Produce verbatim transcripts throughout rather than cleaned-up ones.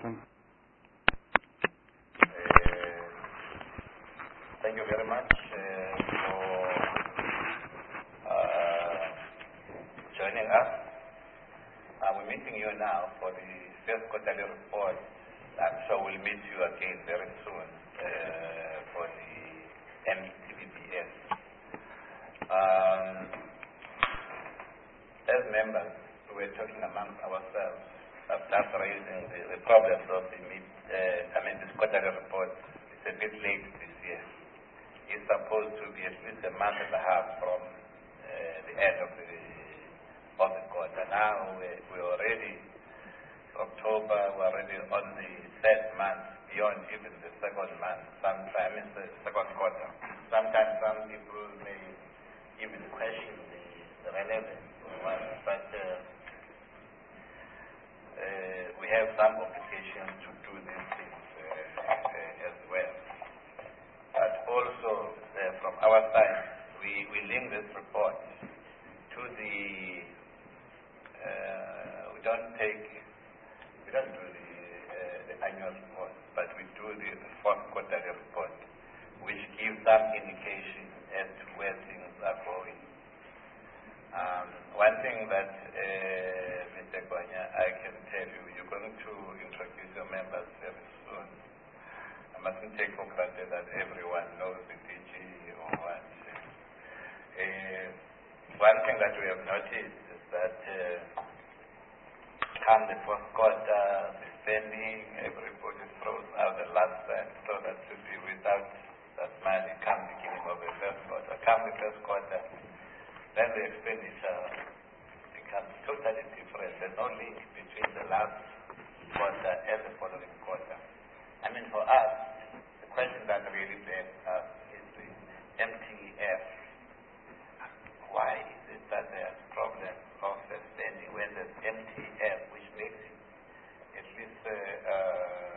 Chairperson. Uh, thank you very much uh, for uh, joining us. Uh, we're meeting you now for the first quarterly report. I'm sure we'll meet you again very soon uh, for the M T B B S. Um, as members, we're talking amongst ourselves of just raising the, the problems of the mid, uh, I mean, this quarterly report. It's a bit late this year. It's supposed to be at least a month and a half from uh, the end of the of the quarter. Now we, we're already October, we're already on the third month, beyond even the second month, sometimes in the second quarter. Sometimes some people may even question the, the relevance of one, but uh, uh, we have some obligations to do these things uh, uh, as well. But also uh, from our side, we, we link this report to the, uh, we don't take, we don't do the, uh, the annual report, but we do the, the fourth quarterly report, which gives some indication as to where things are going. Um, one thing that, uh, Mister Gwanya, I can tell you, you're going to introduce your members very soon. I mustn't take for granted that everyone knows the D G or what. Uh, one thing that we have noticed is that uh, come the first quarter, the spending, everybody throws out the last cent, so that should be without that money come beginning of the first quarter. Come the first quarter, then the expenditure becomes totally different. There's no link between the last quarter and the following quarter. I mean, for us, the question that really begs us is the M T F. Why is it that there's problems of the spending when there's M T F, which makes it at least uh, uh,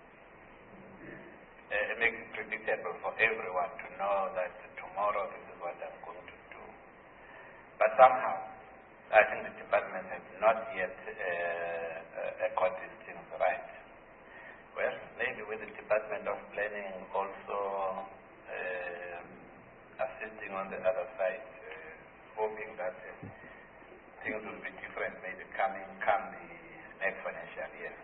uh, makes it predictable for everyone to know that tomorrow this is what I'm going to do. But somehow, I think the department has not yet uh, uh, got these things right. Well, maybe with the Department of Planning also uh, assisting on the other side, uh, hoping that uh, things will be different maybe coming come the next financial year.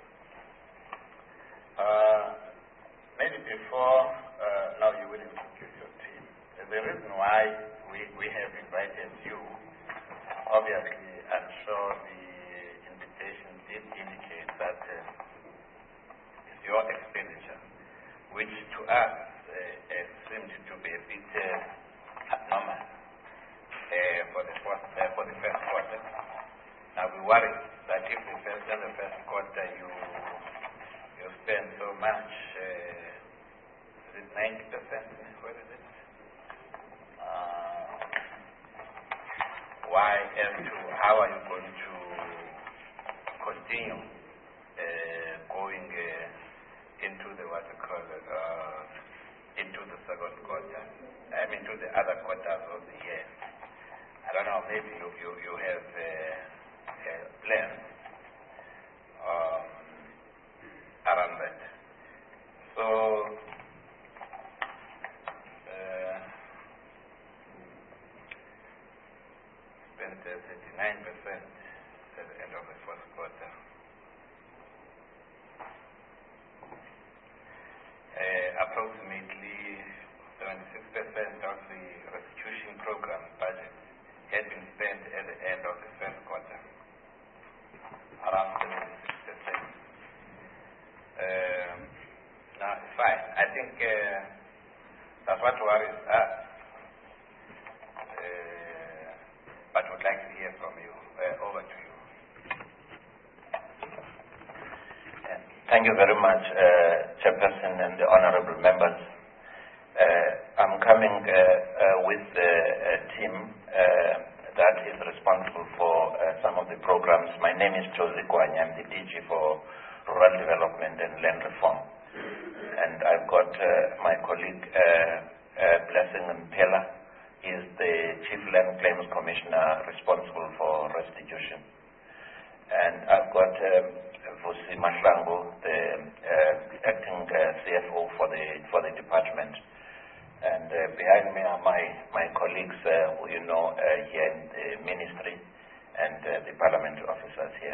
Uh, maybe before, uh, now you will introduce your team. The reason why we, we have invited you, obviously, I'm sure the invitation did indicate that uh, it's your expenditure, which to us uh, uh, seemed to be a bit uh, abnormal uh, for the first uh, for the first quarter. Now we worry that if the first in the first quarter you you spend so much, uh, is it ninety percent? What is it? Uh, why as to how are you going to continue uh, going uh, into the what you call it, uh, into the second quarter? I mean to the other quarters of the year. I don't know, maybe you, you, you have uh, uh, plans um, around that. So uh, spent thirty-nine percent at the end of the first quarter. Uh, approximately seventy-six percent of the restitution program budget had been spent at the end of the first quarter. Around seventy-six percent. Um, now, it's fine. I think uh, that's what worries us. Uh, but would like to hear from you. Uh, over to you. Thank you very much, uh, Chairperson and the honorable members. Uh, I'm coming uh, uh, with uh, a team uh, that is responsible for uh, some of the programs. My name is Josie Gwanya. I'm the D G for Rural Development and Land Reform. And I've got uh, my colleague, uh, uh, Blessing Mpela, is the Chief Land Claims Commissioner responsible for restitution. And I've got um, Vusi Mahlangu, the uh, acting uh, C F O for the for the department. And uh, behind me are my, my colleagues uh, who you know uh, here in the ministry and uh, the parliamentary officers here.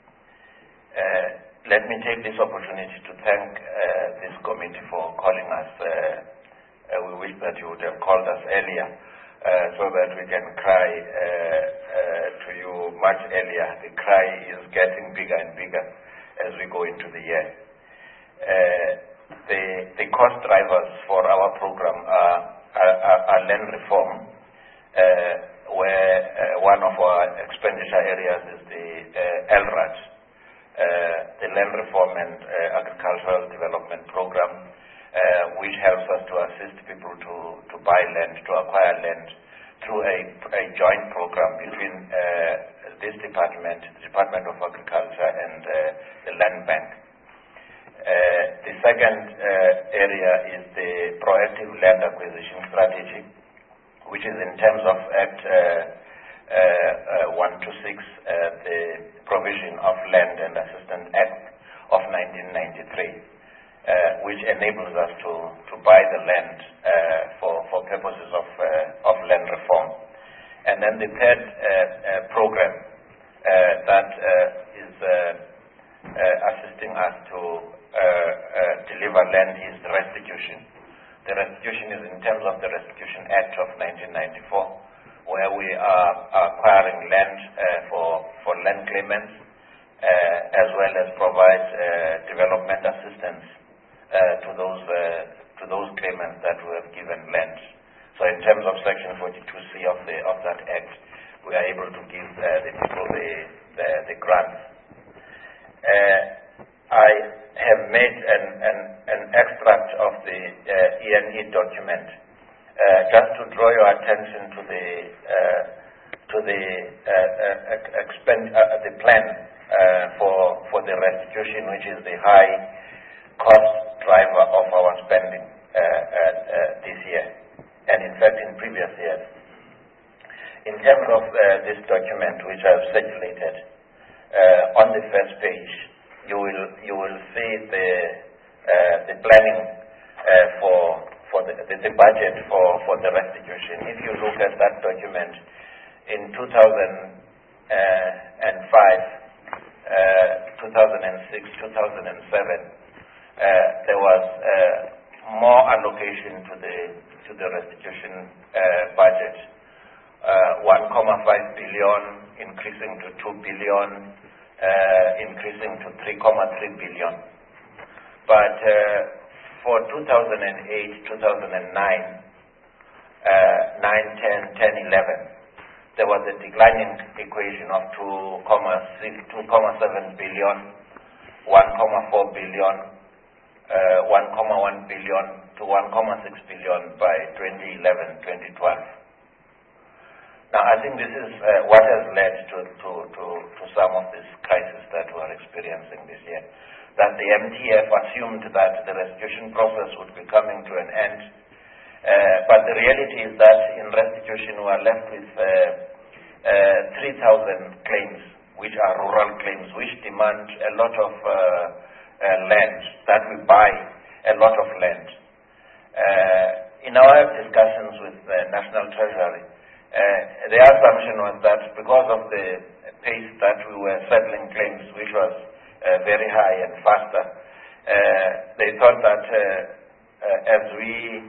Uh, let me take this opportunity to thank uh, this committee for calling us. Uh, uh, we wish that you would have called us earlier uh, so that we can cry uh, uh, to you much earlier. The cry is getting bigger and bigger as we go into the year. Uh, The, the cost drivers for our program are, are, are, are land reform, uh, where uh, one of our expenditure areas is the uh, L R A D, uh, the Land Reform and uh, Agricultural Development Program, uh, which helps us to assist people to, to buy land, to acquire land through a, a joint program between uh, this department, the Department of Agriculture, and uh, the Land Bank. Uh, the second uh, area is the proactive land acquisition strategy, which is in terms of Act uh, uh, uh, one twenty-six, uh, the Provision of Land and Assistance Act of nineteen ninety-three, uh, which enables us to, to buy the land uh, for, for purposes of, uh, of land reform. And then the third uh, uh, program uh, that uh, is uh, uh, assisting us to Uh, uh, deliver land is the restitution. The restitution is in terms of the Restitution Act of nineteen ninety-four, where we are acquiring land uh, for, for land claimants, uh, as well as provide uh, development assistance uh, to those uh, to those claimants that we have given land. So in terms of Section forty-two C of the of that Act, we are able to give uh, the people the the, the grants. Uh, I have made an, an, an extract of the uh, E N E document uh, just to draw your attention to the uh, to the uh, uh, expend uh, the plan uh, for for the restitution, which is the high cost driver of our spending uh, uh, uh, this year, and in fact in previous years. In terms of uh, this document, which I have circulated, uh, on the first page, you will you will see the uh, the planning uh, for for the, the, the budget for, for the restitution. If you look at that document, in two thousand five, uh, two thousand six, two thousand seven, uh, there was uh, more allocation to the to the restitution uh, budget, uh, one point five billion increasing to two billion. Uh, increasing to three point three billion. But uh, for two thousand eight, two thousand nine, uh, nine, ten, ten, eleven, there was a declining equation of two point seven billion, one point four billion, uh, one point one billion to one point six billion by twenty eleven, twenty twelve. Now, I think this is uh, what has led to, to, to, to some of this crisis that we are experiencing this year. That the M T F assumed that the restitution process would be coming to an end. Uh, but the reality is that in restitution we are left with uh, uh, three thousand claims, which are rural claims, which demand a lot of uh, uh, land, that we buy a lot of land. Uh, in our discussions with the National Treasury, Uh, the assumption was that because of the pace that we were settling claims, which was uh, very high and faster, uh, they thought that uh, uh, as we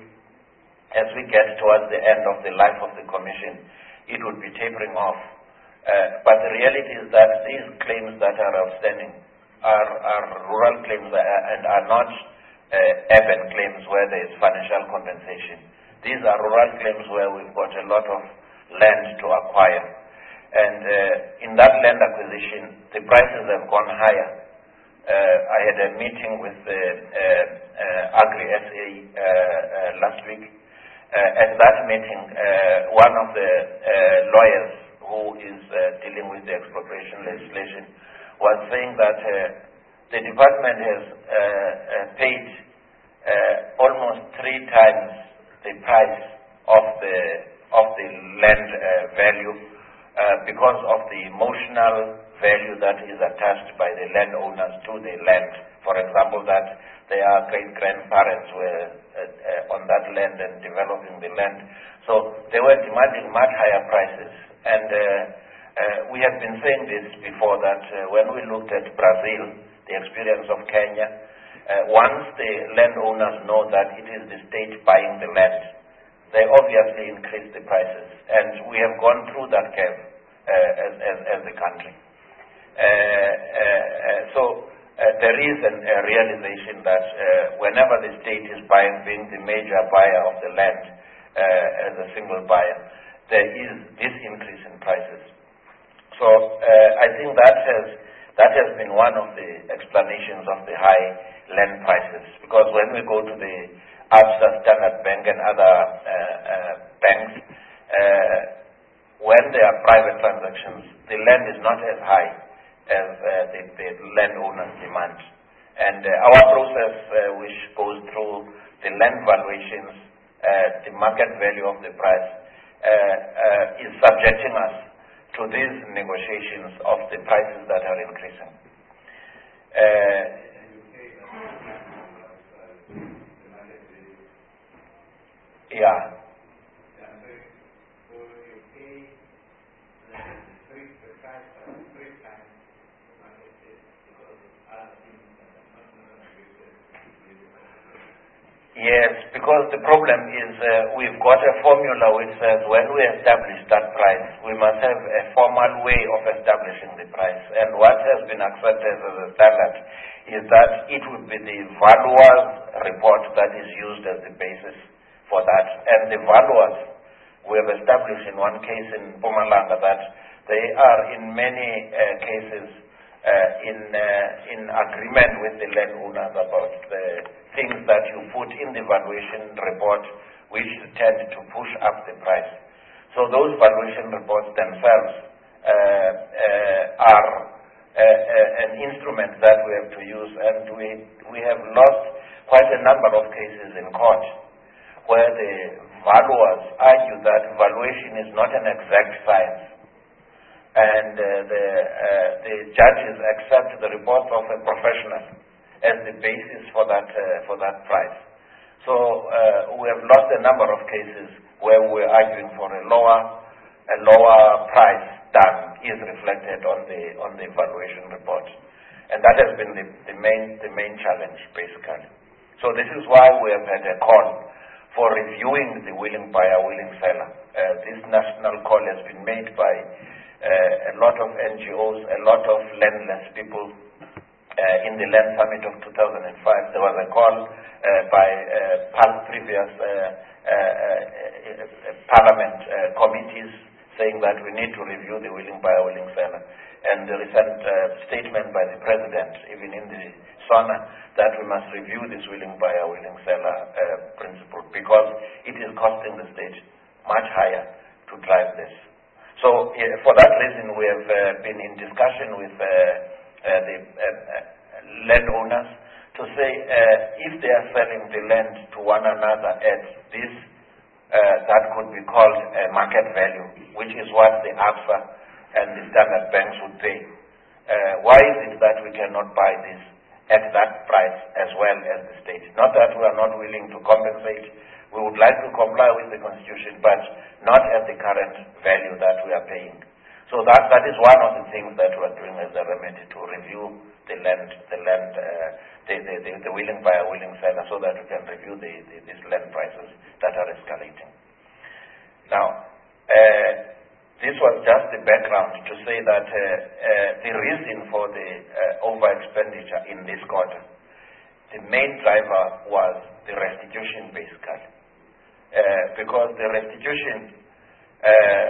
as we get towards the end of the life of the commission, it would be tapering off. Uh, but the reality is that these claims that are outstanding are, are rural claims and are not uh, urban claims where there is financial compensation. These are rural claims where we've got a lot of land to acquire. And uh, in that land acquisition, the prices have gone higher. Uh, I had a meeting with the uh, uh, Agri S A uh, uh, last week. Uh, at that meeting, uh, one of the uh, lawyers who is uh, dealing with the expropriation legislation was saying that uh, the department has uh, uh, paid uh, almost three times the price of the of the land uh, value uh, because of the emotional value that is attached by the landowners to the land. For example, that their great-grandparents were uh, uh, on that land and developing the land. So they were demanding much higher prices. And uh, uh, we have been saying this before, that uh, when we looked at Brazil, the experience of Kenya, uh, once the landowners know that it is the state buying the land, they obviously increase the prices. And we have gone through that curve uh, as, as, as a country. Uh, uh, uh, so uh, there is an, a realization that uh, whenever the state is buying, being the major buyer of the land uh, as a single buyer, there is this increase in prices. So uh, I think that has that has been one of the explanations of the high land prices. Because when we go to the Absa, Standard Bank, and other uh, uh, banks, uh, when there are private transactions, the land is not as high as uh, the, the landowners demand. And uh, our process, uh, which goes through the land valuations, uh, the market value of the price, uh, uh, is subjecting us to these negotiations of the prices that are increasing. Uh, yeah. Yes, because the problem is uh, we've got a formula which says when we establish that price, we must have a formal way of establishing the price. And what has been accepted as a standard is that it would be the valuer's report that is used as the basis for that. And the valuers, we have established in one case in Mpumalanga that they are in many uh, cases uh, in, uh, in agreement with the landowners about the things that you put in the valuation report, which tend to push up the price. So those valuation reports themselves uh, uh, are uh, uh, an instrument that we have to use, and we, we have lost quite a number of cases in court where the valuers argue that valuation is not an exact science, and uh, the, uh, the judges accept the report of a professional as the basis for that uh, for that price. So uh, we have lost a number of cases where we're arguing for a lower a lower price than is reflected on the on the valuation report, and that has been the, the main the main challenge basically. So this is why we have had a call for reviewing the willing buyer, willing seller. Uh, this national call has been made by uh, a lot of N G Os, a lot of landless people. Uh, in the Land Summit of two thousand five, there was a call uh, by uh, previous uh, uh, uh, parliament uh, committees saying that we need to review the willing buyer, willing seller. And the recent uh, statement by the president, even in the SONA, that we must review this willing buyer, willing seller uh, principle because it is costing the state much higher to drive this. So uh, for that reason, we have uh, been in discussion with uh, Uh, the uh, uh, landowners to say uh, if they are selling the land to one another at this, uh, that could be called a market value, which is what the Absa and the Standard banks would pay. Uh, why is it that we cannot buy this at that price as well as the state? Not that we are not willing to compensate. We would like to comply with the Constitution, but not at the current value that we are paying. So that that is one of the things that we are doing as a remedy to review the land, the land, uh, the, the, the, the willing buyer, willing seller, so that we can review the, the, these land prices that are escalating. Now, uh, this was just the background to say that uh, uh, the reason for the uh, over expenditure in this quarter, the main driver was the restitution, basically, uh, because the restitution. Uh, uh,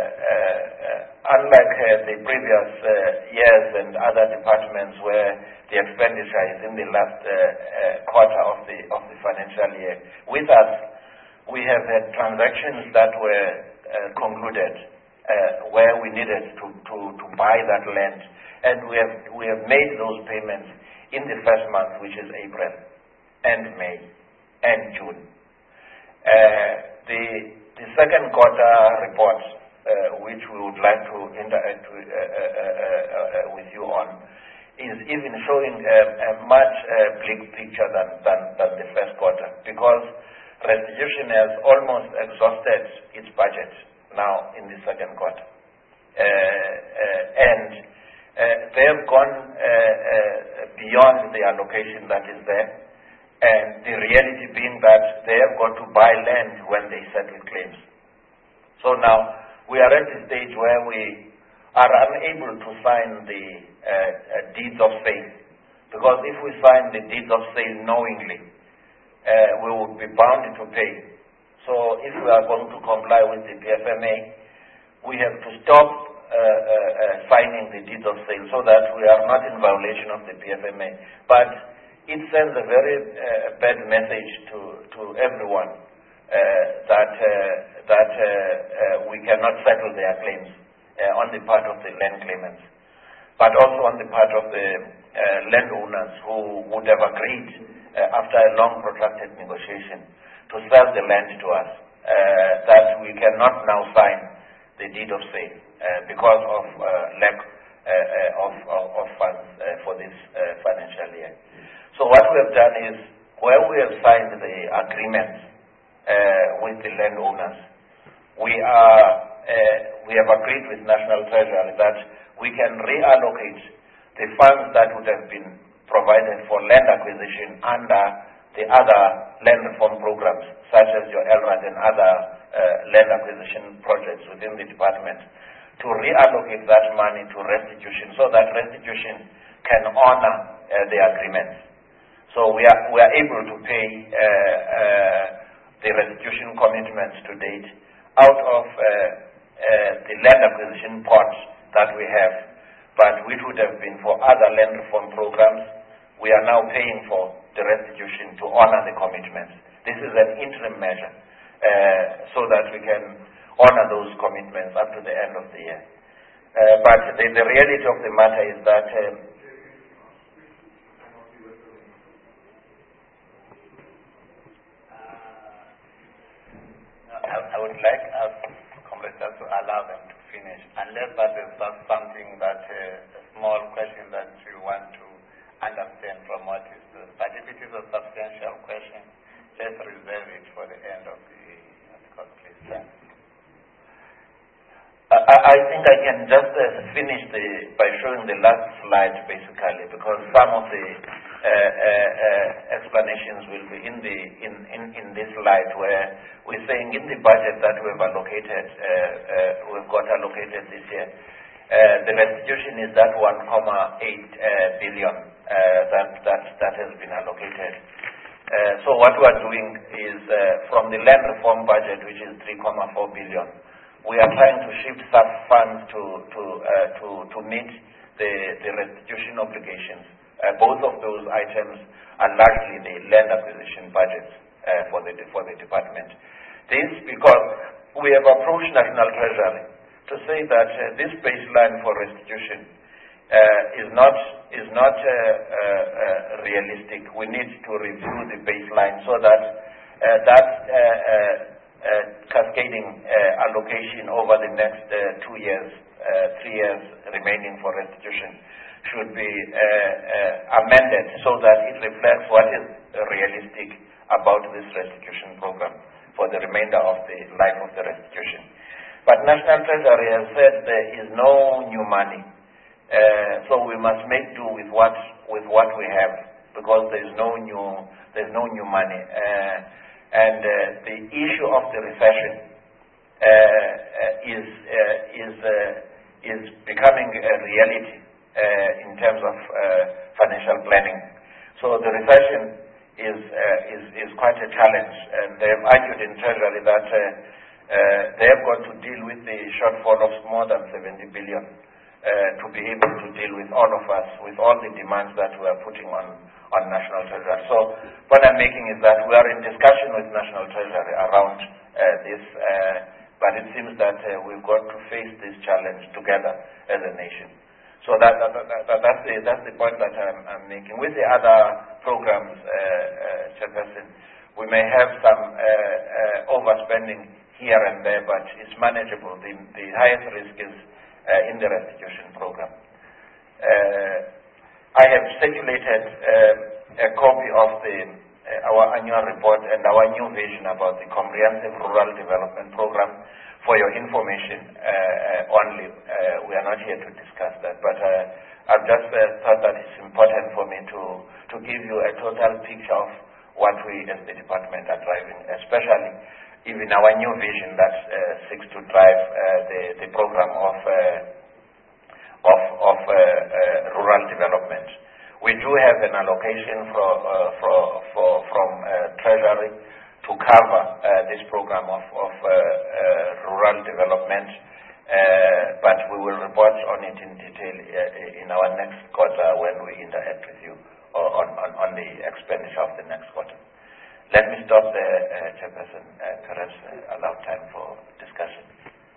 uh, unlike uh, the previous uh, years and other departments where the expenditure is in the last uh, uh, quarter of the of the financial year, with us we have had transactions that were uh, concluded uh, where we needed to, to, to buy that land, and we have we have made those payments in the first month, which is April, and May, and June. Uh, the The second quarter report uh, which we would like to interact with, uh, uh, uh, uh, with you on is even showing a, a much uh, bleak picture than, than, than the first quarter, because restitution has almost exhausted its budget now in the second quarter. Uh, uh, and uh, they have gone uh, uh, beyond the allocation that is there, and the reality being that they have got to buy land when they settle claims. So now we are at the stage where we are unable to sign the uh, uh, deeds of sale, because if we sign the deeds of sale knowingly, uh, we would be bound to pay. So if we are going to comply with the P F M A, we have to stop uh, uh, uh, signing the deeds of sale so that we are not in violation of the P F M A. But it sends a very uh, bad message to, to everyone uh, that, uh, that uh, uh, we cannot settle their claims uh, on the part of the land claimants, but also on the part of the uh, landowners who would have agreed uh, after a long protracted negotiation to sell the land to us, uh, that we cannot now sign the deed of sale uh, because of uh, lack uh, uh, of, of, of funds uh, for this uh, financial year. So what we have done is, where we have signed the agreements uh, with the landowners, we are uh, we have agreed with National Treasury that we can reallocate the funds that would have been provided for land acquisition under the other land reform programs, such as your L R A D and other uh, land acquisition projects within the department, to reallocate that money to restitution, so that restitution can honor uh, the agreements. So we are, we are able to pay uh, uh, the restitution commitments to date out of uh, uh, the land acquisition pot that we have, but which would have been for other land reform programs. We are now paying for the restitution to honor the commitments. This is an interim measure uh, so that we can honor those commitments up to the end of the year. Uh, but the, the reality of the matter is that um, I, I would like us, Comrade, to allow them to finish, unless that is just something that uh, a small question that you want to understand from what is the, but if it is a substantial question, let's reserve it for the end of the article, please. Thanks. I, I think I can just uh, finish the, by showing the last slide, basically, because some of the uh, uh, uh, explanations will be in the in, in, in this slide, where we're saying in the budget that we've allocated, uh, uh, we've got allocated this year, uh, the restitution is that one point eight uh, billion uh, that that that has been allocated. Uh, so what we are doing is uh, from the land reform budget, which is three point four billion. We are trying to shift some funds to to uh, to to meet the the restitution obligations. Uh, both of those items are largely the land acquisition budgets uh, for the for the department. This because we have approached National Treasury to say that uh, this baseline for restitution uh, is not is not uh, uh, uh, realistic. We need to review the baseline so that uh, that. Uh, uh, Uh, cascading uh, allocation over the next uh, two years, uh, three years remaining for restitution should be uh, uh, amended so that it reflects what is realistic about this restitution program for the remainder of the life of the restitution. But National Treasury has said there is no new money, uh, so we must make do with what with what we have, because there is no new there is no new money. Uh, And uh, the issue of the recession uh, uh, is uh, is uh, is becoming a reality uh, in terms of uh, financial planning. So the recession is uh, is is quite a challenge, and they have argued in Treasury that uh, uh, they have got to deal with the shortfall of more than seventy billion uh, to be able to deal with all of us, with all the demands that we are putting on. on National Treasury. So what I'm making is that we are in discussion with National Treasury around uh, this, uh, but it seems that uh, we've got to face this challenge together as a nation. So that, that, that, that, that's, the, that's the point that I'm, I'm making. With the other programs, uh, uh, Chairperson, we may have some uh, uh, overspending here and there, but it's manageable. The, the highest risk is uh, in the restitution program. Uh, I have circulated uh, a copy of the, uh, our annual report and our new vision about the Comprehensive Rural Development Program for your information uh, only. Uh, we are not here to discuss that, but uh, I've just uh, thought that it's important for me to, to give you a total picture of what we as the department are driving, especially even our new vision that uh, seeks to drive uh, the, the program of, uh, of, of uh, uh, rural development. We do have an allocation for, uh, for, for, from uh, Treasury to cover uh, this program of, of uh, uh, rural development, uh, but we will report on it in detail uh, in our next quarter when we interact with you on, on, on the expenditure of the next quarter. Let me stop there, uh, Chairperson, uh, perhaps uh, allow time for discussion.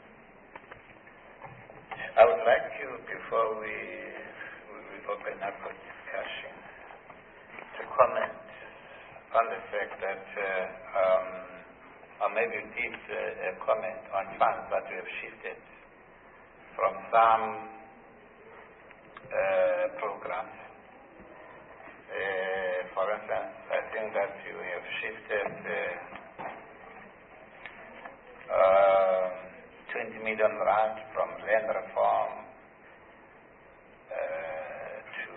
I would like you, before we, we open up for discussion, to comment on the fact that, uh, um, or maybe you did uh, a comment on funds that we have shifted from some uh, programs. Uh, for instance, I think that you have shifted uh, uh, twenty million rand from land reform uh, to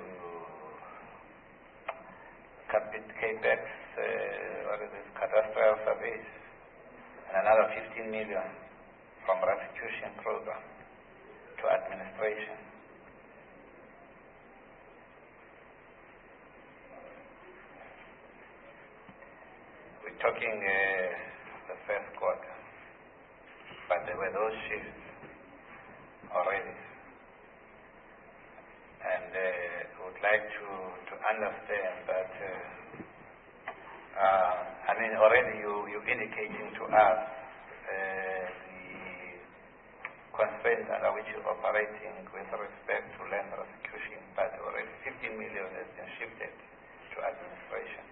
capex, uh, what is this, cadastral surveys, and another fifteen million from restitution program to administration. We're talking uh, the first quarter, but there were those shifts already. And uh, would like to, to understand that, uh, uh, I mean, already you, you're indicating to us uh, the constraints under which you're operating with respect to land restitution, but already fifteen million has been shifted to administration.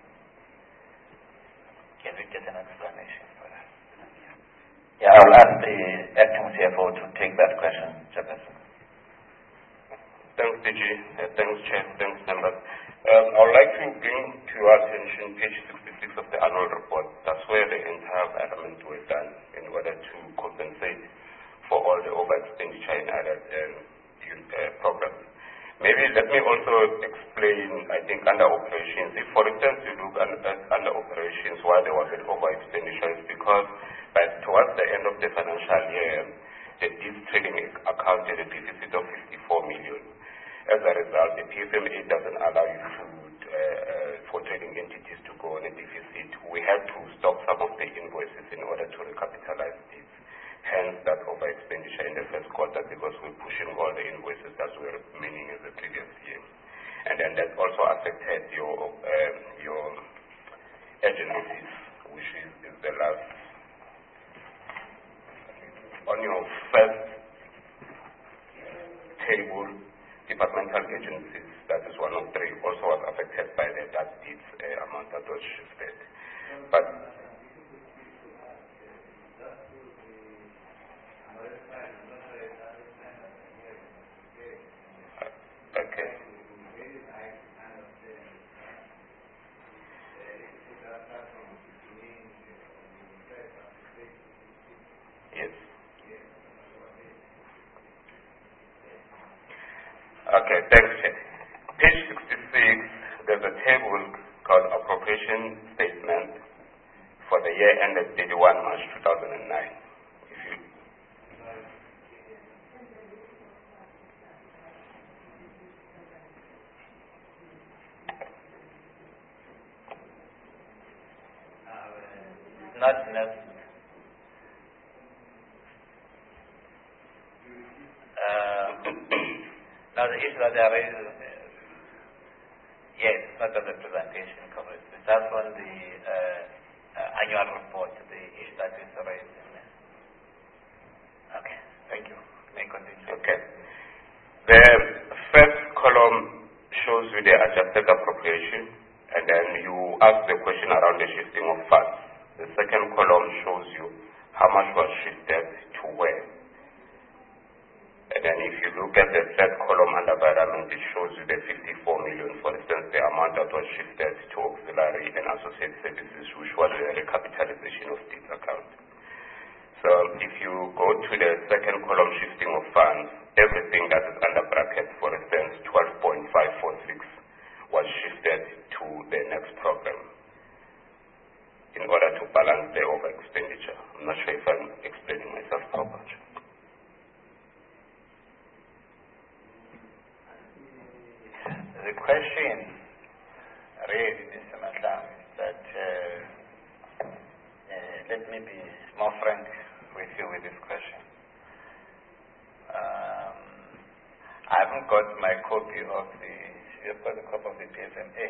Can we get an explanation for that? Yeah, I'll ask the acting C F O to take that question, Chairperson. Thanks, D G. Uh, thanks, Chair. Thanks, members. Um, I would like to bring to your attention page sixty-six of the annual report. That's where the entire element was done in order to compensate for all the over-expenditure in other um, uh, programs. Maybe let me also explain, I think, under operations. If, for instance, you look under, uh, under operations why there was an over-expenditure, it's because by towards the end of the financial year, the deep trading account had a deficit of fifty-four million. As a result, the P F M A doesn't allow you to, uh, uh, for trading entities to go on a deficit. We had to stop some of the invoices in order to recapitalize this. Hence, that over-expenditure in the first quarter, because we're pushing all the invoices that were remaining in the previous year. And then that also affected your um, your agencies, which is, is the last. On your first table, departmental agencies, that is one of three, also was affected by the, that deeds uh, amount that was shifted. But okay. Yes. Okay, thanks, Chair. Page sixty-six, there's a table called Appropriation Statement for the year ended thirty-first of March two thousand nine. If you Not necessary. Now the issue that they are raising, uh, yes, not on the presentation coverage. That's on the uh, uh, annual report, the issue that is raised. Okay, thank you. May continue. Okay. The first column shows you the adjusted appropriation, and then you ask the question around the shifting of funds. The second column shows you how much was shifted to where. And then if you look at the third column under environment, it shows you the fifty-four million, for instance, the amount that was shifted to auxiliary and associated services, which was a recapitalization of this account. So if you go to the second column, shifting of funds, everything that is under bracket, for instance, twelve point five four six, was shifted to the next program in order to balance the over expenditure. I'm not sure if I'm explaining myself properly. The question raised, Mister Matlam, is that uh, uh, let me be more frank with you with this question. Um, I haven't got my copy of the, you've got a copy of the P F M A.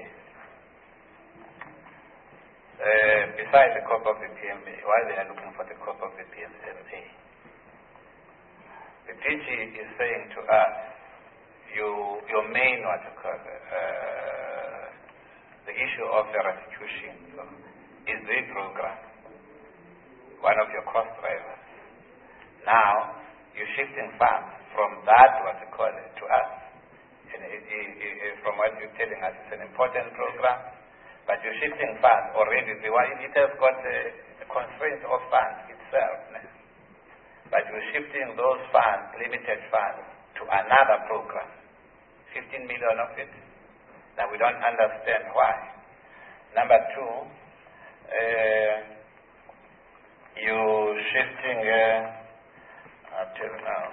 Uh, besides the copy of the P M A, while they are looking for the copy of the P F M A, the D G is saying to us, you, your main, what you call it, uh, the issue of the restitution so, is the program, one of your cost drivers. Now, you're shifting funds from that, what you call it, to us. And it, it, it, from what you're telling us, it's an important program, but you're shifting funds already. The one, it has got a, a constraint of funds itself. But you're shifting those funds, limited funds, to another program. fifteen million of it. Now we don't understand why. Number two, uh, you shifting, uh, I'll tell you now,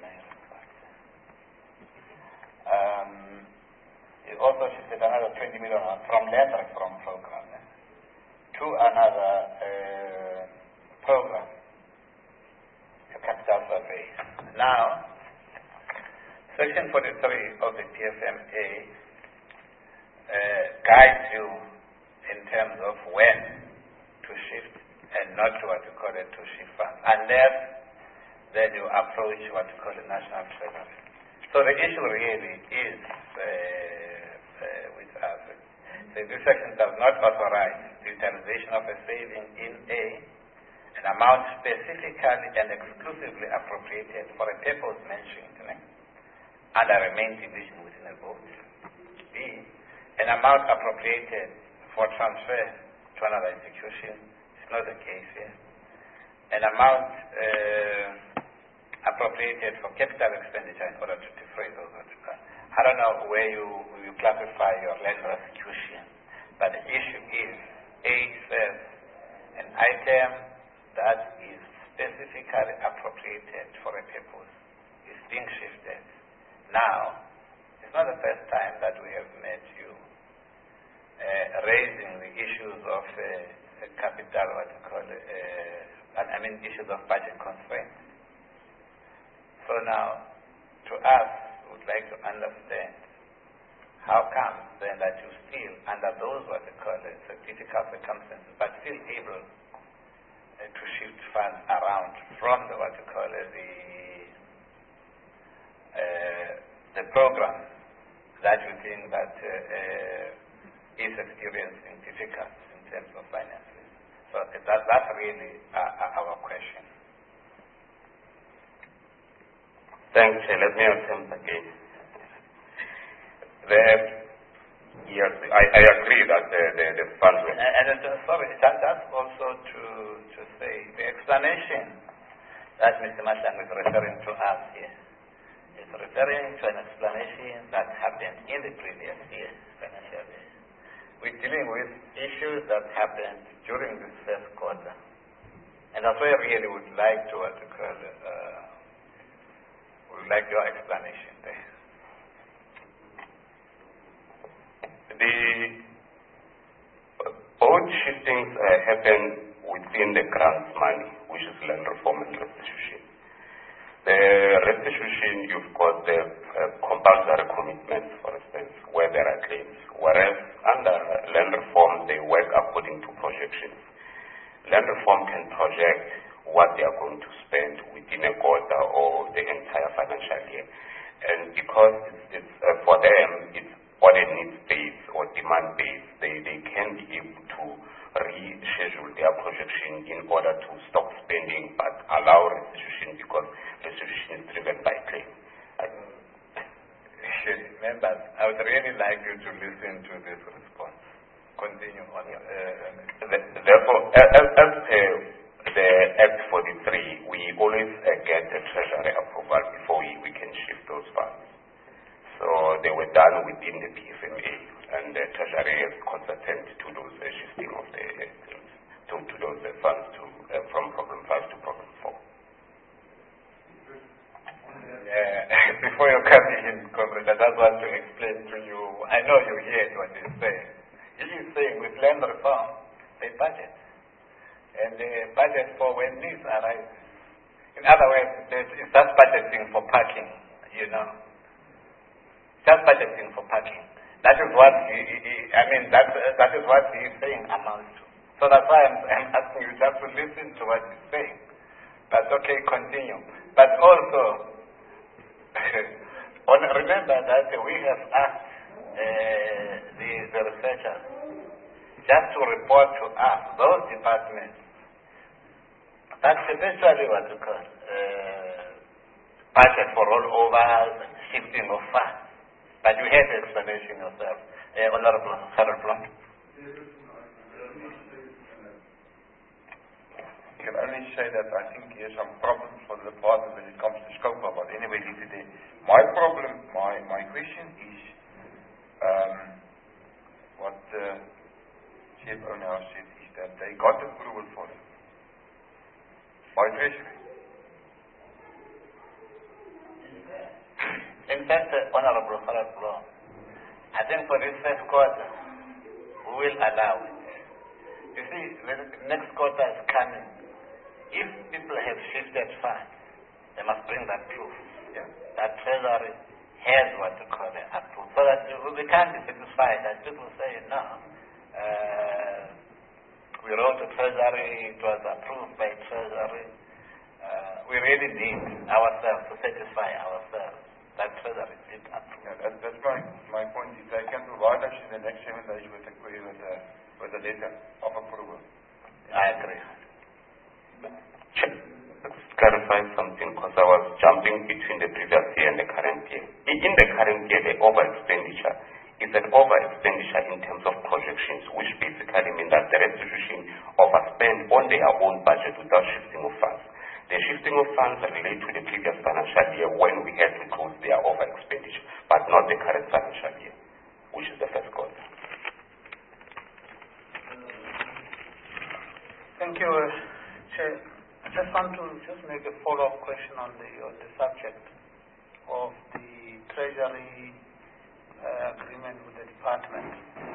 um, you also shifted another twenty million from land reform program eh, to another uh, program, the capital survey. Now, Section forty-three of the P F M A uh, guides you in terms of when to shift and not what you call it to shift funds, unless then you approach what you call the national treasury. So the issue really is uh, uh, with us. So this section does not authorize the utilization of a saving in A, an amount specifically and exclusively appropriated for a purpose mentioned under a main division within a vote. B, an amount appropriated for transfer to another institution. It's not the case here. An amount uh, appropriated for capital expenditure in order to defray those. I don't know where you, you classify your land restitution, but the issue is A says an item that is specifically appropriated for a purpose is being shifted. Now, it's not the first time that we have met you uh, raising the issues of uh, capital, what you call it, uh, I mean issues of budget constraints. So now, to us, we would like to understand how come then that you still, under those what you call it, difficult circumstances, but still able uh, to shift funds around from the what you call it, the Uh, the program that you think that uh, uh, is experiencing difficulties in terms of finances. So that, that's really uh, our question. Thanks, let me attempt again. The, yes, I, I agree that the, the, the funds were... And, and uh, sorry, that, that's also to, to say the explanation that Mister Matlang is referring to us here. It's referring to an explanation that happened in the previous year, financial year. We're dealing with issues that happened during this first quarter. And that's why I really would like to what you call, uh, would like your explanation there. The both shiftings uh, happen within the grants money, which is land reform and restitution. The restitution, you've got the uh, compulsory commitments, for instance, where there are claims, whereas under land reform, they work according to projections. Land reform can project what they are going to spend within a quarter or the entire financial year. And because it's, it's uh, for them, it's audit needs based for demand base, they, they can be able to reschedule their projection in order to stop spending but allow restitution because restitution is driven by claim. Members, I would really like you to listen to this response. Continue on. Uh, Therefore, as, as per the Act forty-three, we always uh, get the Treasury approval before we, we can shift those funds. So they were done within the P F M A, and the Treasury has consented to those uh, shifting of the uh, to, to those uh, funds to, uh, from Program five to Program four. Yeah, before you come in, Comrade, I just want to explain to you. I know you heard what he's saying. He is saying with land reform, they budget. And they budget for when needs arise. In other words, it's just budgeting for parking, you know. Just budgeting for parking. That is what he, he, he I mean, that, uh, that is what he is saying amounts to. So that's why I'm, I'm asking you just to listen to what he's saying. But okay, continue. But also, remember that we have asked uh, the, the researchers just to report to us, those departments, that's eventually what we call uh, budget for rollovers and shifting of funds. But you had the explanation yourself, uh, Honorable Harold Blom. I can only say that I think there are some problems for the department when it comes to scope, but anyway, leave it there. My problem, my, my question is, um, what the C F O now said is that they got approval for it by Treasury. In fact, uh, Honorable Harold Blom, I think for this first quarter, we will allow it. You see, when the next quarter is coming, if people have shifted funds, they must bring that proof. Yeah. That Treasury has what you call it approved. So that we can't be satisfied that people say, no, uh, we wrote to Treasury, it was approved by Treasury. Uh, we really need ourselves to satisfy ourselves that Treasury did approve. Yeah, that, that's my, my point is they can provide us in the next seven days with a, with a, with a letter of approval. I agree. Let's clarify something because I was jumping between the previous year and the current year. In the current year, the over expenditure is an over expenditure in terms of projections, which basically means that the restitution overspend on their own budget without shifting of funds. The shifting of funds relate to the previous financial year when we had to close their over expenditure, but not the current financial year, which is the first quarter. Thank you, uh, Chair. I just want to just make a follow-up question on the on the subject of the Treasury uh, agreement with the department.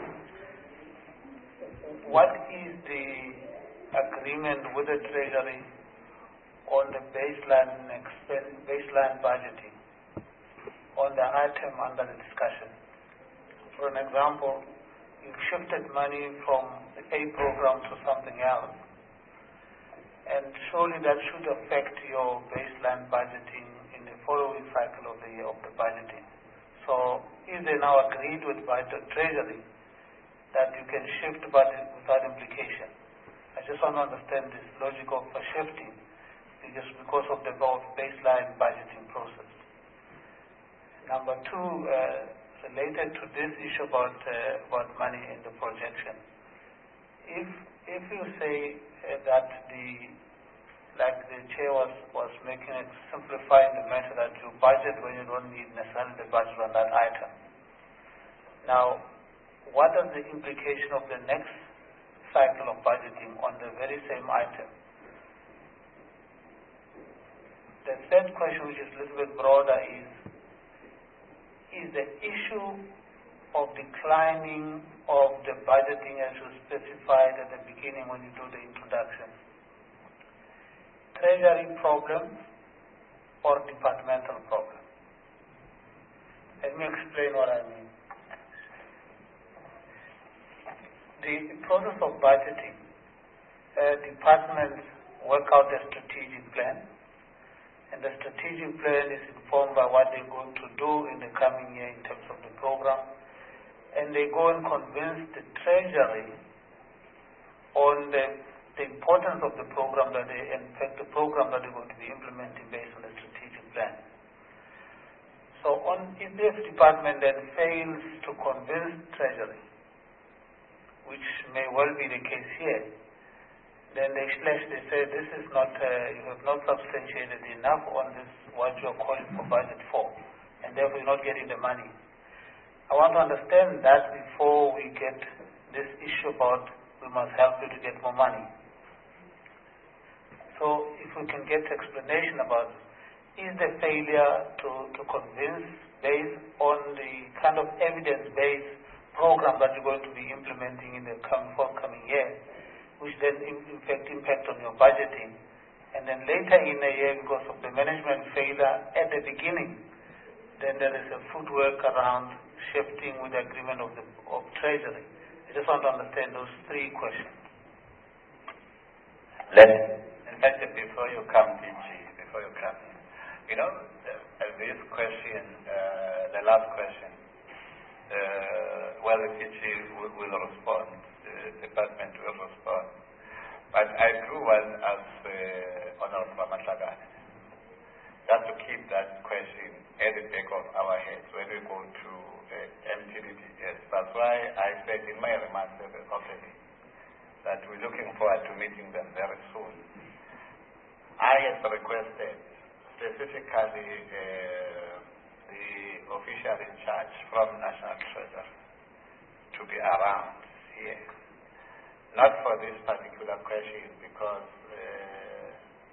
What is the agreement with the Treasury on the baseline expense, baseline budgeting on the item under the discussion? For an example, you've shifted money from the A program to something else, and surely that should affect your baseline budgeting in the following cycle of the year of the budgeting. So, is they now agreed with by the Treasury that you can shift budget without implication? I just want to understand this logic of uh, shifting, because because of the baseline budgeting process. Number two, uh, related to this issue about uh, about money in the projection. If if you say uh, that the like the chair was was making it simplifying the matter that you budget when you don't need necessarily the budget on that item. Now, what is the implication of the next cycle of budgeting on the very same item? The third question, which is a little bit broader, is is the issue of declining of the budgeting as you specified at the beginning when you do the introduction, Treasury problem or departmental problem? Let me explain what I mean. The process of budgeting, uh, departments work out a strategic plan, and the strategic plan is informed by what they're going to do in the coming year in terms of the program. and they go and convince the Treasury on the, the importance of the program that they, in fact, the program that they're going to be implementing based on the strategic plan. So on, if the department then fails to convince Treasury, which may well be the case here, then they slash, they say this is not, uh, you have not substantiated enough on this, what you are calling for budget for, and therefore you're not getting the money. I want to understand that before we get this issue about we must help you to get more money. So if we can get explanation about, is the failure to, to convince based on the kind of evidence-based program that you're going to be implementing in the coming, forthcoming year, which then in, in fact impact on your budgeting, and then later in the year because of the management failure at the beginning, then there is a footwork around shifting with the agreement of the of Treasury. I just want to understand those three questions. Let In fact, before you come, D G, before you come, you know, uh, this question, uh, the last question, uh, whether D G will, will respond, the department will respond. But I do want as uh, Honorable Matlagane, just to keep that question at the back of our heads when we go to uh, M T D P S. That's why I said in my remarks already that we're looking forward to meeting them very soon. I have requested specifically uh, the official in charge from National Treasury to be around here. Not for this particular question, because uh,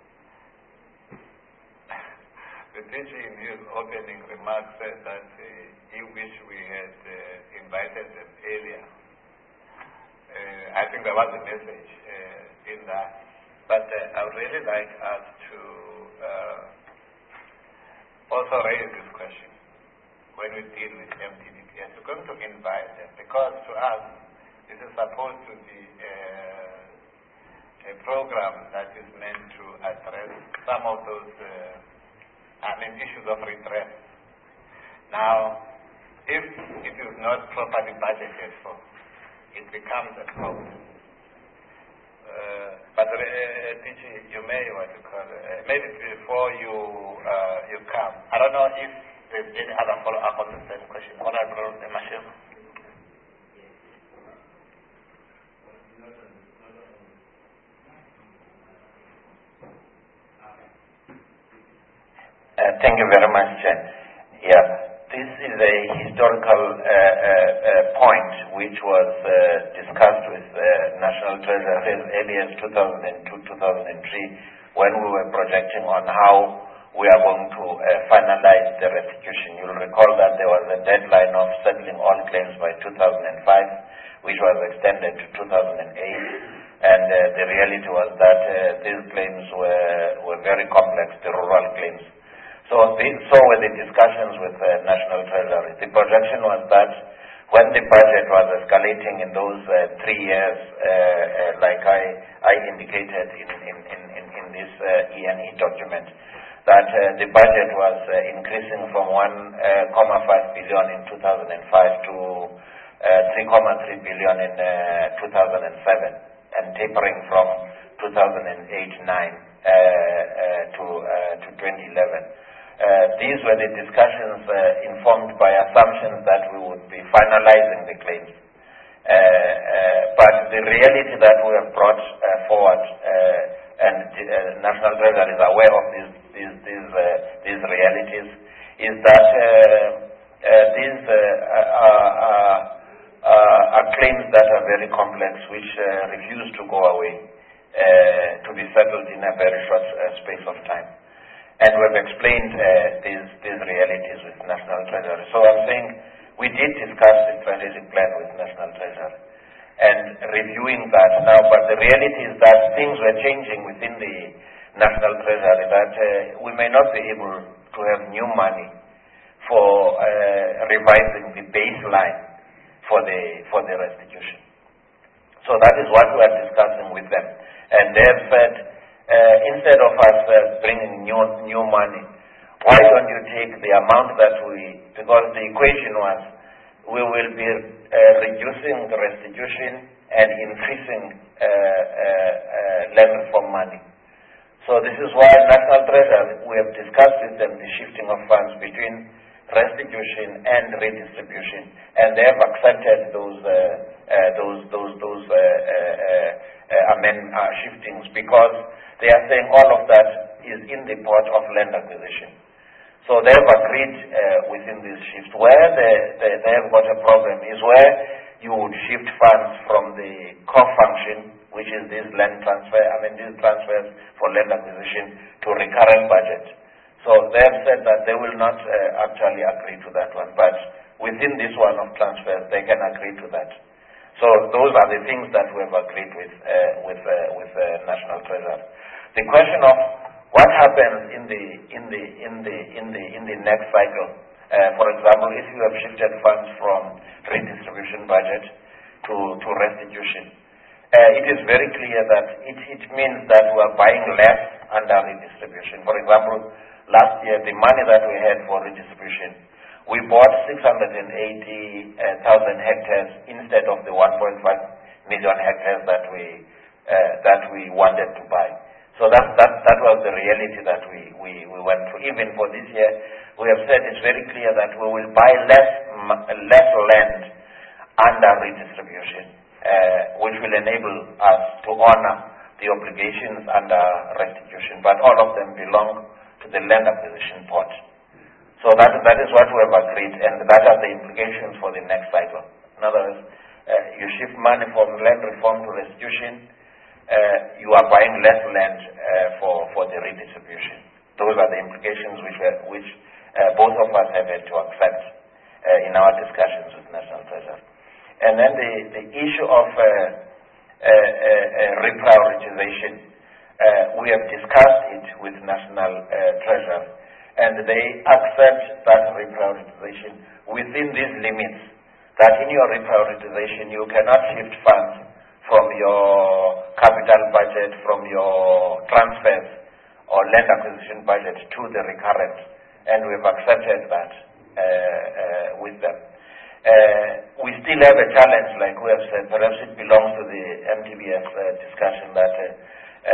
the D G in his opening remarks said that uh, he wished we had uh, invited them earlier. Uh, I think there was a message uh, in that. But uh, I would really like us to uh, also raise this question when we deal with M T D P S. We're going to invite them, because to us, this is supposed to be uh, a program that is meant to address some of those uh, I mean, issues of redress. Now, if it is not properly budgeted for, it becomes a problem. Uh, but uh, D G, you may want to call, uh, maybe before you uh, you come, I don't know if there's any other follow-up on the same question. Honorable Mashim. Uh, thank you very much, Chair. Yeah, this is a historical uh, uh, uh, point which was uh, discussed with uh, National Treasury as early as two thousand two, two thousand three, when we were projecting on how we are going to uh, finalize the restitution. You'll recall that there was a deadline of settling all claims by two thousand five, which was extended to two thousand eight. And uh, the reality was that uh, these claims were, were very complex, the rural claims. So, the, so were the discussions with the uh, National Treasury. The projection was that when the budget was escalating in those uh, three years, uh, uh, like I, I indicated in, in, in, in this uh, E and E document, that uh, the budget was uh, increasing from one point five billion in two thousand five to uh, three point three billion in uh, two thousand seven, and tapering from two thousand eight nine uh, uh, to, uh, to twenty eleven. Uh, these were the discussions uh, informed by assumptions that we would be finalizing the claims. Uh, uh, but the reality that we have brought uh, forward, uh, and the uh, National Treasury is aware of these these these, uh, these realities, is that uh, uh, these uh, are, are, are claims that are very complex, which uh, refuse to go away, uh, to be settled in a very short uh, space of time. And we've explained uh, these, these realities with National Treasury. So I'm saying we did discuss the strategic plan with National Treasury and reviewing that now, but the reality is that things were changing within the National Treasury, that uh, we may not be able to have new money for uh, revising the baseline for the, for the restitution. So that is what we are discussing with them. And they have said, Uh, instead of us uh, bringing new new money, why don't you take the amount that we, because the equation was, we will be uh, reducing the restitution and increasing uh, uh, uh, land reform money. So this is why National Treasury, we have discussed with them the shifting of funds between restitution and redistribution, and they have accepted those uh, uh, those those those uh, uh, uh, amend uh, shiftings, because they are saying all of that is in the pot of land acquisition. So they have agreed uh, within this shift. Where they, they, they have got a problem is where you would shift funds from the core function, which is this land transfer, I mean these transfers for land acquisition, to recurrent budget. So they have said that they will not uh, actually agree to that one, but within this one of transfers, they can agree to that. So those are the things that we have agreed with uh, with uh, with uh, National Treasury. The question of what happens in the in the in the in the in the next cycle, uh, for example, if you have shifted funds from redistribution budget to to restitution, uh, it is very clear that it it means that we are buying less under redistribution. For example, last year the money that we had for redistribution, we bought six hundred eighty thousand hectares instead of the one point five million hectares that we uh, that we wanted to buy. So that, that, that was the reality that we, we, we went through. Even for this year, we have said it's very clear that we will buy less, less land under redistribution, uh, which will enable us to honor the obligations under restitution. But all of them belong to the land acquisition pot. So that, that is what we have agreed, and that are the implications for the next cycle. In other words, uh, you shift money from land reform to restitution, Uh, you are buying less land uh, for, for the redistribution. Those are the implications which, were, which uh, both of us have had to accept uh, in our discussions with National Treasury. And then the, the issue of uh, uh, uh, uh, reprioritization, uh, we have discussed it with National uh, Treasury, and they accept that reprioritization within these limits, that in your reprioritization you cannot shift funds from your capital budget, from your transfers or land acquisition budget to the recurrent, and we've accepted that uh, uh, with them. Uh, we still have a challenge, like we have said, perhaps it belongs to the M T B S uh, discussion, that uh, uh,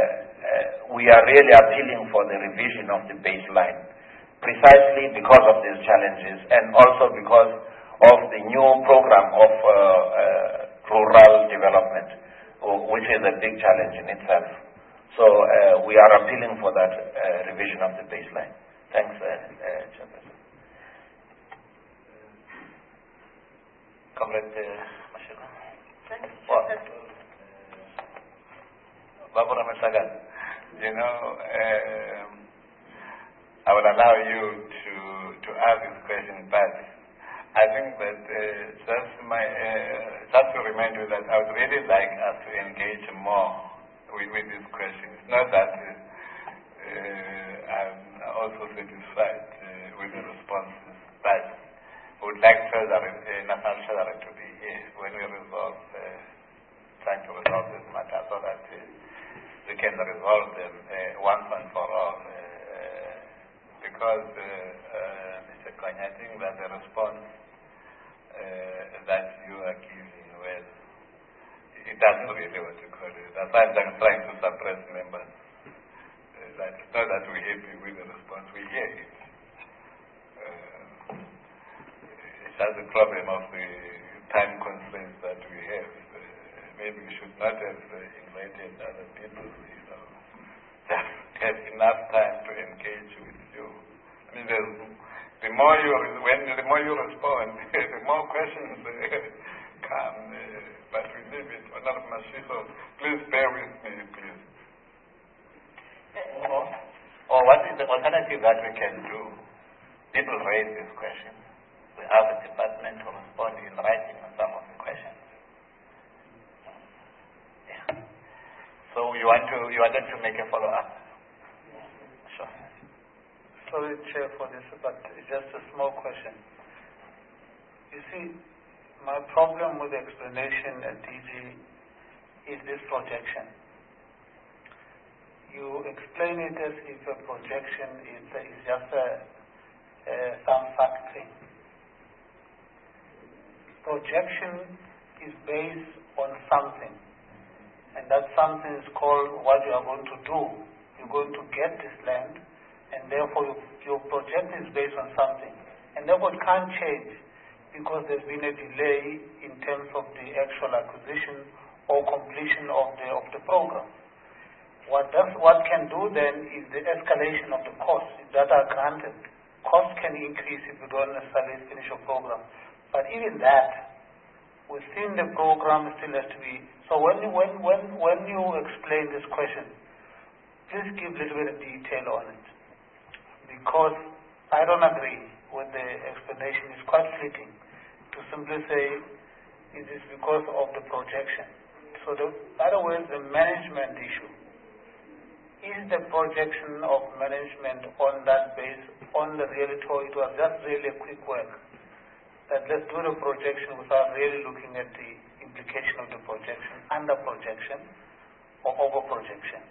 uh, we are really appealing for the revision of the baseline, precisely because of these challenges, and also because of the new program of uh, uh, rural development, which is a big challenge in itself. So uh, we are appealing for that uh, revision of the baseline. Thanks, uh, uh, Chairperson. Comrade Mashiko. Thank you, Well, Chairperson. Barbara Masagan, you know, um, I will allow you to to ask this question, but I think that uh, just my uh, just to remind you that I would really like us to engage more with, with this question. It's not that uh, uh, I'm also satisfied uh, with the responses, but would like further uh, National Treasury to be here when we resolve, uh, trying to resolve this matter, so that uh, we can resolve them uh, once and for all. Uh, because uh, uh, Mister Konya, I think that the response Uh, that you are giving, well, it doesn't really what you call it. That's why I'm trying to suppress members. Uh, that it's not that we're happy with the response, we hear it. Uh, it's just a problem of the time constraints that we have. Uh, maybe we should not have uh, invited other people, you know, just have enough time to engage with you. I mean, there's The more you when the more you respond, the more questions uh, come. Uh, but we leave it. Honorable Mashiko, please bear with me, please. Uh, Or, or what is the alternative that we can do? People raise these questions. We have a department to respond in writing on some of the questions. Yeah. So you want to you wanted to make a follow up? Sure. Sorry, Chair, for this, but just a small question. You see, my problem with the explanation at D G is this projection. You explain it as if a projection is, is just a, a, some factoring. projection is based on something, and that something is called what you are going to do. You're going to get this land, and therefore your, your projection is based on something, and therefore it can't change because there's been a delay in terms of the actual acquisition or completion of the of the program. What does what can do then is the escalation of the costs that are granted. Costs can increase if you don't necessarily finish your program, but even that, within the program, still has to be. So when you, when when when you explain this question, please give a little bit of detail on it, because I don't agree with the explanation. It's quite fleeting to simply say it is because of the projection. So the other way, the management issue. Is the projection of management on that base, on the reality, or it was just really a quick work? That let's do the projection without really looking at the implication of the projection, under projection, or over projection.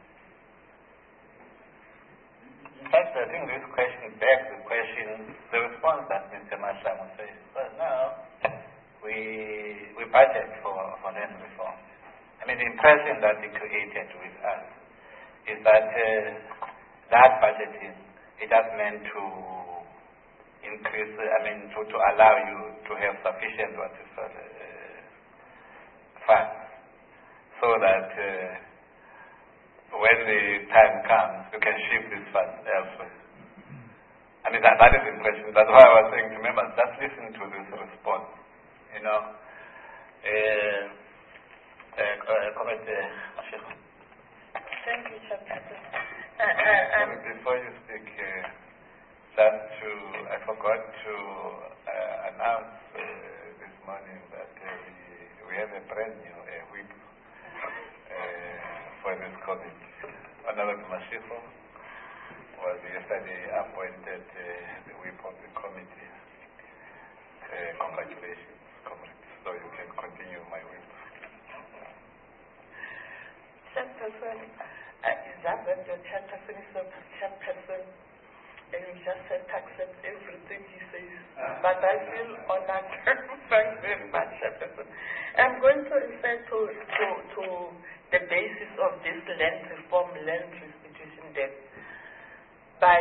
In fact, I think this question begs the question, the response that Mister Mashamo says. Well, now, we we budget for, for land reform. I mean, the impression that it created with us is that uh, that budgeting, it has meant to increase, I mean, to, to allow you to have sufficient what is called, uh, funds, so that uh, when the time comes, you can shift these funds elsewhere. I mean, that, that is the question. That's why I was saying to members, just listen to this response. You know, uh, uh, comment, uh, Thank you, Chairperson. Uh, uh, um, Before you speak, uh, just to, I forgot to uh, announce uh, this morning that uh, we, we have a brand new uh, whip uh, for this committee. Honorable Mashifo was yesterday appointed uh, the whip of the committee. Uh, congratulations, comrades. So you can continue, my whip. Chairperson, uh, is that when your chairperson is a chairperson and you just have to accept everything he says? Uh, but I feel honored. Thanks very much, Chairperson. I'm going to refer to, to, to the basis of this land reform, land restitution debt. By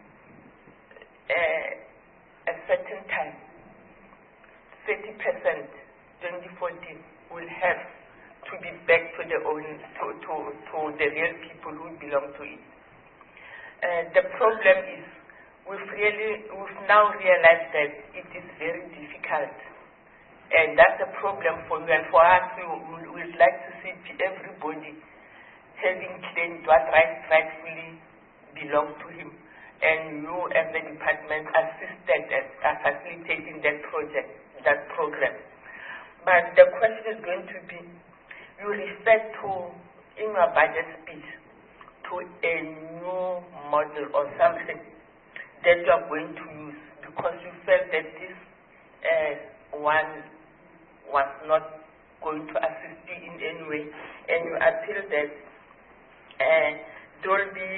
uh, a certain time, thirty percent, twenty fourteen, will have to be back to the own, to, to, to the real people who belong to it. Uh, the problem is we've really, we've now realized that it is very difficult. And that's a problem for you. And for us, we would like to see everybody having claimed what rights rightfully belong to him. And you as the department assisted at facilitating that project, that program. But the question is going to be, you refer to, in your budget speech, to a new model or something that you are going to use because you felt that this uh, one was not going to assist you in any way, and you appeal that uh, there will be,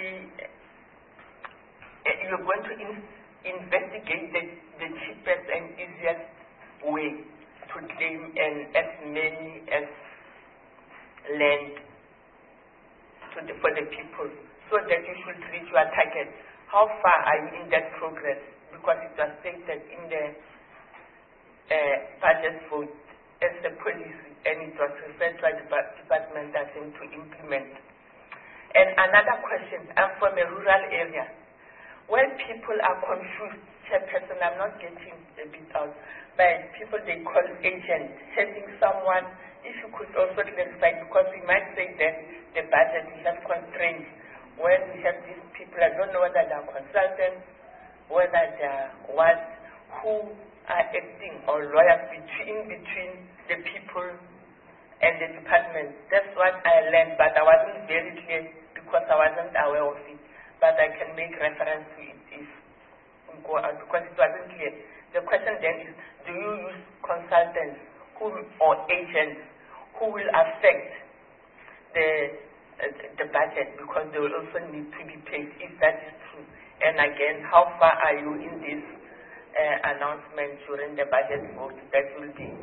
uh, you're going to in, investigate the, the cheapest and easiest way to claim and as many as land to the, for the people so that you should reach your target. How far are you in that progress? Because it was stated in the uh, budget vote as a policy and it was referred to the department as in to implement. And another question, I'm from a rural area where people are confused. Chairperson, I'm not getting a bit out, but people they call agent, having someone. If you could also clarify, because we might say that the budget is not constrained when we have these people. I don't know whether they are consultants, whether they are what, who are acting or lawyers between between the people and the department. That's what I learned, but I wasn't very clear because I wasn't aware of it. But I can make reference to it if we go out because it wasn't clear. The question then is, do you use consultants who or agents who will affect the uh, the budget because they will also need to be paid if that is true. And again, how far are you in this uh, announcement during the budget vote that will be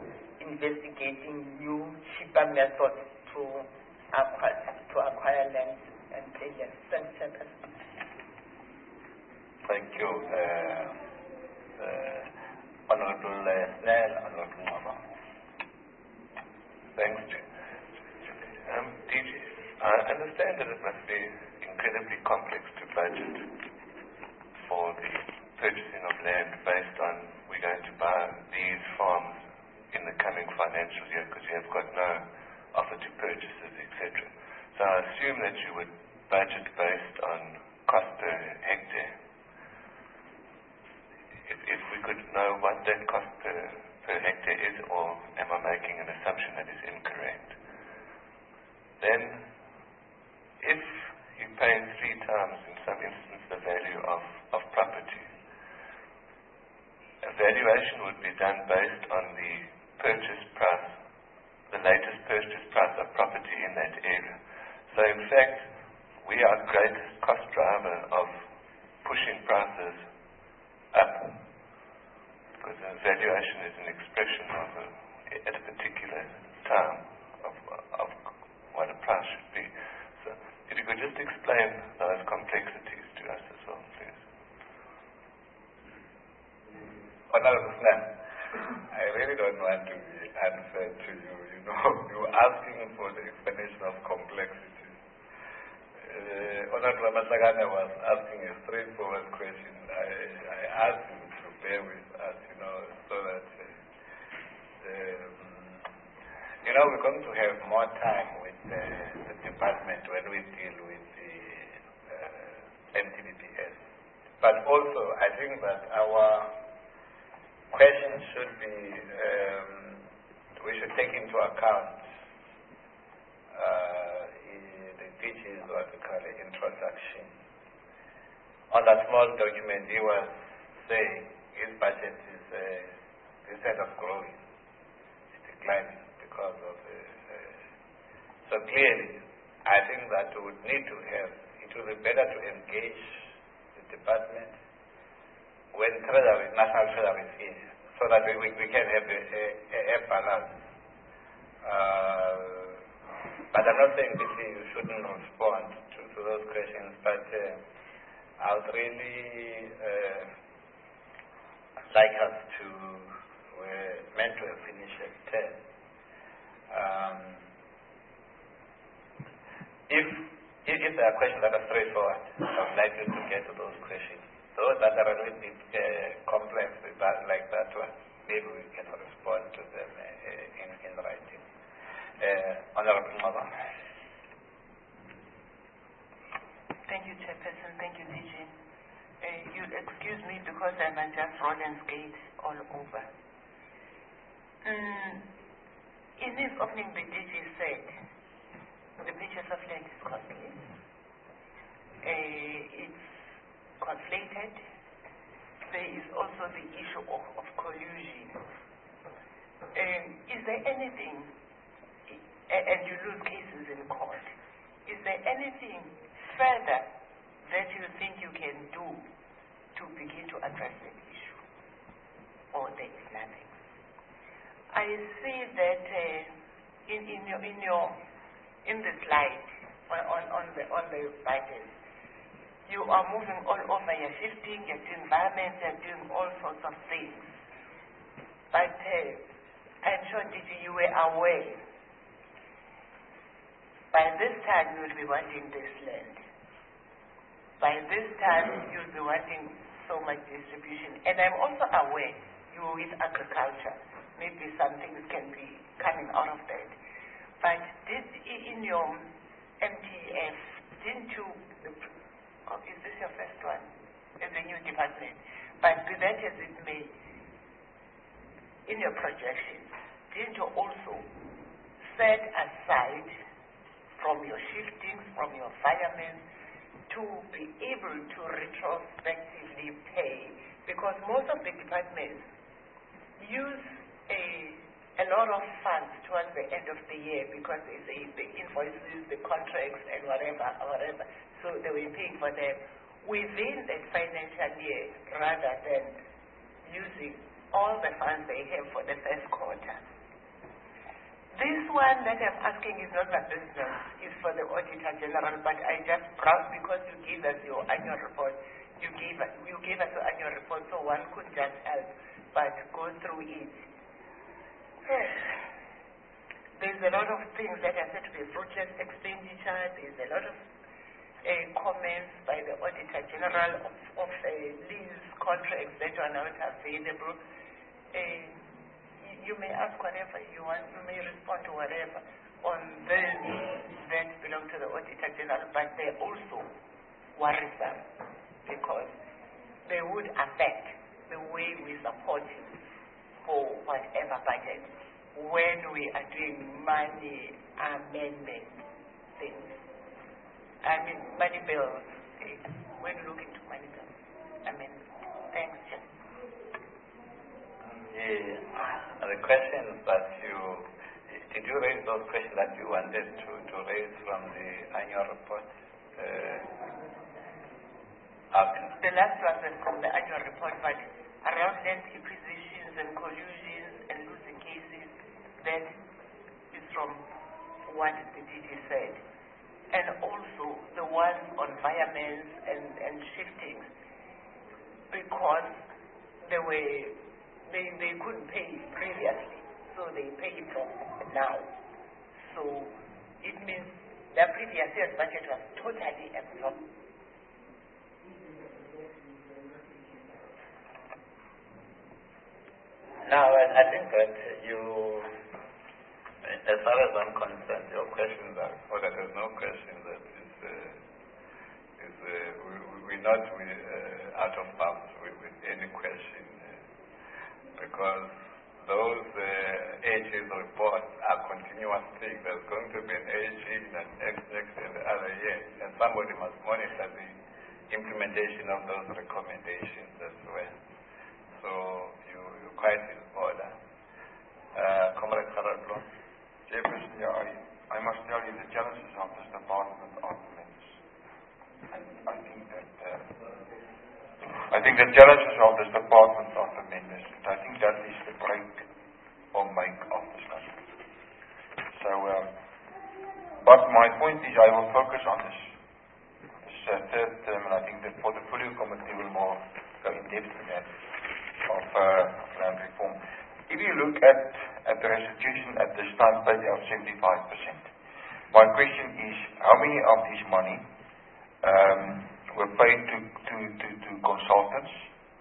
investigating new, cheaper methods to acquire, to acquire land and areas. Thanks, Chairperson. Thank you. Uh, uh, Honorable uh, Snell, Honorable Mama. Thanks, Chair. Um, D G, I understand that it must be incredibly complex to budget for the purchasing of land based on we're going to buy these farms in the coming financial year because you have got no offer to purchases, et cetera. So I assume that you would budget based on cost per hectare. If, if we could know what that cost per, per hectare is, or am I making an assumption that is incorrect? Then, if you're paying three times, in some instances, the value of, of property, a valuation would be done based on the purchase price, the latest purchase price of property in that area. So in fact, we are the greatest cost driver of pushing prices up, because a valuation is an expression of a, at a particular time of, of what a price should be. So if you could just explain those complexities to us as well, please. Honorable Snell, I really don't want to be unfair to you. You know, you're asking for the explanation of complexity. Uh, Honorable Masagane was asking a straightforward question. I, I asked him to bear with us, you know, so that, uh, um, you know, we're going to have more time with uh, the department when we deal with the uh, M T B P S. But also, I think that our questions should be, um, we should take into account uh, the D G's what we call the introduction. On that small document, he was saying his budget is uh, instead of growing, it's declining because of uh, uh, so clearly, I think that we would need to have, it would be better to engage the department when treasury, national treasury is here, so that we, we, we can have a, a, a balance. Uh, but I'm not saying this you shouldn't respond to, to those questions, but uh, I would really uh, like us to, we're meant to have finished at ten. Um, if, if, if there are questions that are straightforward, I would like you to get to those questions. Those that are a little bit uh, complex that, like that one, maybe we can respond to them uh, in, in writing. Uh, Honorable Mother. Thank you, Chairperson. Thank you, D G. Uh, you'll excuse me because I might just roll and skate all over. Mm, in his opening, the D G said the purchase of land is costly. Uh, it's conflated. There is also the issue of, of collusion. Um, is there anything, and you lose cases in court, is there anything further that you think you can do to begin to address that issue? Or there is nothing? I see that uh, in, in your in your in the slide on, on, on the on the budget, you are moving all over, you're shifting, you're doing environment, you're doing all sorts of things. But uh, I'm sure D G, you were aware. By this time, you will be wanting this land. By this time, you'll be wanting so much distribution. And I'm also aware you're with agriculture. Maybe some things can be coming out of that. But did, in your M T F, didn't you, oh, is this your first one in the new department? But be that as it may, in your projections, didn't you also set aside from your shiftings, from your firemen, to be able to retrospectively pay? Because most of the departments use a, a lot of funds towards the end of the year because it's a, the invoices, the contracts, and whatever, whatever. So they were paying for them within that financial year rather than using all the funds they have for the first quarter. one that I'm asking is not my business. It's for the Auditor General, but I just browsed because you gave us your annual report. You gave us, you gave us your annual report, so one could just help but go through it. There's a lot of things that are said to be fruitless expenditure. There's a lot of uh, comments by the Auditor General of, of uh, lease contracts that are not available. Uh, you may ask whatever you want, you may respond to whatever on those that belong to the Auditor General, but they also worrisome because they would affect the way we support you for whatever budget when we are doing money amendment things. I mean, money bills, eh, when you look into money bills. I mean, thanks, Jeff. Yeah, the questions that you, did you raise those questions that you wanted to, to raise from the annual report? Uh, okay. The last one was from the annual report, but around land acquisitions and collusions and losing cases, that is from what the D G said. And also the one on environments and, and shiftings, because they were they, they couldn't pay previously, so they pay from now. So it means the previous year's budget was totally absorbed. Now, I, I think that you, as far as I'm concerned, your questions are, or that there's no question that is, uh, is uh, we, we're not we, uh, out of bounds with, with any question, uh, because those uh, A G's reports are continuous things. There's going to be an A G and next, next, and the other year, and somebody must monitor the implementation of those recommendations as well. So you, you're quite in order. Uh, Comrade Karablo. Chairperson, yeah, I, I must tell you the challenges of this department are tremendous. And I think that uh, I think the challenges of this department are tremendous. And I think that is the break or make of this country. So, um, but my point is I will focus on this, this uh, third term, and I think the portfolio committee will more go in depth in that of uh, land reform. If you look at, at the restitution at this time paid of seventy-five percent, my question is, how many of this money um, were paid to, to, to, to consultants?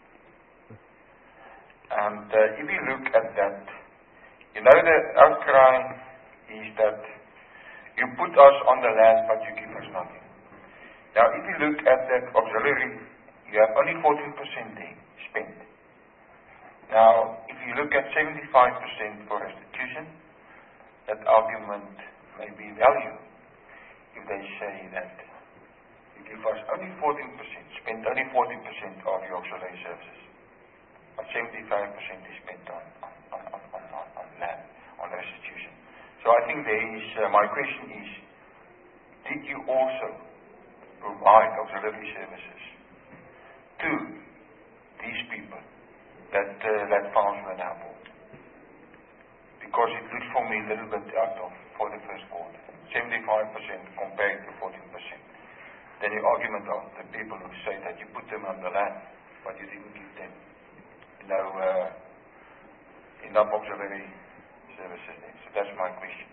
And uh, if you look at that, you know the outcry is that you put us on the land but you give us nothing. Now if you look at that auxiliary, you have only fourteen percent there spent. Now, if you look at seventy-five percent for restitution, that argument may be value. If they say that you give us only fourteen percent, spend only fourteen percent of your auxiliary services, but seventy-five percent is spent on, on, on, on, on, on land, on restitution. So I think there is, uh, my question is, did you also provide auxiliary services to these people that uh, that files were now bought? Because it looks for me a little bit out of for the first quarter, seventy-five percent compared to fourteen percent. Then the argument of the people who say that you put them on the land, but you didn't give them no uh, enough auxiliary services there. So that's my question.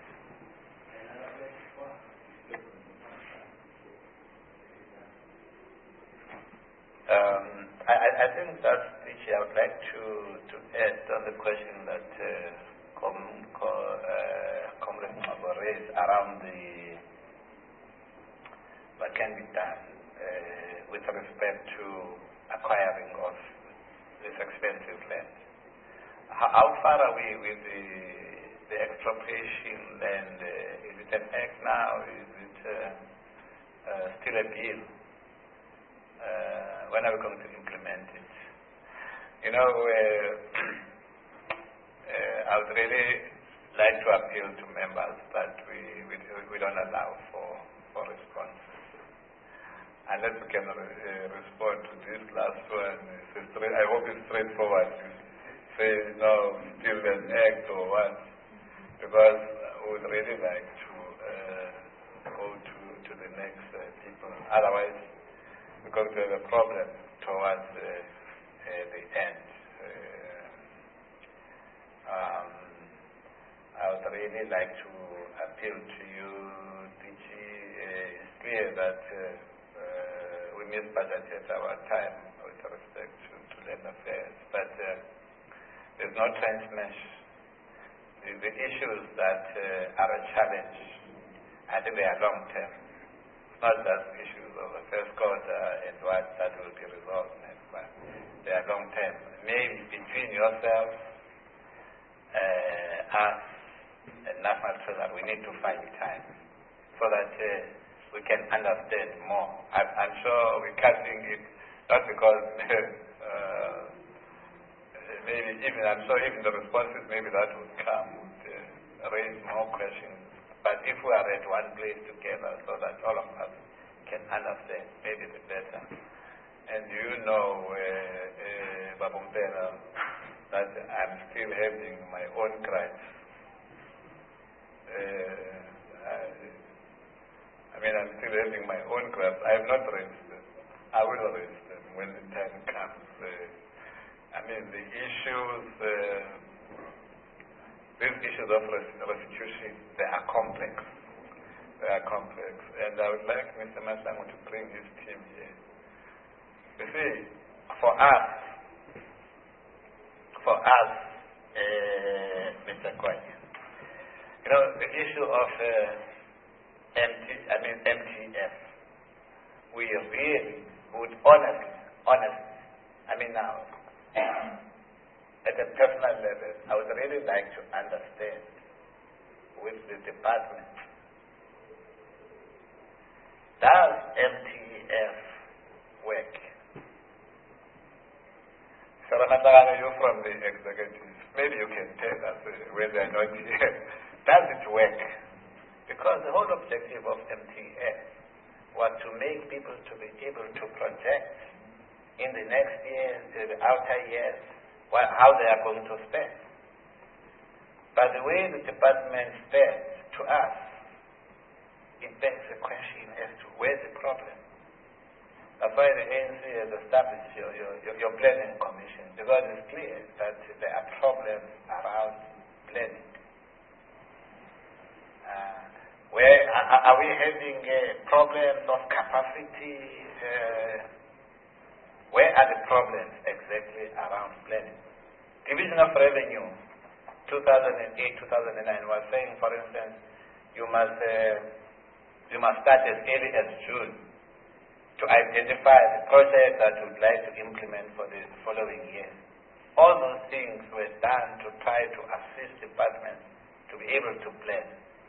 Um, I, I think that which I would like to, to add on the question that uh, Com, Co, uh, Comrade Mabo raised around the what can be done uh, with respect to acquiring of this expensive land. How, how far are we with the, the expropriation land? Uh, is it an act now? Is it uh, uh, still a bill? Uh, when are we going to implement it? You know, uh, uh, I would really like to appeal to members, but we, we, we don't allow for, for responses. Unless we can uh, respond to this last one, it's straight, I hope it's straightforward. You say, no, still an act or what? Because would really like to uh, go to, to the next uh, people. Otherwise, we're going to have a problem towards uh, uh, the end. Uh, um, I would really like to appeal to you, D G. Uh, it's clear that uh, uh, we misbudgeted our time with respect to, to land affairs, but uh, there's no transmesh. The, the issues that uh, are a challenge, I think they are long term. Not just issues of the first quarter and what that will be resolved next month. They are long term. Maybe between yourselves, uh, us, and National Treasury, we need to find time so that uh, we can understand more. I'm, I'm sure we're cutting it, not because uh, maybe even, I'm sure even the responses maybe that would come would uh, raise more questions. But if we are at one place together so that all of us can understand, maybe the better. And you know, uh, uh, Babumpena, that I'm still having my own gripes. Uh, I, I mean, I'm still having my own gripes. I have not raised them. I will raise them when the time comes. Uh, I mean, the issues, uh, these issues of restitution, they are complex. They are complex. And I would like Mister Masango to bring his team here. You see, for us, for us, uh, Mister Kwanya, you know, the issue of uh, M T, I mean M T F, we really would honestly, honestly, I mean now, at a personal level, I would really like to understand with the department, does M T F work? Saramatagana, you're from the executive. Maybe you can tell us uh, whether or not here. Does it work? Because the whole objective of M T F was to make people to be able to project in the next years, in the outer years, what, how they are going to spend. But the way the department spends to us, it begs the question as to where's the problem. That's why the A N C has established your, your, your planning commission, because it's clear that there are problems around planning. Uh, where are, are we having uh, problems of capacity? Uh, where are the problems exactly around planning? Division of Revenue, two thousand eight, two thousand nine was saying, for instance, you must uh, you must start as early as June to identify the project that you would like to implement for the following year. All those things were done to try to assist departments to be able to plan.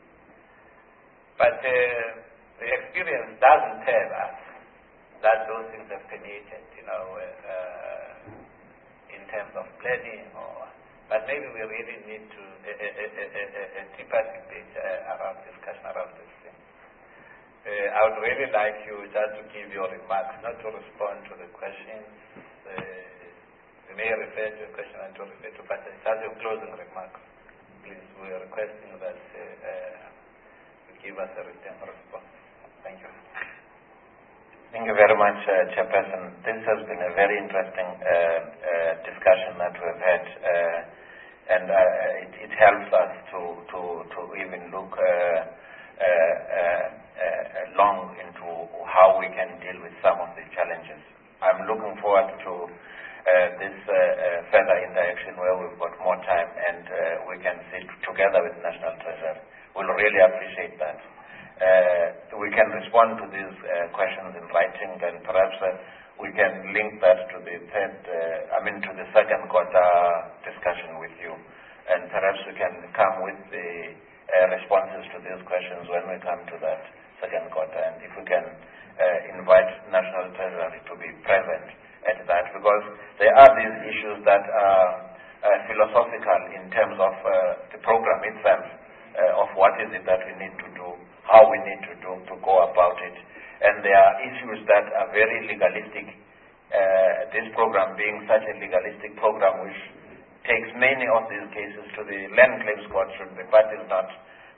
But uh, the experience doesn't tell us that those things have permeated, you know, uh, in terms of planning. Or, but maybe we really need to a, a, a, a, a deeper debate uh, around discussion around this thing. Uh, I would really like you just to give your remarks, not to respond to the questions. Uh, you may refer to a question and to refer to, but just your closing remarks. Please, we are requesting that uh, uh, you give us a written response. Thank you. Thank you very much, uh, Chairperson. This has been a very interesting uh, uh, discussion that we've had, uh, and uh, it, it helps us to, to, to even look uh, uh, uh, Uh, long into how we can deal with some of the challenges. I'm looking forward to uh, this uh, uh, further interaction where we've got more time and uh, we can sit together with National Treasury. We'll really appreciate that. Uh, we can respond to these uh, questions in writing, and perhaps uh, we can link that to the third, uh, I mean to the second quarter discussion with you, and perhaps we can come with the uh, responses to these questions when we come to that second quarter, and if we can uh, invite National Treasury to be present at that, because there are these issues that are uh, philosophical in terms of uh, the program itself, uh, of what is it that we need to do, how we need to do to go about it, and there are issues that are very legalistic. Uh, this program being such a legalistic program which takes many of these cases to the land claims court should the parties not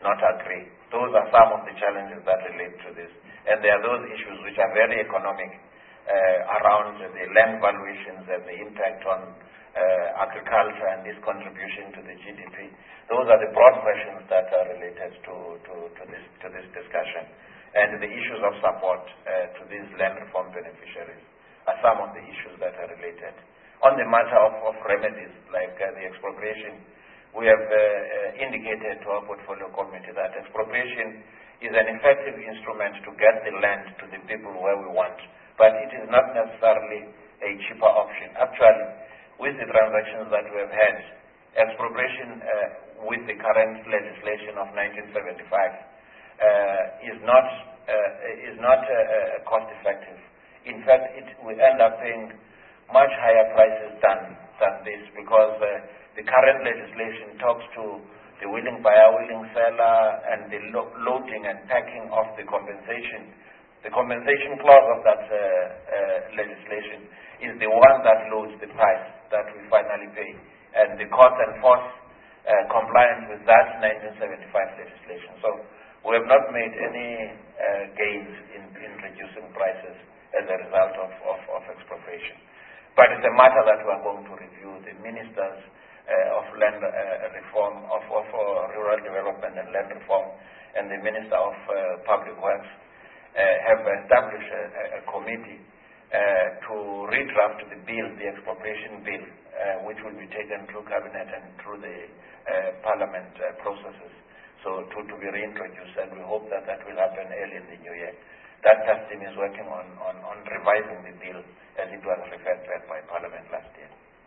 not agree. Those are some of the challenges that relate to this. And there are those issues which are very economic uh, around the land valuations and the impact on uh, agriculture and its contribution to the G D P. Those are the broad questions that are related to, to, to, this, to this discussion. And the issues of support uh, to these land reform beneficiaries are some of the issues that are related. On the matter of, of remedies, like uh, the expropriation, we have uh, uh, indicated to our portfolio committee that expropriation is an effective instrument to get the land to the people where we want, but it is not necessarily a cheaper option. Actually, with the transactions that we have had, expropriation uh, with the current legislation of nineteen seventy-five uh, is not uh, is not uh, cost effective. In fact, it will end up paying much higher prices than than this, because uh, the current legislation talks to the willing buyer, willing seller, and the lo loading and packing of the compensation. The compensation clause of that uh, uh, legislation is the one that loads the price that we finally pay, and the court and force uh, compliance with that nineteen seventy-five legislation. So we have not made any uh, gains in, in reducing prices as a result of, of, of expropriation. But it's a matter that we are going to review. The ministers uh, of land uh, reform, of, of uh, rural development and land reform, and the Minister of uh, Public Works uh, have established a, a committee uh, to redraft the bill, the expropriation bill, uh, which will be taken through cabinet and through the uh, parliament uh, processes, so to, to be reintroduced, and we hope that that will happen early in the new year. That task team is working on, on, on revising the bill as it was referred to by Parliament last year.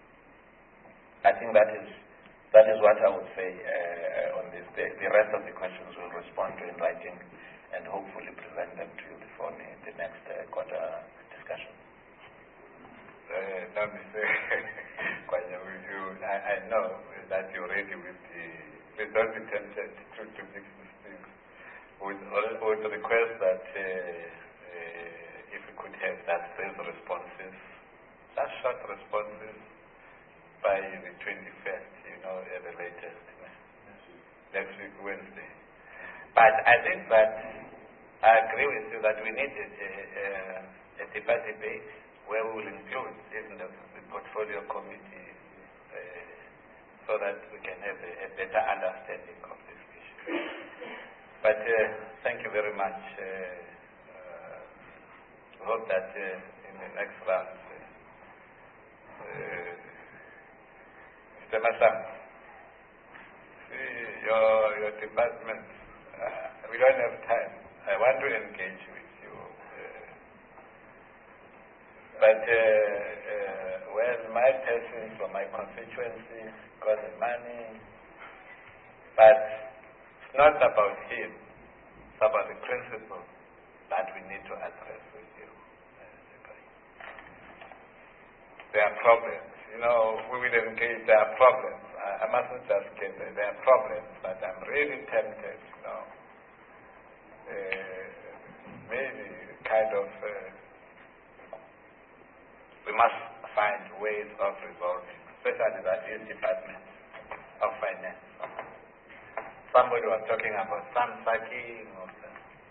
I think that is that is what I would say uh, on this. The, the rest of the questions we'll respond to in writing and hopefully present them to you before the, the next uh, quarter discussion. Uh, now, Mister Kwanya, you, I, I know that you're ready with the, please don't be tempted to, to mix these things. With, with the request that uh, uh, if we could have that sales responses, that short responses by the twenty-first, you know, at the latest, next week, Wednesday. But I think that I agree with you that we need a, a, a deeper debate where we will include even the, the portfolio committee uh, so that we can have a, a better understanding of this issue. But uh, thank you very much. Uh, uh, we hope that uh, in the next round, uh, uh, Mister Masam, see your, your department, uh, we don't have time. I want to engage with you. Uh, but uh, uh, well, my person from my constituency got the money, but it's not about him. It's about the principle that we need to address with you. There are problems. You know, we will engage. There are problems. I, I mustn't just get there. There are problems, but I'm really tempted, you know, uh, maybe kind of, uh, we must find ways of resolving, especially that is Department of Finance. Somebody was talking about some sacking of the,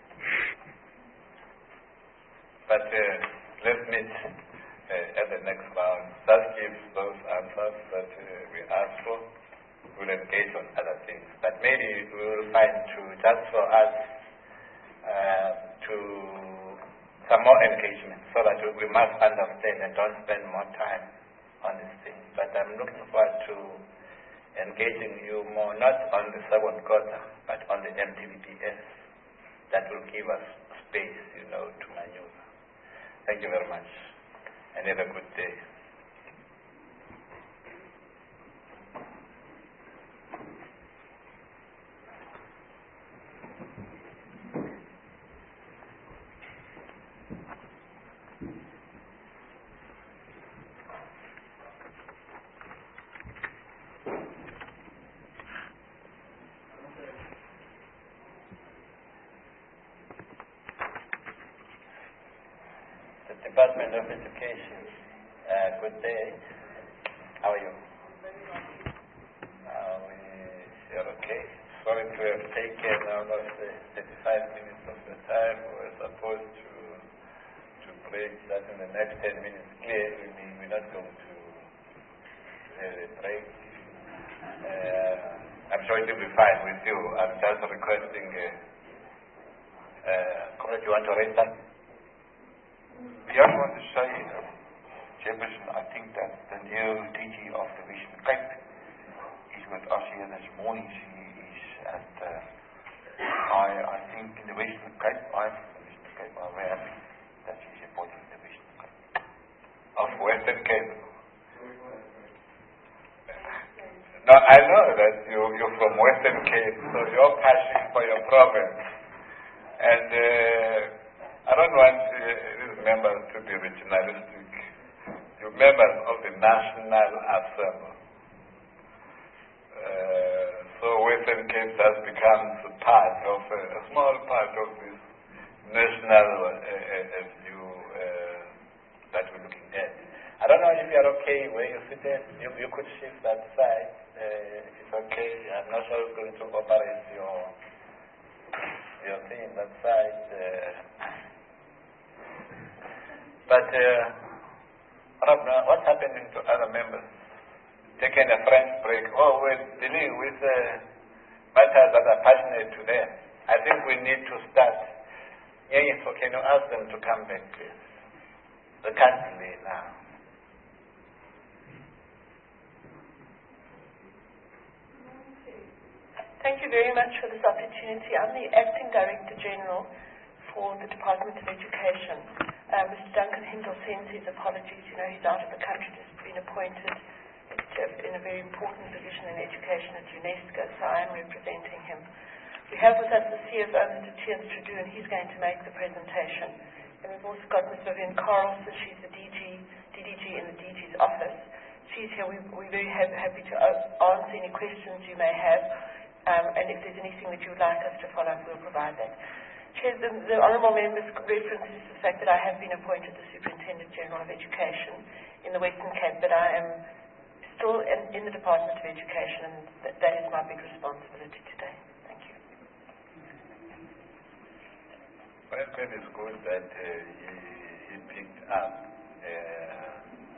but uh, let's meet uh, at the next round. That gives those answers that uh, we asked for. We'll engage on other things, but maybe we will find to just for us uh, to some more engagement, so that we, we must understand and don't spend more time on this thing. But I'm looking forward to engaging you more, not on the second quarter, but on the M T B P S. That will give us space, you know, to maneuver. Thank you very much, and have a good day. Department of Education, uh, good day. How are you? Uh, we, you're okay? sorry to have taken almost uh, thirty-five minutes of the time. We were supposed to to break that in the next ten minutes. Clearly, we're not going to have a break. Uh, I'm sure it will be fine with you. I'm just requesting. Uh, uh, Comrade, you want to raise that? I just want to say, uh, Chairperson, I think that the new D G of the Western Cape is with us here this morning. She is at, uh, I, I think in the Western Cape, I'm from the Western Cape, I'm very happy that she's appointed in the Western Cape. Of Western Cape? No, I know that you, you're from Western Cape, so you're passion for your province. And uh, I don't want uh, these members to be regionalistic. You're members of the National Assembly. Uh, so Western Cape has become a part of, uh, a small part of this national uh, uh, view uh, that we're looking at. I don't know if you're okay where you sit there. You, you could shift that side. Uh, it's okay. I'm not sure it's going to operate your, your thing that side. Uh, but uh, what's happening to other members? Taking a French break. Oh, we're dealing with uh, matters that are passionate to them. I think we need to start. Yeah, so can you ask them to come back, please? They can't delay now. Thank you very much for this opportunity. I'm the Acting Director General for the Department of Education. Uh, Mister Duncan Hindle sends his apologies. You know, he's out of the country, just been appointed in a very important position in education at UNESCO, so I'm representing him. We have with us the C F O, Mister Tian Strudu, and he's going to make the presentation. And we've also got Miz Vivian Carlson. She's the D G, D D G in the D G's office. She's here. We, we're very ha happy to answer any questions you may have. Um, and if there's anything that you would like us to follow up, we'll provide that. Chair, the, the honourable members references the fact that I have been appointed the Superintendent General of Education in the Western Cape, but I am still in, in the Department of Education, and th that is my big responsibility today. Thank you. Well, it is good that uh, he, he picked up. Uh,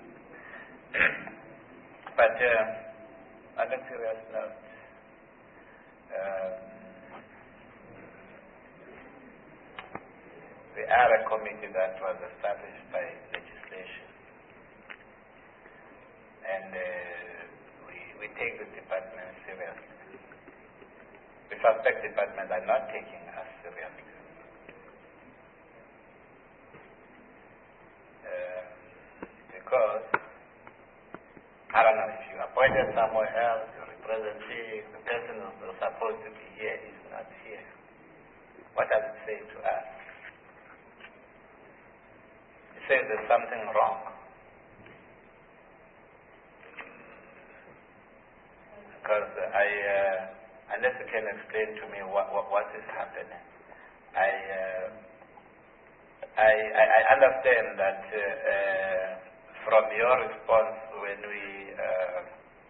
but uh, on a serious note, Um, we are a committee that was established by legislation, and uh, we, we take the department seriously. The suspect department are not taking us seriously. Uh, because, I don't know if you appointed somewhere else, representing the person who's supposed to be here is not here. What does it say to us? It says there's something wrong. Because I, uh, unless you can explain to me what, what, what is happening, I, uh, I, I, I understand that uh, uh, from your response when we uh,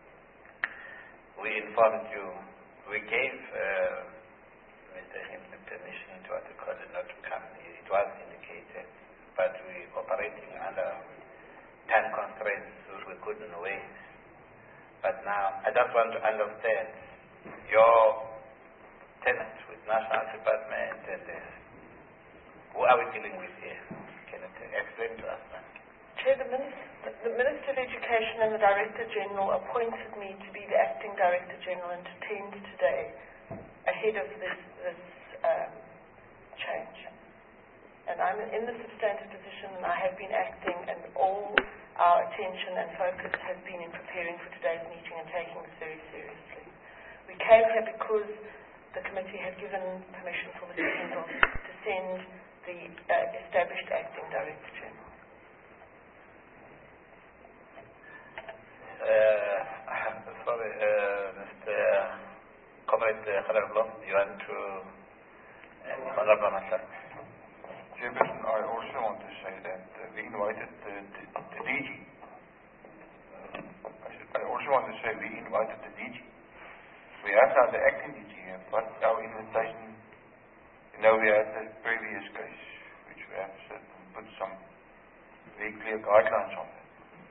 we informed you, we gave uh, Mister Hindle permission to what we call it not to come. It was indicated, but we operating under time constraints, so we couldn't wait. But now, I just want to understand your tenants with National Department and uh, who are we dealing with here? Can you explain to us that? Chair, the Minister, the Minister of Education and the Director General appointed me to be the Acting Director General and to attend today ahead of this, this um, change. And I'm in the substantive position, and I have been acting, and all our attention and focus has been in preparing for today's meeting and taking this very seriously. We came here because the committee had given permission for Mister Hindle to send the uh, established Acting Director General. Uh, sorry, uh, Mister Comrade Khadarullah, you want to uh, Honorable Master? Chairperson, I also want to say that uh, we invited the, the, the D G. Uh, I, said, I also want to say we invited the D G. So we have now the acting D G here, but our invitation, you know, we had the previous case, which we have said and put some very clear guidelines on it.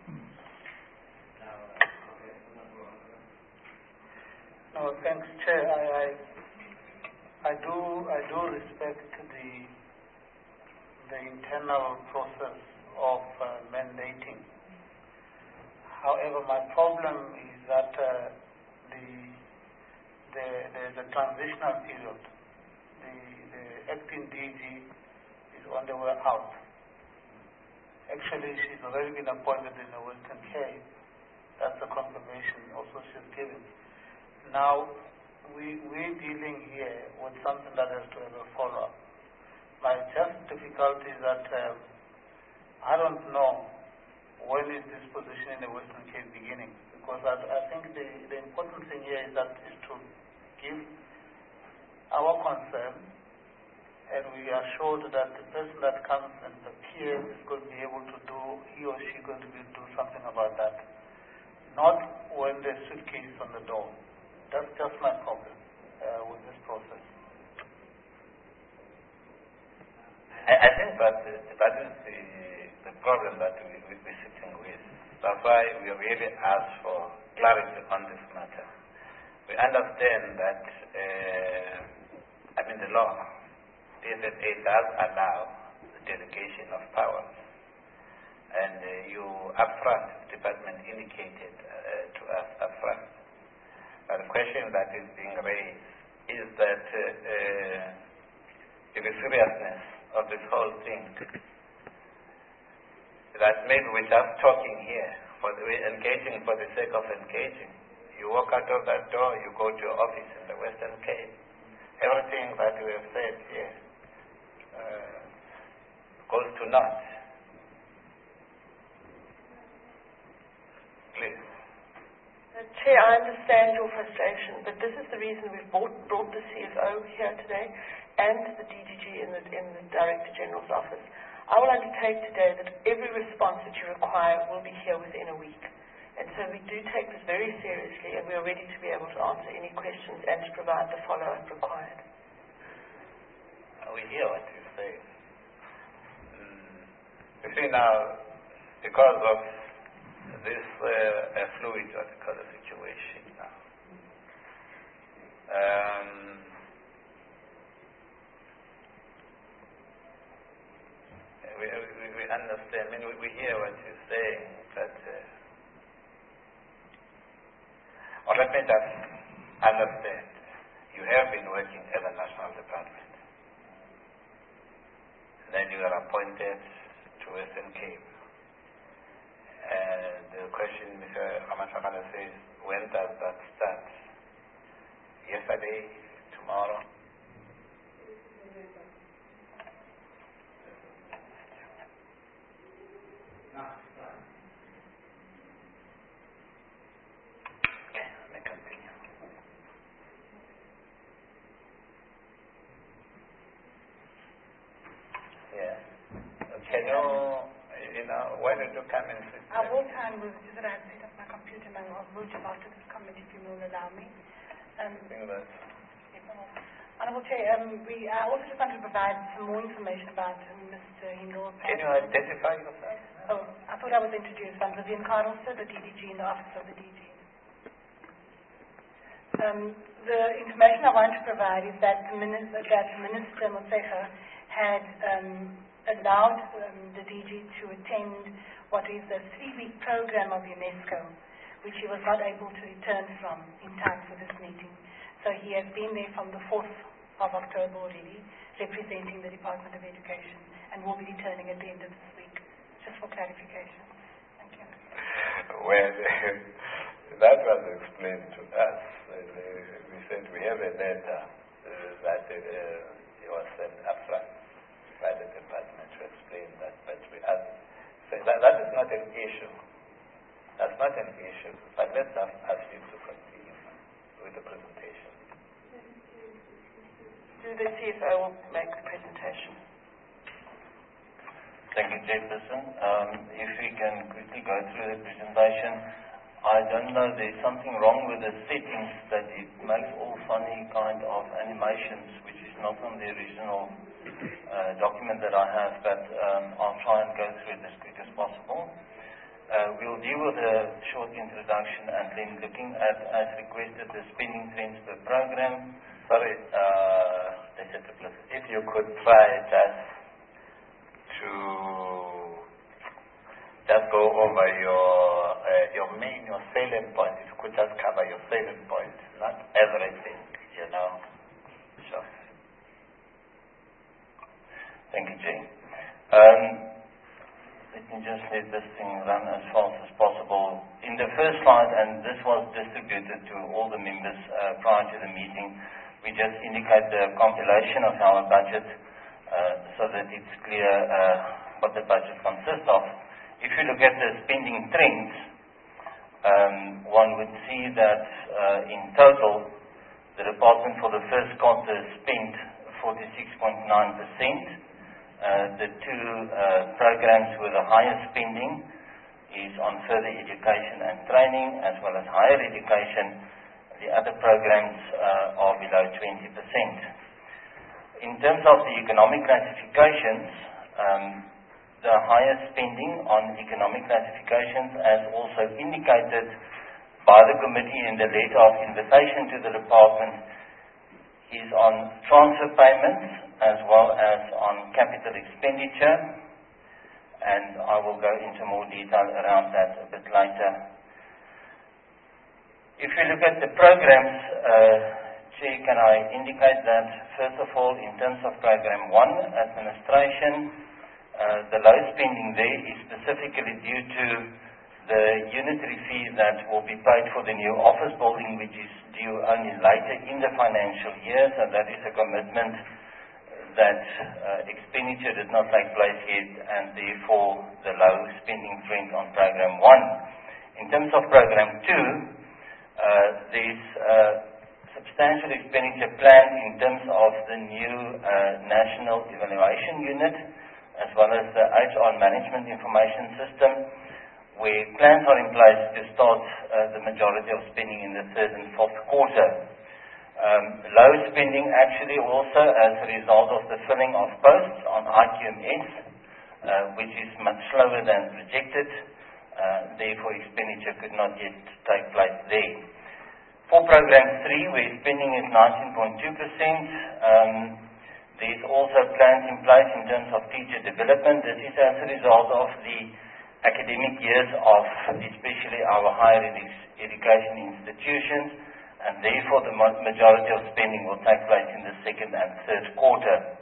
No, thanks, Chair. I, I, I do, I do respect the, the internal process of uh, mandating. However, my problem is that uh, the, the, there's a transitional period. The, the acting D G is on the way out. Actually, she's already been appointed in the Western Cape. That's the confirmation also she's given. Now, we, we're dealing here with something that has to have a follow-up. My just difficulty is that uh, I don't know when is this position in the Western Cape beginning, because I, I think the, the important thing here is that is to give our concern, and we are sure that the person that comes and appears is going to be able to do, he or she going to be do something about that. Not when the suitcase is on the door. That's just my problem uh, with this process. I, I think that uh, that is the, the problem that we, we, we're sitting with. That's why we really ask for clarity on this matter. We understand that, uh, I mean, the law, D S S A does allow the delegation of powers. And uh, you upfront, the department indicated uh, to us upfront. But the question that is being raised is that uh, uh, the seriousness of this whole thing, that maybe we're just talking here, for the, we're engaging for the sake of engaging. You walk out of that door, you go to your office in the Western Cape. Everything that we have said here uh, goes to naught. Please. Chair, I understand your frustration, but this is the reason we've brought, brought the C F O here today and the D D G in the, in the Director General's office. I will undertake today that every response that you require will be here within a week. And so we do take this very seriously, and we are ready to be able to answer any questions and to provide the follow-up required. We hear what you say. Mm. You see now, because of this uh, uh, fluid, what we call the situation now. Um, we, we, we understand, I mean, we, we hear what you're saying, but, uh, or let me just understand, you have been working as a national department, then you are appointed to Western Cape. And the question Mister Ramachakana says, when does that start? Yesterday? Tomorrow? Okay, let me continue. Yeah. Can you, you know, why did you come and sit? Our whole time was just that I had set up my computer and I will just after this comment if you will allow me. Um, Honourable Chair, um, we I also just wanted to provide some more information about um, Mister Hindor. Can you identify yourself? Oh, I thought I was introduced. I'm Vivian Carlson, the D D G in the Office of the D G. Um, the information I want to provide is that the Minister, that Minister Motshekga had um, allowed um, the D G to attend what is a three-week program of UNESCO, which he was not able to return from in time for this meeting. So he has been there from the fourth of October already, representing the Department of Education, and will be returning at the end of this week, just for clarification. Thank you. Well, that was explained to us. Uh, we said we have a letter uh, that uh, was sent upfront by the department to explain that, but we asked, so that, that is not an issue. That's not an issue, but let's ask you to continue with the presentation. Do the C F O will make the presentation. Thank you, Chairperson. Um, if we can quickly go through the presentation. I don't know, there's something wrong with the settings that it makes all funny kind of animations, which is not on the original uh, document that I have, but um, I'll try and go through it as quick as possible. Uh, we'll deal with a short introduction and then looking at, as requested, the spending trends per program. Sorry, uh, if you could try just to just go over your uh, your main, your salient point. If you could just cover your salient point, not everything, you know. Sure. Thank you, Jay. Um, let me just let this thing run as fast as possible. In the first slide, and this was distributed to all the members uh, prior to the meeting, we just indicate the compilation of our budget uh, so that it's clear uh, what the budget consists of. If you look at the spending trends, um, one would see that uh, in total, the department for the first quarter spent forty-six point nine percent. Uh, the two uh, programs with the highest spending is on further education and training, as well as higher education. The other programs uh, are below twenty percent. In terms of the economic classifications, um, the highest spending on economic classifications, as also indicated by the committee in the letter of invitation to the department, is on transfer payments as well as on capital expenditure, and I will go into more detail around that a bit later. If you look at the programs, uh, Chair, can I indicate that, first of all, in terms of Program one, administration, uh, the low spending there is specifically due to the unitary fee that will be paid for the new office building, which is due only later in the financial year, so that is a commitment that uh, expenditure did not take place yet, and therefore the low spending trend on Program one. In terms of Program two, uh, there's uh, substantial expenditure planned in terms of the new uh, National Evaluation Unit, as well as the H R Management Information System, where plans are in place to start uh, the majority of spending in the third and fourth quarter. Um, low spending actually also as a result of the filling of posts on I Q M S, uh, which is much slower than projected. Uh, therefore, expenditure could not yet take place there. For Program three, where spending is nineteen point two percent, um, there's also plans in place in terms of teacher development. This is as a result of the academic years of especially our higher edu- education institutions, and therefore the majority of spending will take place in the second and third quarter.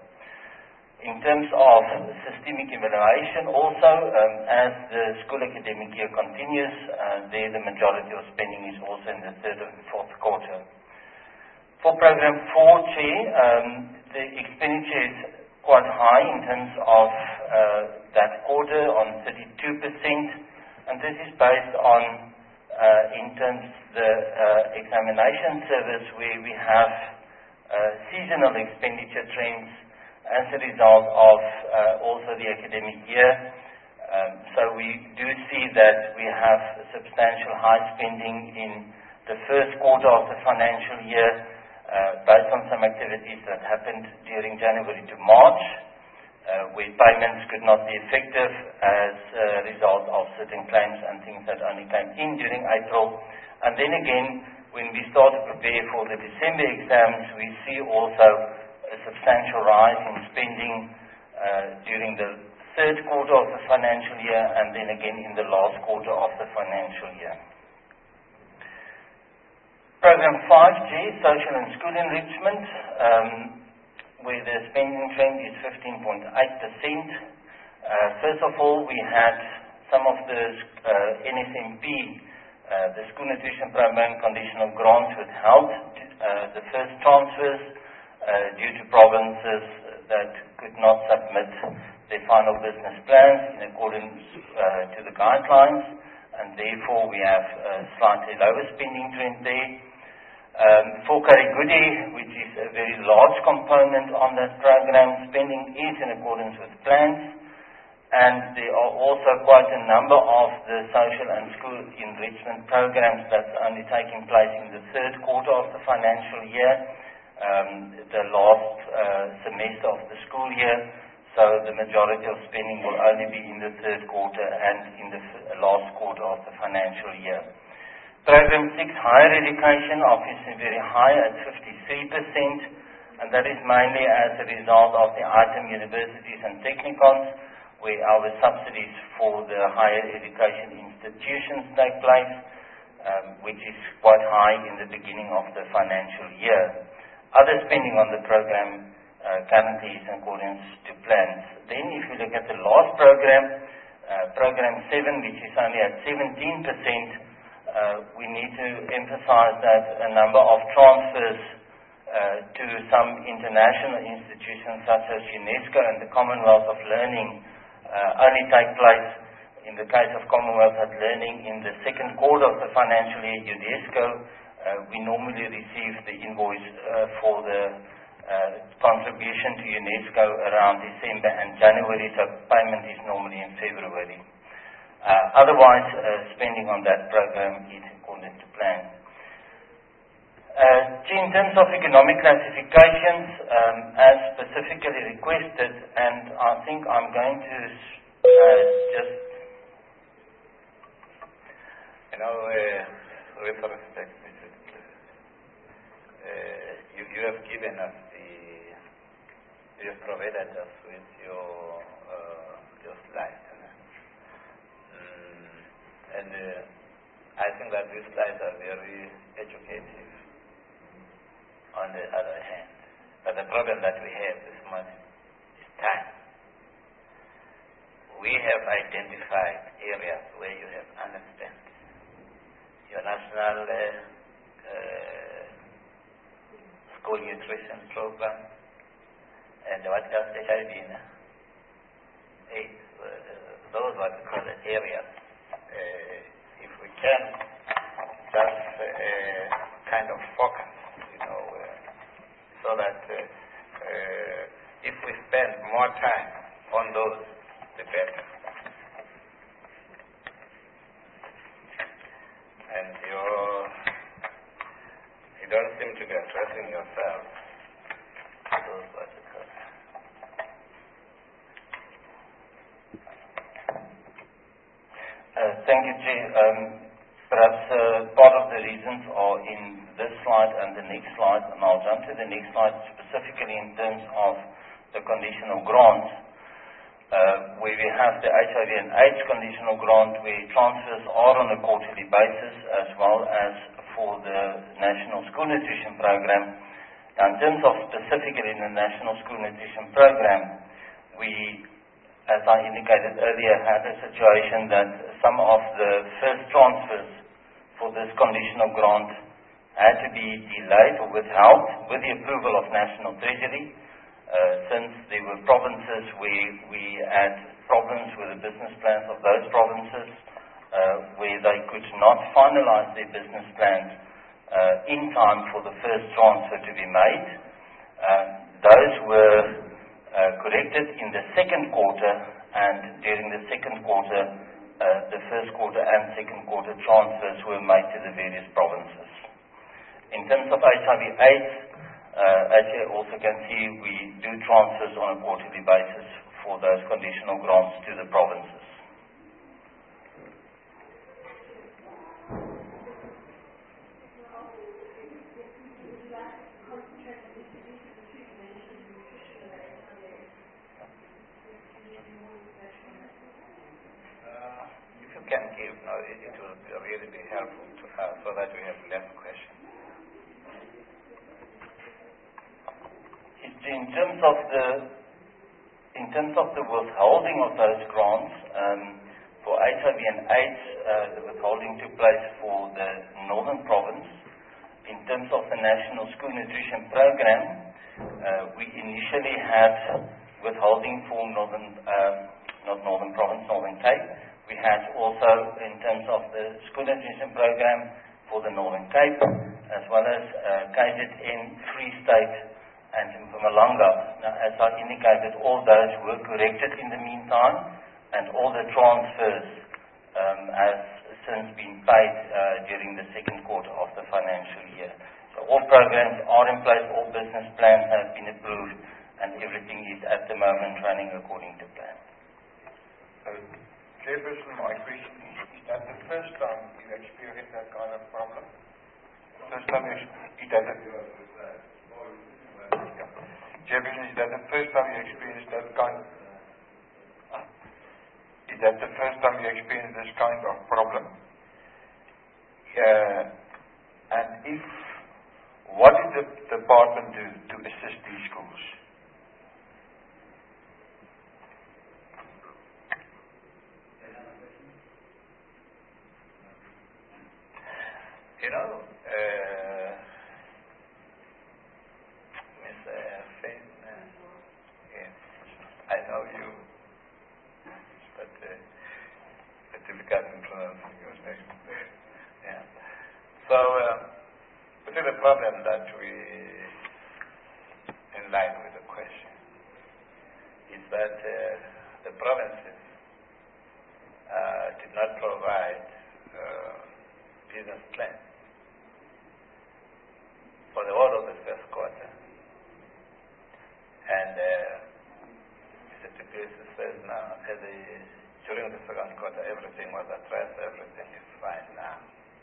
In terms of systemic evaluation also, um, as the school academic year continues, uh, there the majority of spending is also in the third and fourth quarter. For Program four, Chair, um, the expenditure is quite high in terms of uh, that quarter on thirty-two percent, and this is based on, uh, in terms of the uh, examination service, where we have uh, seasonal expenditure trends as a result of uh, also the academic year. Um, so we do see that we have substantial high spending in the first quarter of the financial year, uh, based on some activities that happened during January to March, uh, where payments could not be effective as a result of certain claims and things that only came in during April. And then again, when we start to prepare for the December exams, we see also a substantial rise in spending uh, during the third quarter of the financial year, and then again in the last quarter of the financial year. Program five G, Social and School Enrichment, um, where the spending trend is fifteen point eight percent. Uh, first of all, we had some of the uh, N S M P, uh, the School Nutrition Program conditional grants withheld, uh, the first transfers, Uh, due to provinces that could not submit their final business plans in accordance uh, to the guidelines, and therefore we have a slightly lower spending trend there. Um, for Karigudi, which is a very large component on that program, spending is in accordance with plans, And there are also quite a number of the social and school enrichment programs that's only taking place in the third quarter of the financial year, um, the last uh, semester of the school year. So the majority of spending will only be in the third quarter and in the f- last quarter of the financial year. Program six, higher education, obviously very high at fifty-three percent, and that is mainly as a result of the item universities and technicons, where our subsidies for the higher education institutions take place, um, which is quite high in the beginning of the financial year. Other spending on the program uh, currently is in accordance to plans. Then if you look at the last program, uh, program seven, which is only at seventeen percent, uh, we need to emphasize that a number of transfers uh, to some international institutions such as UNESCO and the Commonwealth of Learning Uh, only take place in the case of Commonwealth of Learning in the second quarter of the financial year. UNESCO, uh, we normally receive the invoice uh, for the uh, contribution to UNESCO around December and January, so payment is normally in February. Uh, otherwise, uh, spending on that program is according to plan. Uh, in terms of economic classifications, um, as specifically requested, and I think I'm going to uh, just, you know, uh, with respect, Missus Uh, you, you have given us the, you have provided us with your uh, your slides, mm, and uh, I think that these slides are very educative. On the other hand, but the problem that we have this morning is time. We have identified areas where you have underspent your national uh, uh, school nutrition program and what else H I V, AIDS, uh, those what we call the areas. Uh, if we can just uh, kind of focus, you know, uh, so that uh, uh, if we spend more time on those, the better. And you're, you don't seem to be addressing yourself to those verticals. Uh, thank you, Jay. Um, perhaps uh, part of the reasons are in this slide and the next slide, and I'll jump to the next slide specifically in terms of the conditional grants, uh, where we have the H I V and AIDS conditional grant, where transfers are on a quarterly basis, as well as for the National School Nutrition Program. Now, in terms of specifically in the National School Nutrition Program, we, as I indicated earlier, had a situation that some of the first transfers for this conditional grant had to be delayed or withheld with the approval of National Treasury, uh, since there were provinces where we had problems with the business plans of those provinces, uh, where they could not finalize their business plans uh, in time for the first transfer to be made. Uh, those were uh, corrected in the second quarter, and during the second quarter, uh, the first quarter and second quarter transfers were made to the various provinces. In terms of H I V AIDS, uh, as you also can see, we do transfers on a quarterly basis for those conditional grants to the provinces. Can give, no, it, it will really be helpful to us so that we have less questions. In terms of the in terms of the withholding of those grants, um, for H I V and AIDS, uh, the withholding took place for the Northern Province. In terms of the National School Nutrition Program, uh, we initially had withholding for Northern, uh, not Northern Province, Northern Cape. We had also, in terms of the school nutrition program, for the Northern Cape, as well as uh, K Z N, Free State, and Mpumalanga. Now, as I indicated, all those were corrected in the meantime, and all the transfers um, have since been paid uh, during the second quarter of the financial year. So all programs are in place, all business plans have been approved, and everything is at the moment running according to plan. So, Chairperson, my question is, is that the first time you experienced that kind of problem? First time you experienced that? Chairperson, is that the first time you experienced that kind of Is that the first time you experienced this kind of problem? Uh, and if, what did the department do to assist these schools? You know, uh, Miss Fain, uh, yes, I know you, but uh, it's difficult in pronouncing your name. Yeah. So, uh, we see the problem that we, in line with the question, is that uh, the provinces uh, did not provide uh, business plans for the whole of the first quarter. And uh, Mister Tipius says now, uh, the, during the second quarter, everything was addressed, everything is fine now.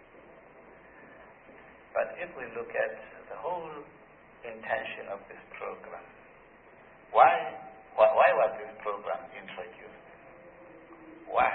But if we look at the whole intention of this program, why, why, why was this program introduced? Why?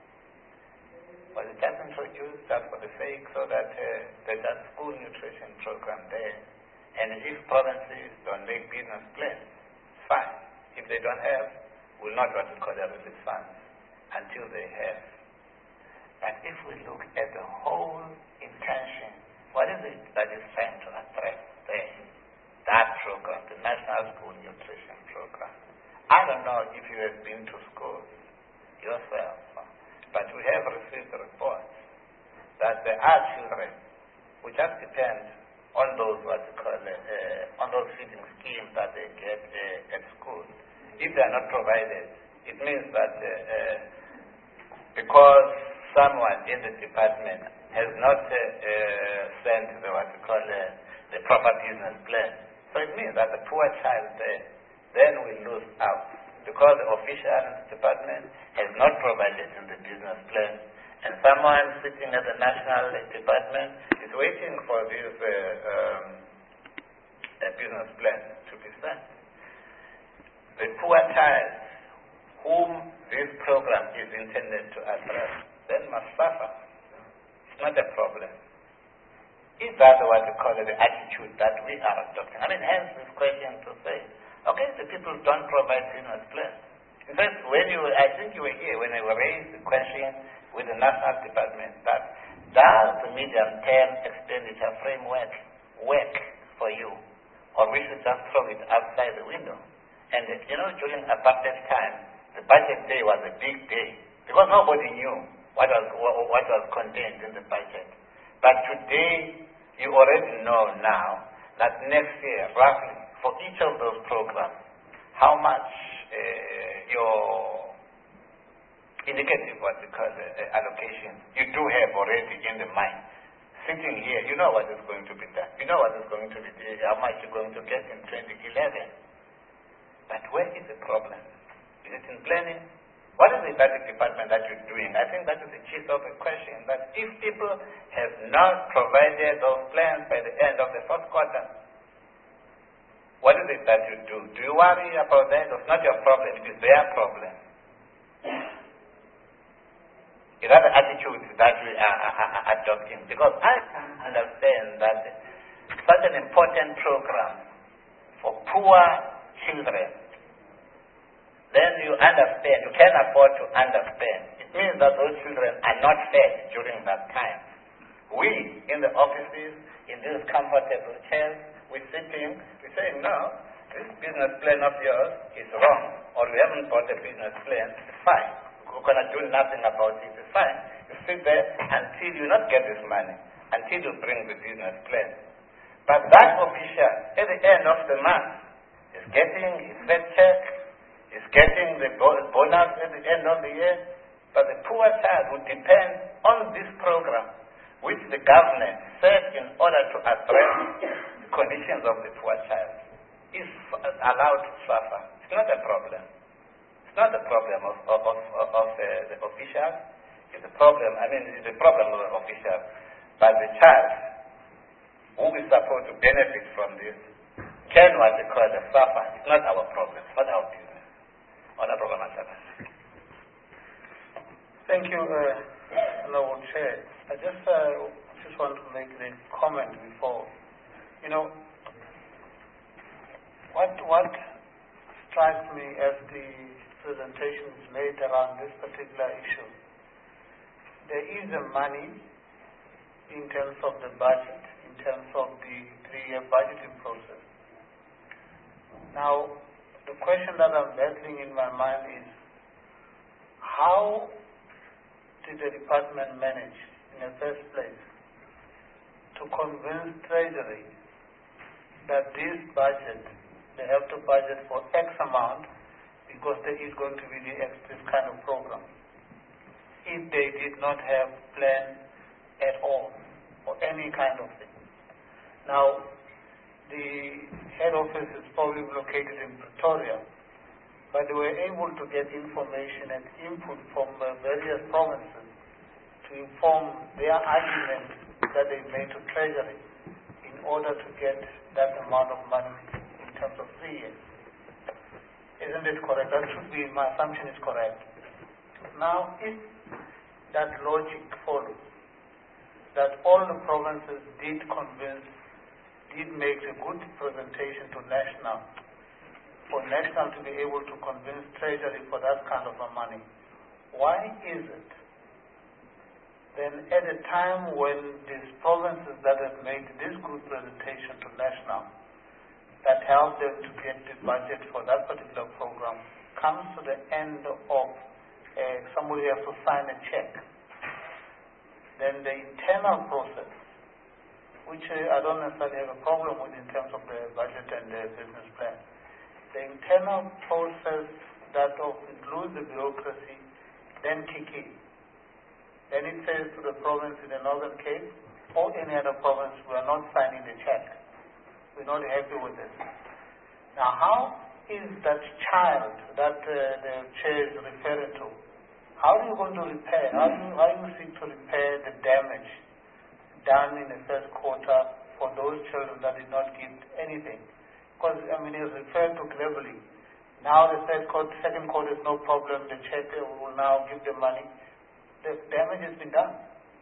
Was it just introduced just for the sake so that uh, there's a school nutrition program there, and if provinces don't make business plans, fine. If they don't have, we'll not what we call the relief funds until they have. But if we look at the whole intention, what is it that is trying to address there? That program, the National School Nutrition Program. I don't know if you have been to schools yourself, but we have received reports that there are children who just depend on those what we call uh, on those feeding schemes that they get uh, at school. If they are not provided, it means that uh, uh, because someone in the department has not uh, uh, sent the what we call uh, the proper business plan, so it means that the poor child there then will lose out, because the official department has not provided in the business plan, and someone sitting at the national department is waiting for this uh, um, uh, business plan to be sent. The poor child whom this program is intended to address then must suffer. It's not a problem. Is that what we call the attitude that we are adopting? I mean, hence this question to say, okay, the people don't provide business plans. In fact, when you, I think you were here when I raised the question with the National Department that does the medium-term expenditure framework work for you, or we should just throw it outside the window? And you know, during apartheid time, the budget day was a big day because nobody knew what was what was contained in the budget. But today, you already know now that next year, roughly, for each of those programs, how much uh, your indicative, what we call uh, allocation, you do have already in the mind. Sitting here, you know what is going to be done. You know what is going to be done, how much you're going to get in twenty eleven. But where is the problem? Is it in planning? What is the budget department that you're doing? I think that is the gist of the question, that if people have not provided those plans by the end of the first quarter, what is it that you do? Do you worry about that? It's not your problem, it is their problem. Is that the attitude that we are, are, are adopting? Because I can understand that such an important program for poor children, then you understand, you can afford to understand. It means that those children are not fed during that time. We, in the offices, in these comfortable chairs, we're sitting, we're saying, no, this business plan of yours is wrong, or we haven't bought a business plan, it's fine. We're going to do nothing about it, it's fine. You sit there until you not get this money, until you bring the business plan. But that official, at the end of the month, is getting his fed check, is getting the bo- bonus at the end of the year, but the poor child would depend on this program, which the government set in order to address the conditions of the poor child, is allowed to suffer. It's not a problem. It's not a problem of, of, of, of uh, the officials. It's a problem, I mean, it's a problem of the officials. But the child who is supposed to benefit from this can what they call a suffer. It's not our problem. It's not our business. Honorable Masalas. Thank you, uh, Honorable Chair. I just, uh, just want to make a comment before. You know, what, what strikes me as the presentation is made around this particular issue, there is a money in terms of the budget, in terms of the three-year budgeting process. Now, the question that I'm battling in my mind is, how did the department manage, in the first place, to convince Treasury that this budget, they have to budget for X amount because there is going to be the X, this kind of program, if they did not have plan at all, or any kind of thing. Now, the head office is probably located in Pretoria, but they were able to get information and input from uh, various provinces to inform their arguments that they made to Treasury in order to get that amount of money in terms of three years. Isn't it correct? That should be, my assumption is correct. Now, if that logic follows, that all the provinces did convince, did make a good presentation to National, for National to be able to convince Treasury for that kind of a money, why is it then at a time when these provinces that have made this good presentation to National, that helped them to get the budget for that particular program, comes to the end of uh, somebody has to sign a check, then the internal process, which uh, I don't necessarily have a problem with in terms of the budget and the business plan, the internal process that includes the bureaucracy then kick in. Then it says to the province in the Northern Cape or any other province, we are not signing the check. We're not happy with this. Now, how is that child that uh, the chair is referring to, how are you going to repair? How do you, how do you seek to repair the damage done in the first quarter for those children that did not give anything? Because, I mean, it's referred to cleverly. Now the third quarter, second quarter is no problem. The check will now give the money. The damage has been done.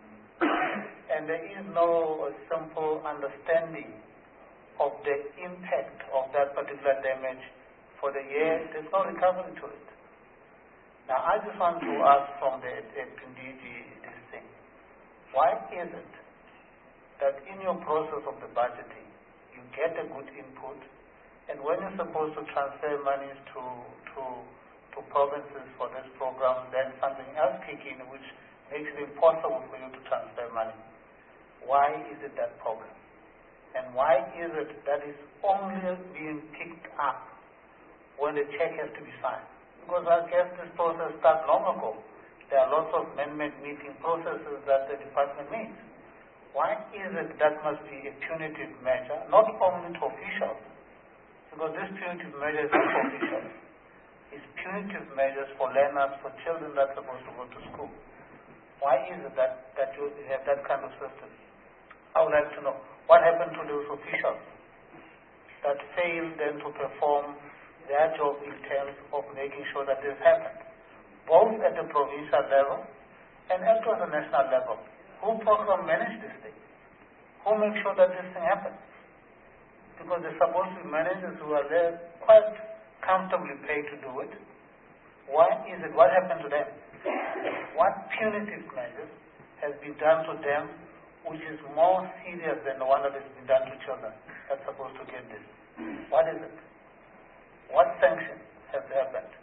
And there is no simple understanding of the impact of that particular damage for the year. There's no recovery to it. Now, I just want to ask from the D G this thing. Why is it that in your process of the budgeting, you get a good input, and when you're supposed to transfer monies to, to, to provinces for this program, then something else kicks in which makes it impossible for you to transfer money? Why is it that problem? And why is it that it's only being picked up when the check has to be signed? Because I guess this process started long ago. There are lots of man-made meeting processes that the department meets. Why is it that must be a punitive measure, not only to officials, because this punitive measure is not for officials. It's punitive measures for learners, for children that are supposed to go to school. Why is it that, that you have that kind of system? I would like to know what happened to those officials that failed then to perform their job in terms of making sure that this happened, both at the provincial level and at the national level. Who program manage this thing? Who makes sure that this thing happens? Because they're supposed to be managers who are there quite comfortably paid to do it. Why is it? What happened to them? What punitive measures has been done to them which is more serious than the one that has been done to children that's supposed to get this? What is it? What sanction has happened?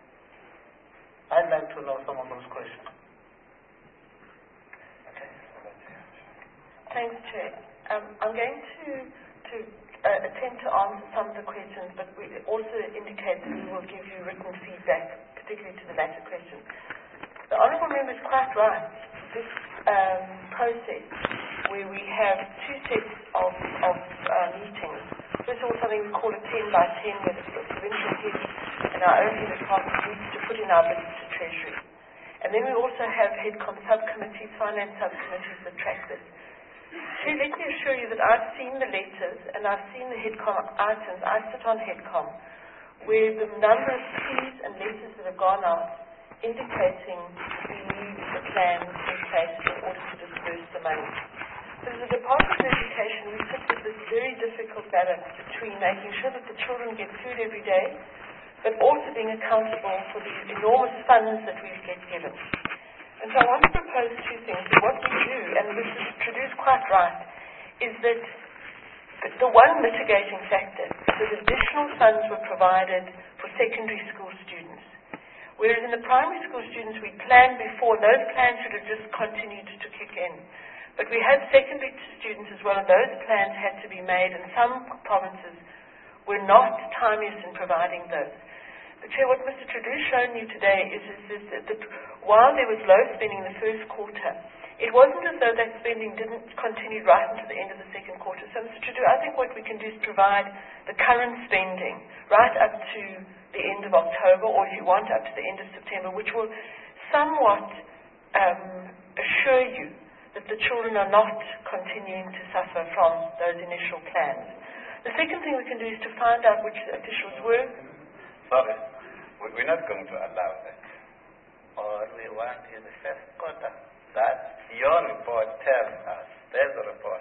I'd like to know some of those questions. Thanks, Chair. Um, I'm going to, to uh, attempt to answer some of the questions, but we also indicate that we will give you written feedback, particularly to the latter question. The Honourable Member is quite right. This um, process, where we have two sets of, of uh, meetings, first of all something we call a ten by ten, where the provincial heads and our own head department needs to put in our bids to Treasury. And then we also have HEADCOM subcommittees, finance subcommittees that track this. So let me assure you that I've seen the letters and I've seen the HEADCOM items. I sit on HEADCOM, where the number of pleas and letters that have gone out indicating we need the plans in place in order to disperse the money. So as a Department of Education, we sit with this very difficult balance between making sure that the children get food every day, but also being accountable for the enormous funds that we get given. And so I want to propose two things. What we do, and this is introduced quite right, is that the one mitigating factor is that additional funds were provided for secondary school students. Whereas in the primary school students we planned before, and those plans should have just continued to kick in. But we had secondary students as well, and those plans had to be made, and some provinces were not timeous in providing those. But Chair, what Mister Trudeau's shown you today is, is, is that, that while there was low spending in the first quarter, it wasn't as though that spending didn't continue right into the end of the second quarter. So Mister Trudeau, I think what we can do is provide the current spending right up to the end of October, or if you want, up to the end of September, which will somewhat um, assure you that the children are not continuing to suffer from those initial plans. The second thing we can do is to find out which officials were. Sorry, we're not going to allow that. All we want is the first quarter. That your report tells us, there's a report.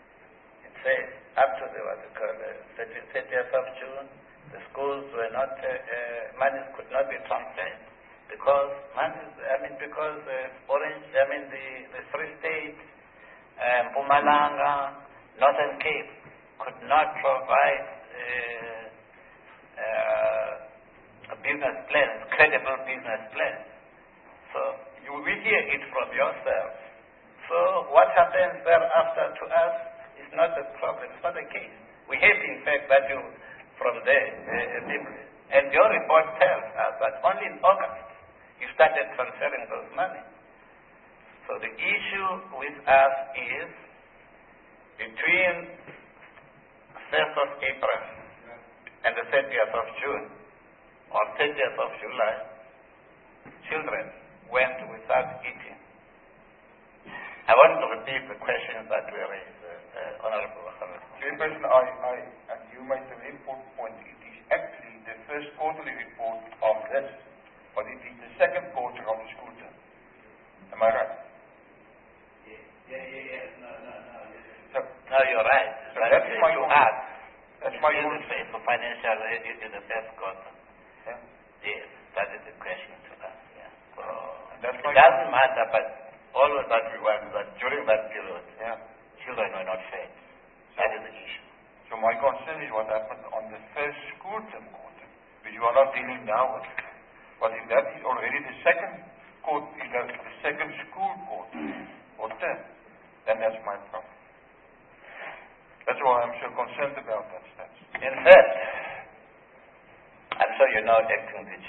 It says up to the what we call the thirtieth of June, the schools were not, uh, uh, money could not be transferred because money, I mean, because uh, Orange, I mean, the, the Free State, um, Mpumalanga, Northern Cape could not provide uh, uh, a business plan, credible business plan. So you will hear it from yourself. So what happens thereafter to us is not a problem, it's not the case. We have, in fact, that you from there, uh, and your report tells us that only in August you started transferring those money. So the issue with us is between first of April and the thirtieth of June or thirtieth of July, children went without eating. I want to repeat the questions that were raised, uh, uh, Honorable Wakala. Chairperson, I, I, and you made a very important point. It is actually the first quarterly report of this, but it is the second quarter of the school term. Am I right? Yeah, yeah, yeah, yeah. No, no, no. So, no, you're right. So that's right. my you own. ask. That's my in own. the face of financial aid in the first quarter. Yeah. Yes, that is the question to us. Yeah. So that's it my doesn't matter, but always that we want that during that period, yeah. children were not fed. That is the issue. So my concern is what happened on the first school term quarter, which you are not dealing now with. But if that is already the second quarter, the second school quarter or term, then that's my problem. That's why I'm so concerned about that stats. In fact, I'm sure you know Acting D G.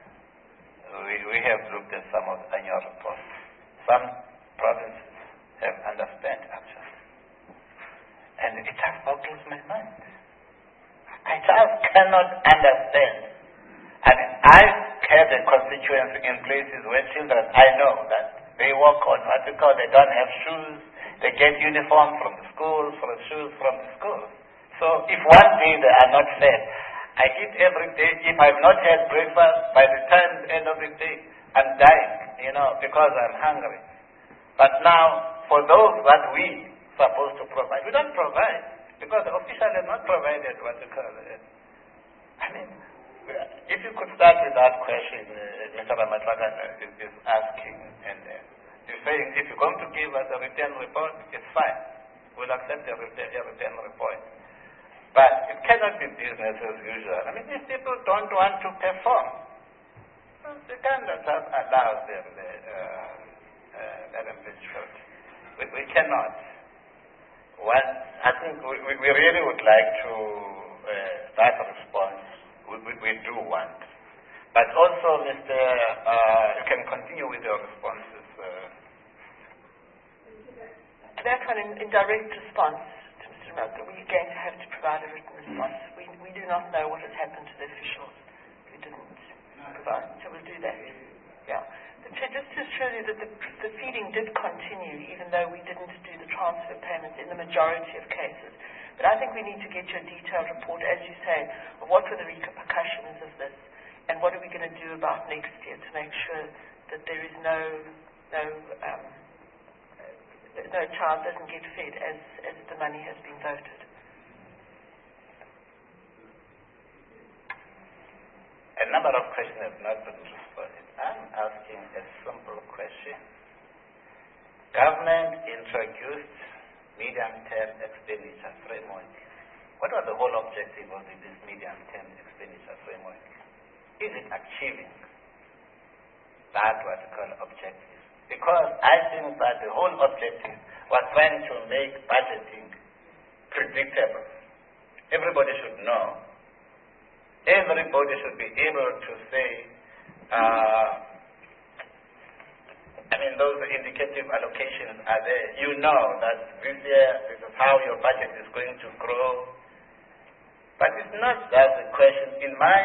We, we have looked at some of the annual reports. Some provinces have underspent actually. And it just boggles my mind. I just cannot understand. I mean, I've had a constituency in places where children, I know that they walk on what we call, they don't have shoes, they get uniform from the schools, from shoes from the schools. So if one day they are not fed, I eat every day. If I've not had breakfast, by the time the end of the day, I'm dying, you know, because I'm hungry. But now, for those that we supposed to provide, we don't provide, because the official has not provided what we call it. I mean, if you could start with that question, uh, Mister Ramatlagan is, is asking, and uh, you're saying, if you're going to give us a written report, it's fine. We'll accept a written, a written report. But it cannot be business as usual. I mean, these people don't want to perform. Well, they cannot have allowed them the, uh, uh, that ambitious. We, we cannot. One, I think we, we we really would like to, uh, that response, we, we, we do want. But also, Mister Uh, you can continue with your responses. Uh. That one, in, in direct response to Mister Malcolm, we're going to have to provide a written response. We, we do not know what has happened to the officials who didn't provide, so we'll do that. Yeah. But to, just to assure you that the, the feeding did continue, even though we didn't do the transfer payments in the majority of cases. But I think we need to get you a detailed report, as you say, of what were the repercussions of this, and what are we going to do about next year to make sure that there is no no um, no child doesn't get fed as, as the money has been voted. A number of questions have not been responded. I'm asking a simple question. Government introduced medium-term expenditure framework. What was the whole objective of this medium-term expenditure framework? Is it achieving that what we call objective? Because I think that the whole objective was trying to make budgeting predictable. Everybody should know. Everybody should be able to say, uh, I mean, those indicative allocations are there. You know that this year, this is how your budget is going to grow. But it's not just a question. In my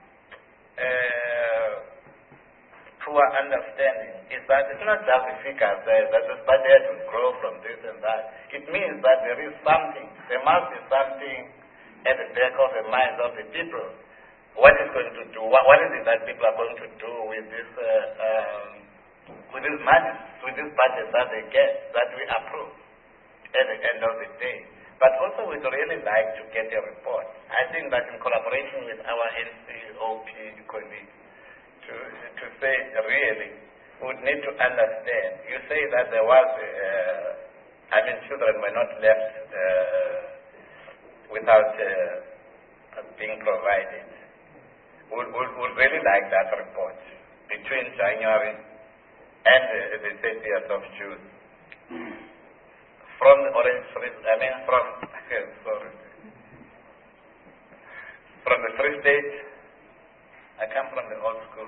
uh, poor understanding is that it's not just the figures there, that the budget will grow from this and that. It means that there is something, there must be something at the back of the minds of the people. What is going to do, what, what is it that people are going to do with this, uh, um, with this money, with this budget that they get, that we approve at the end of the day. But also we'd really like to get a report. I think that in collaboration with our N C O P colleagues, To, to say really, we would need to understand. You say that there was, uh, I mean, children were not left uh, without uh, being provided. We would, would, would really like that report between January and uh, the thirtieth of June. From the Orange Free, I mean, from, sorry, from the Free State. I come from the old school.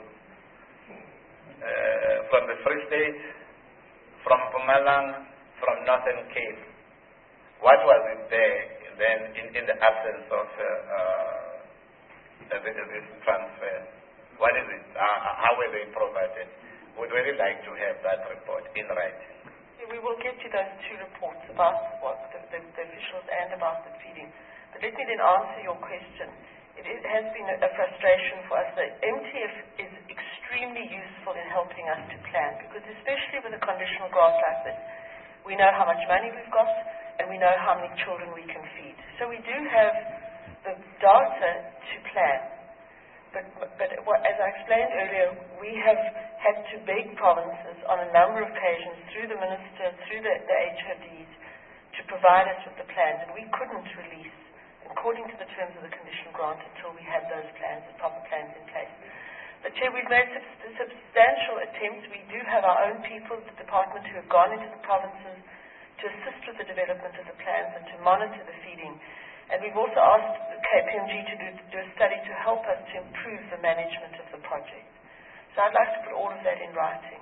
Uh, from the Free State, from Mpumalanga, from Northern Cape. What was it there then in, in the absence of uh, uh, this transfer? What is it? Uh, how were they provided? We'd really like to have that report in writing. Yeah, we will get you those two reports about what the, the, the officials and about the feeding. But let me then answer your question. It is, has been a, a frustration for us. The M T F is extremely useful in helping us to plan, because especially with a conditional grant like this, we know how much money we've got and we know how many children we can feed. So we do have the data to plan. But, but what, as I explained earlier, we have had to beg provinces on a number of occasions through the minister, through the, the H O Ds, to provide us with the plans, and we couldn't release according to the terms of the conditional grant until we had those plans, the proper plans in place. But Chair, we've made sub- substantial attempts. We do have our own people at the department who have gone into the provinces to assist with the development of the plans and to monitor the feeding. And we've also asked the K P M G to do, to do a study to help us to improve the management of the project. So I'd like to put all of that in writing.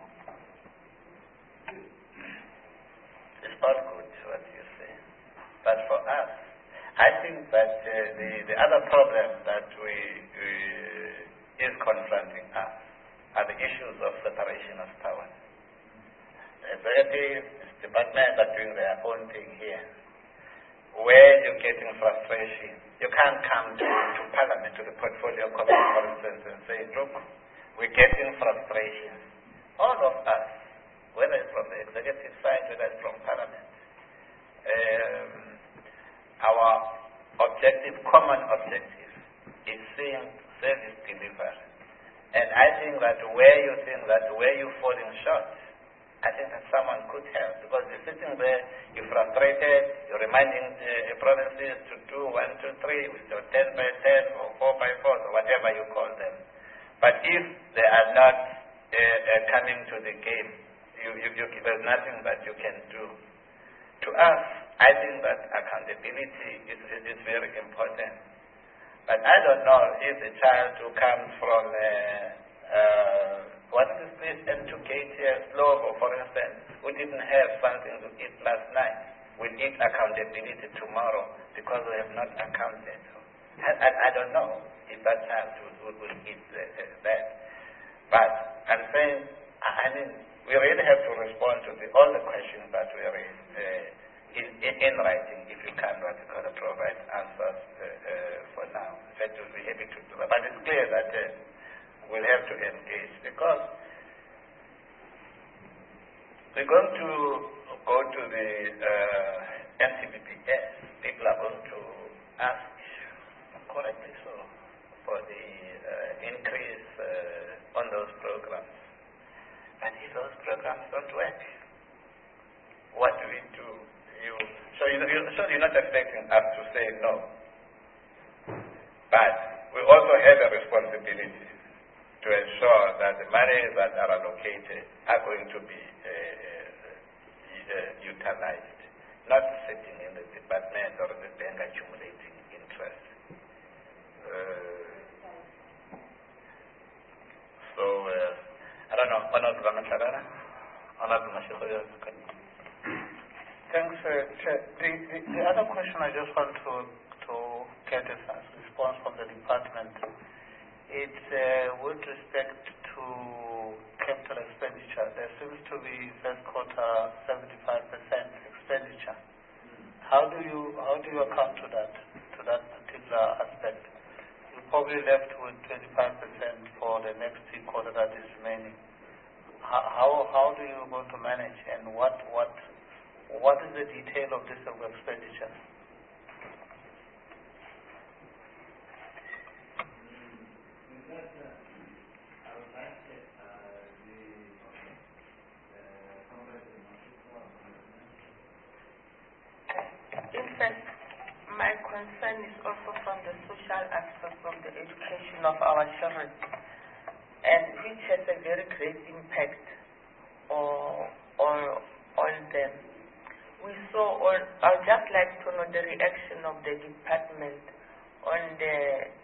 It's all good what you say. But for us, I think that uh, the, the other problem that we, we is confronting us are the issues of separation of powers. The executive departments are doing their own thing here. Where you're getting frustration, you can't come to, to Parliament, to the portfolio committee, for instance, and say, look, we're getting frustration. All of us, whether it's from the executive side, whether it's from Parliament, um, our objective, common objective, is seeing service delivery. And I think that where you think that where you're falling short, I think that someone could help, because you're sitting there, you're frustrated, you're reminding the provinces to do one, two, three, with your ten by ten or four by four, or whatever you call them. But if they are not uh, uh, coming to the game, you, you, you, there's nothing that you can do. To us, I think that accountability is, is, is very important. But I don't know if a child who comes from, uh, uh, what is this educated Slovo, for instance, who didn't have something to eat last night, will eat accountability tomorrow because we have not accounted. I, I, I don't know if that child will, will, will eat uh, uh, that. But I'm saying, I, I mean, we really have to respond to the, all the questions that we raised uh, in, in, in writing, if you can, what you call, provide answers uh, uh, for now. That will be able to do that. But it's clear that uh, we'll have to engage because we're going to go to the uh, N C B P S. People are going to ask, correctly so, for the uh, increase uh, on those programs. And if those programs don't work, what do we do? You, so, you, you, so you're not expecting us to say no. But we also have a responsibility to ensure that the money that are allocated are going to be uh, uh, utilized, not sitting in the department or the bank accumulating interest. Uh, so, uh, I don't know, Honorable Ramatagana, Honorable Mashikoyo. Thanks, uh, Chair. The, the, the other question I just want to, to get a response from the department. It's uh, with respect to capital expenditure. There seems to be first quarter seventy-five percent expenditure. How do you how do you account to that to that particular aspect? You're probably left with twenty-five percent for the next three quarters that is remaining. How how, how do you going to manage, and what what what is the detail of this expenditure? In fact, my concern is also from the social aspect of the education of our children, and which has a very great impact on, on, on them. We saw, on, I would just like to know the reaction of the department on the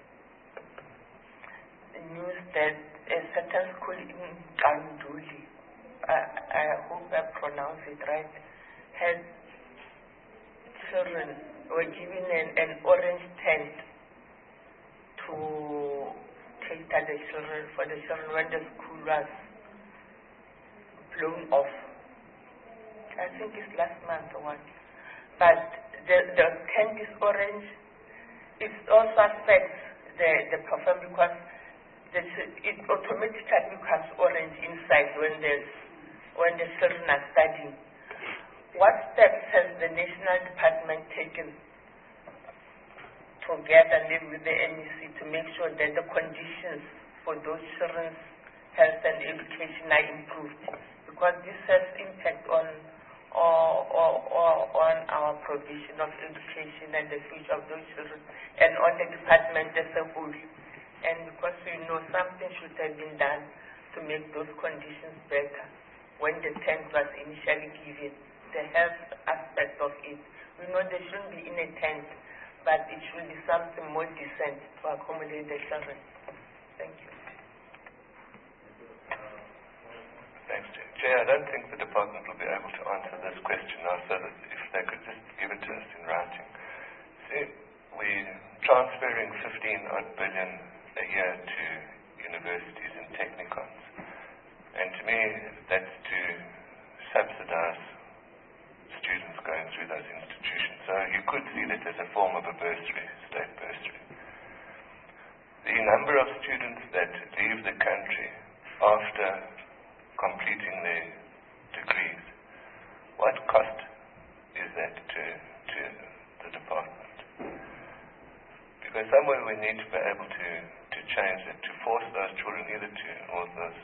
news that a certain school in Kanduli, I, I hope I pronounce it right, had children were given an, an orange tent to cater the children for the children when the school was blown off. I think it's last month or what. But the, the tent is orange. It also affects the, the performance because the, it automatically becomes orange inside when there's when the children are studying. What steps has the national department taken together with the N E C to make sure that the conditions for those children's health and education are improved? Because this has impact on or, or, or on our provision of education and the future of those children and on the department as a whole. And because we know something should have been done to make those conditions better when the tent was initially given. The health aspect of it. We know they shouldn't be in a tent, but it should be something more decent to accommodate the children. Thank you. Thanks, Chair. Chair, I don't think the department will be able to answer this question now, so that if they could just give it to us in writing. See, we're transferring fifteen odd billion a year to universities and technicons. And to me, that's to subsidize students going through those institutions. So you could see that as a form of a bursary, state bursary. The number of students that leave the country after completing their degrees, what cost is that to, to the department? Because somewhere we need to be able to, to change it, to force those children either to, or those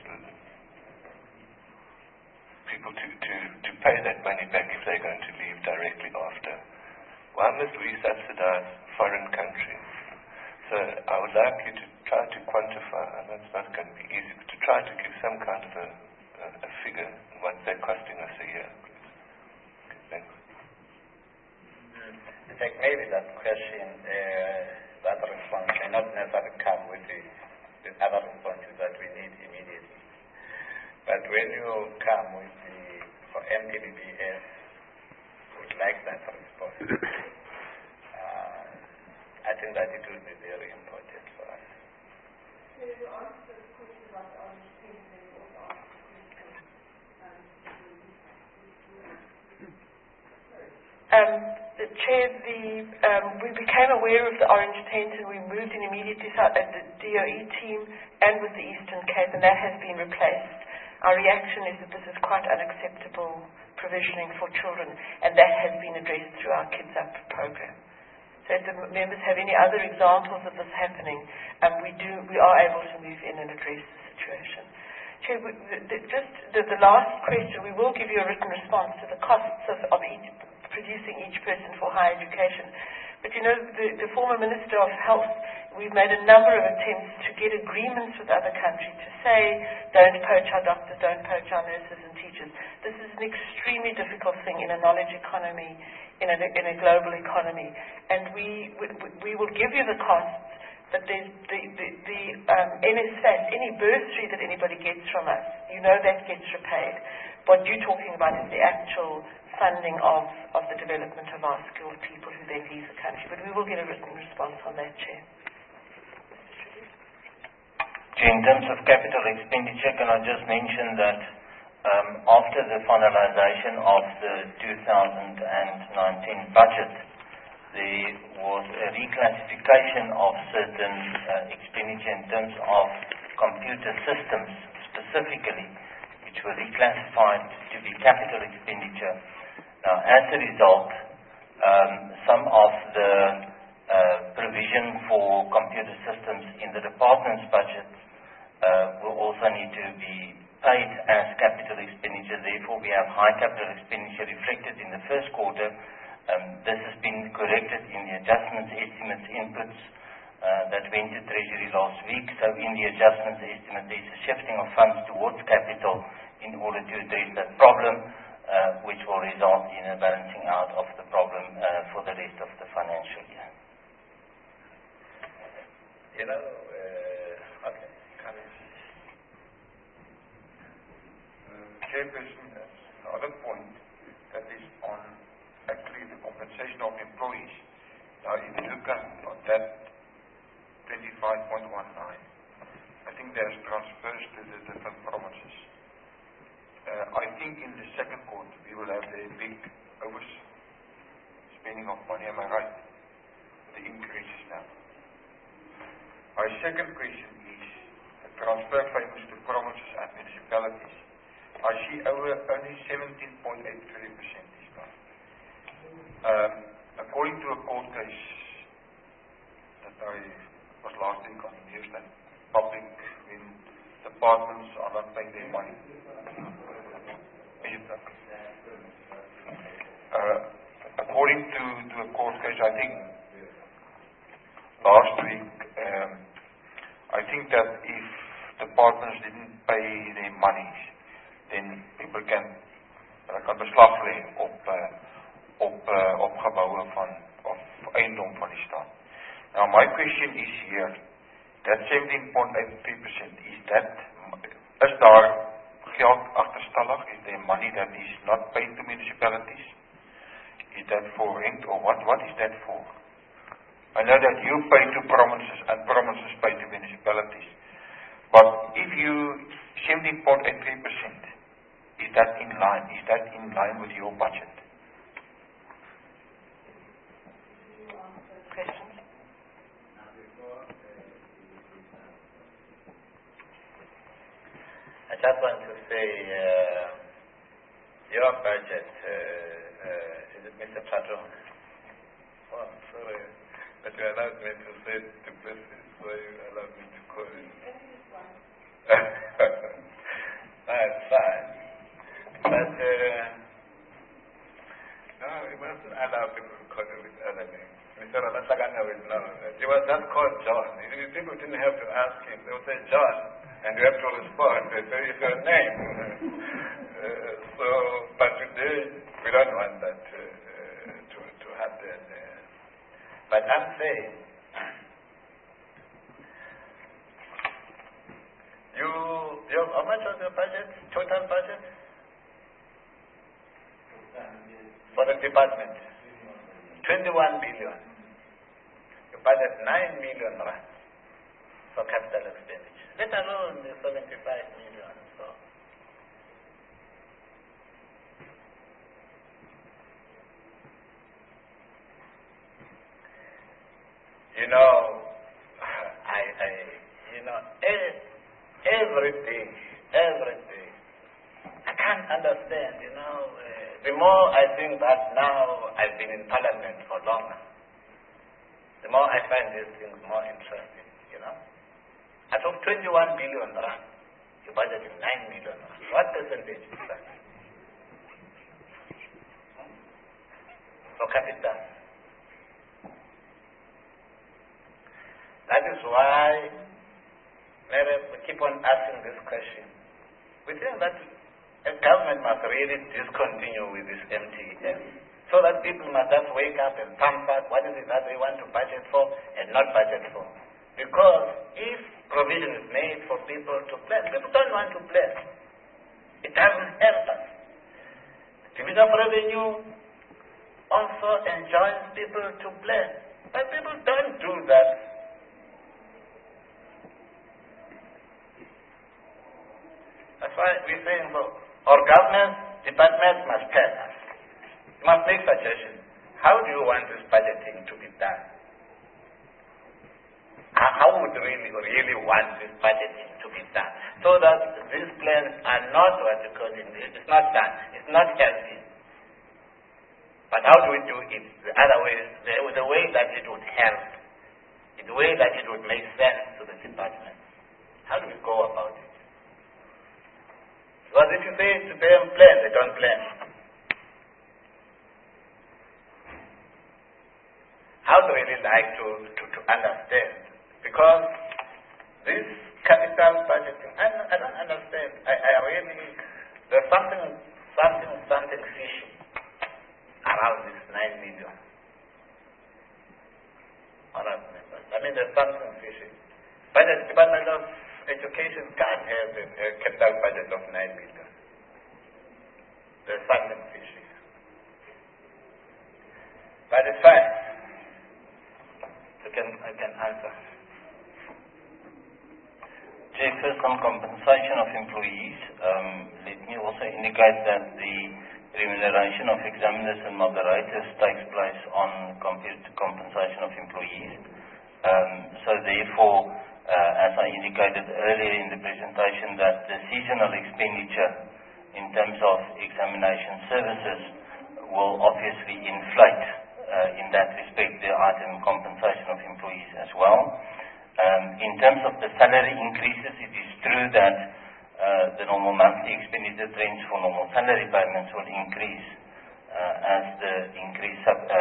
people to, to, to pay that money back if they're going to leave directly after. Why must we subsidize foreign countries? So I would like you to try to quantify, I know it's not going to be easy, but to try to give some kind of a, a, a figure on what they're costing us a year, please. Thanks. in fact, maybe that question, uh, that response may not necessarily come with the, the other responses that we need immediately. But when you come with the, for M T B B S, would like that response, uh, I think that it will be very important for us. So you answered the question about the orange tent, and you also asked the question um, the Chair, the, um, we became aware of the orange tent and we moved in immediately at the D O E team and with the Eastern Cape, and that has been replaced. Our reaction is that this is quite unacceptable provisioning for children, and that has been addressed through our Kids Up program. So if the members have any other examples of this happening, um, we do, we are able to move in and address the situation. Chair, we, the, just the, the last question, we will give you a written response to the costs of, of each, producing each person for higher education. But you know, the, the former Minister of Health, we've made a number of attempts to get agreements with other countries to say, don't poach our doctors, don't poach our nurses and teachers. This is an extremely difficult thing in a knowledge economy, in a, in a global economy. And we, we, we will give you the costs, but the, the, the, the um, N S F A S, any bursary that anybody gets from us, you know that gets repaid. What you're talking about is the actual funding of, of the development of our skilled people who then leave the country. But we will get a written response on that, Chair. In terms of capital expenditure, can I just mention that um, after the finalization of the two thousand nineteen budget, there was a reclassification of certain uh, expenditure in terms of computer systems specifically, which were reclassified to be capital expenditure. Now, as a result, um, some of the uh, provision for computer systems in the department's budget uh, will also need to be paid as capital expenditure. Therefore, we have high capital expenditure reflected in the first quarter. Um, this has been corrected in the adjustments, estimates, inputs uh, that went to Treasury last week. So in the adjustments estimate, there is a shifting of funds towards capital in order to address that problem, uh, which will result in a balancing out of the problem uh, for the rest of the financial year. You know, uh, okay, Uh, Chairperson, there's another point that is on actually the compensation of employees. Now, if you look at on that twenty-five point one nine, I think there's transfers to the different provinces. Uh, I think in the second quarter we will have a big overspending of money. Am I right? The increases now. My second question is the transfer payments to provinces and municipalities. I see over only seventeen point eight three percent this time. Um, according to a court case that I was last week on the news, that public when departments are not paying their money. Uh, according to, to a court case, I think last week, um, I think that if departments didn't pay their monies, then people can, uh, kan beslag lê op, uh, op, uh, op gebouwen van, of eiendom van die staat. Now my question is here, that seventeen point eight three percent, is that, is daar geld achterstallig? Is there money that is not paid to municipalities? Is that for rent or what? What is that for? I know that you pay to provinces and provinces pay to municipalities. But if you, seventeen point eight three percent, is that in line? Is that in line with your budget? Questions? I just want to say, uh, your budget, uh, uh, is it Mister Patron? Oh, sorry, but you allowed me to say it to person, so you allowed me to call it. That's fine. But, uh, no, we mustn't allow people to call it with other names. Mister Ramasagana will know that he was not called John. People didn't have to ask him. They would say John, and you have to respond. They say it's your name. uh, so, but today we don't want that uh, to to happen. But I'm saying, you, you, how much was your budget, total budget? For the department? twenty-one billion. You budget nine million rand for capital expenditure, let alone the seventy-five million. So, you know, I, I, you know, e- everything, everything. I can't understand, you know. Uh, the more I think that now I've been in Parliament for longer, the more I find these things more interesting, you know. Out of twenty-one billion rand, you budgeted nine million rand. What percentage is that? Hmm? For capital. That is why we keep on asking this question. We think that a government must really discontinue with this M T F, so that people must just wake up and pump up what is it that they want to budget for and not budget for. Because if provision is made for people to plan, people don't want to plan. It doesn't help us. Division of revenue also enjoins people to plan, but people don't do that. That's why we're saying, well, our government departments must tell us, must make suggestions. How do you want this budgeting to be done? How, how would you really, really want this budgeting to be done? So that these plans are not what you call it, it's not done, it's not healthy. But how do we do it? The other way, the, the way that it would help, the way that it would make sense to the department. How do we go about it? Because if you say to them plan, they don't plan. I would really like to, to, to understand, because this capital budgeting, I, I don't understand. I, I really, there's something, something, something fishy around this nine million. Honourable members. I mean, there's something fishy. But the Department of Education can't have a, a capital budget of nine million. There's something fishy. But it's fine. I can, I can answer. Chair, first on compensation of employees, um, let me also indicate that the remuneration of examiners and moderators takes place on comp- compensation of employees. Um, so therefore, uh, as I indicated earlier in the presentation, that the seasonal expenditure in terms of examination services will obviously inflate uh, in that respect the item compensation of employees as well. Um, in terms of the salary increases, it is true that uh, the normal monthly expenditure trends for normal salary payments will increase uh, as the increased sub, uh,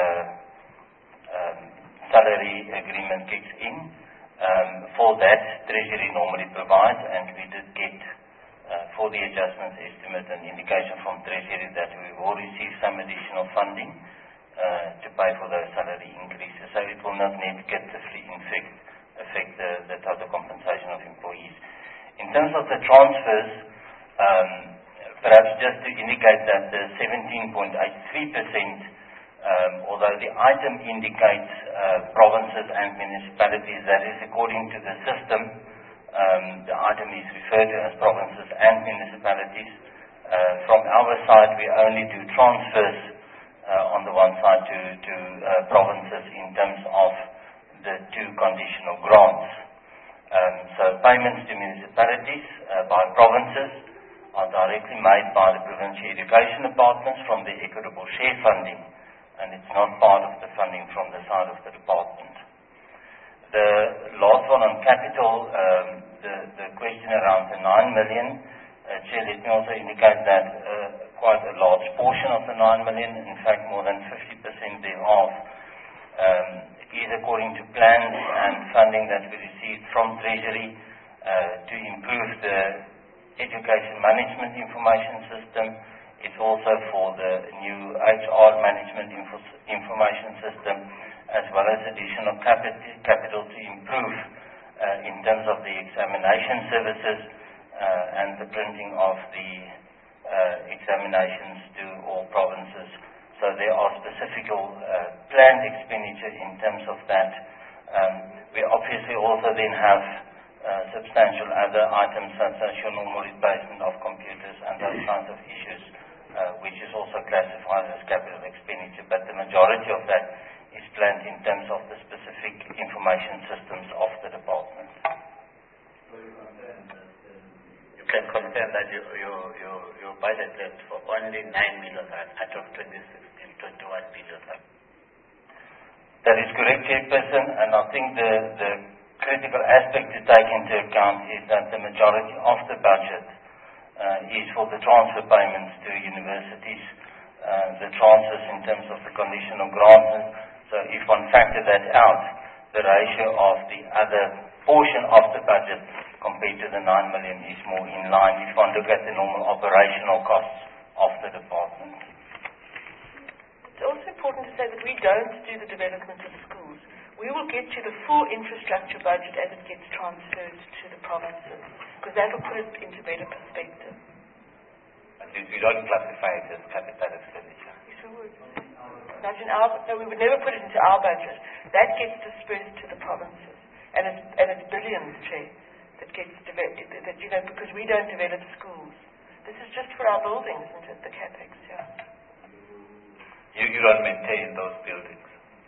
um, salary agreement kicks in. Um, for that, Treasury normally provides, and we did get uh, for the adjustments estimate an indication from Treasury that we will receive some additional funding uh, to pay for those salary increases. So it will not negatively affect, affect the, the total compensation of employees. In terms of the transfers, um, perhaps just to indicate that the seventeen point eight three percent Um, although the item indicates uh, provinces and municipalities, that is according to the system, um, the item is referred to as provinces and municipalities. Uh, from our side, we only do transfers uh, on the one side to, to uh, provinces in terms of the two conditional grants. Um, so payments to municipalities uh, by provinces are directly made by the provincial education departments from the equitable share funding, and it's not part of the funding from the side of the department. The last one on capital, um, the, the question around the nine million, uh, Chair, let me also indicate that uh, quite a large portion of the nine million, in fact more than fifty percent thereof, um, is according to plans and funding that we received from Treasury uh, to improve the education management information system, It's also for the new H R management info information system, as well as additional capital, capital to improve uh, in terms of the examination services uh, and the printing of the uh, examinations to all provinces. So there are specific uh, planned expenditure in terms of that. Um, we obviously also then have uh, substantial other items such as your normal replacement of computers and those kinds of issues, uh, which is also classified as capital expenditure. But the majority of that is planned in terms of the specific information systems of the department. You can confirm that you, you, you, you budgeted for only nine million out of twenty-six, twenty-one billion. That is correct, Chairperson, and I think the, the critical aspect to take into account is that the majority of the budget uh, is for the transfer payments to universities, uh, the transfers in terms of the conditional grants. So if one factor that out, the ratio of the other portion of the budget compared to the nine million is more in line if one look at the normal operational costs of the department. It's also important to say that we don't do the development of schools. We will get you the full infrastructure budget as it gets transferred to the provinces, because that will put it into better perspective. And you don't classify it as capital expenditure? Yes, we would. Not in our, no, we would never put it into our budget. That gets dispersed to the provinces. And it's, and it's billions, Chair, that gets developed, that, you know, because we don't develop schools. This is just for our buildings, isn't it, the capex, yeah. You, you don't maintain those buildings?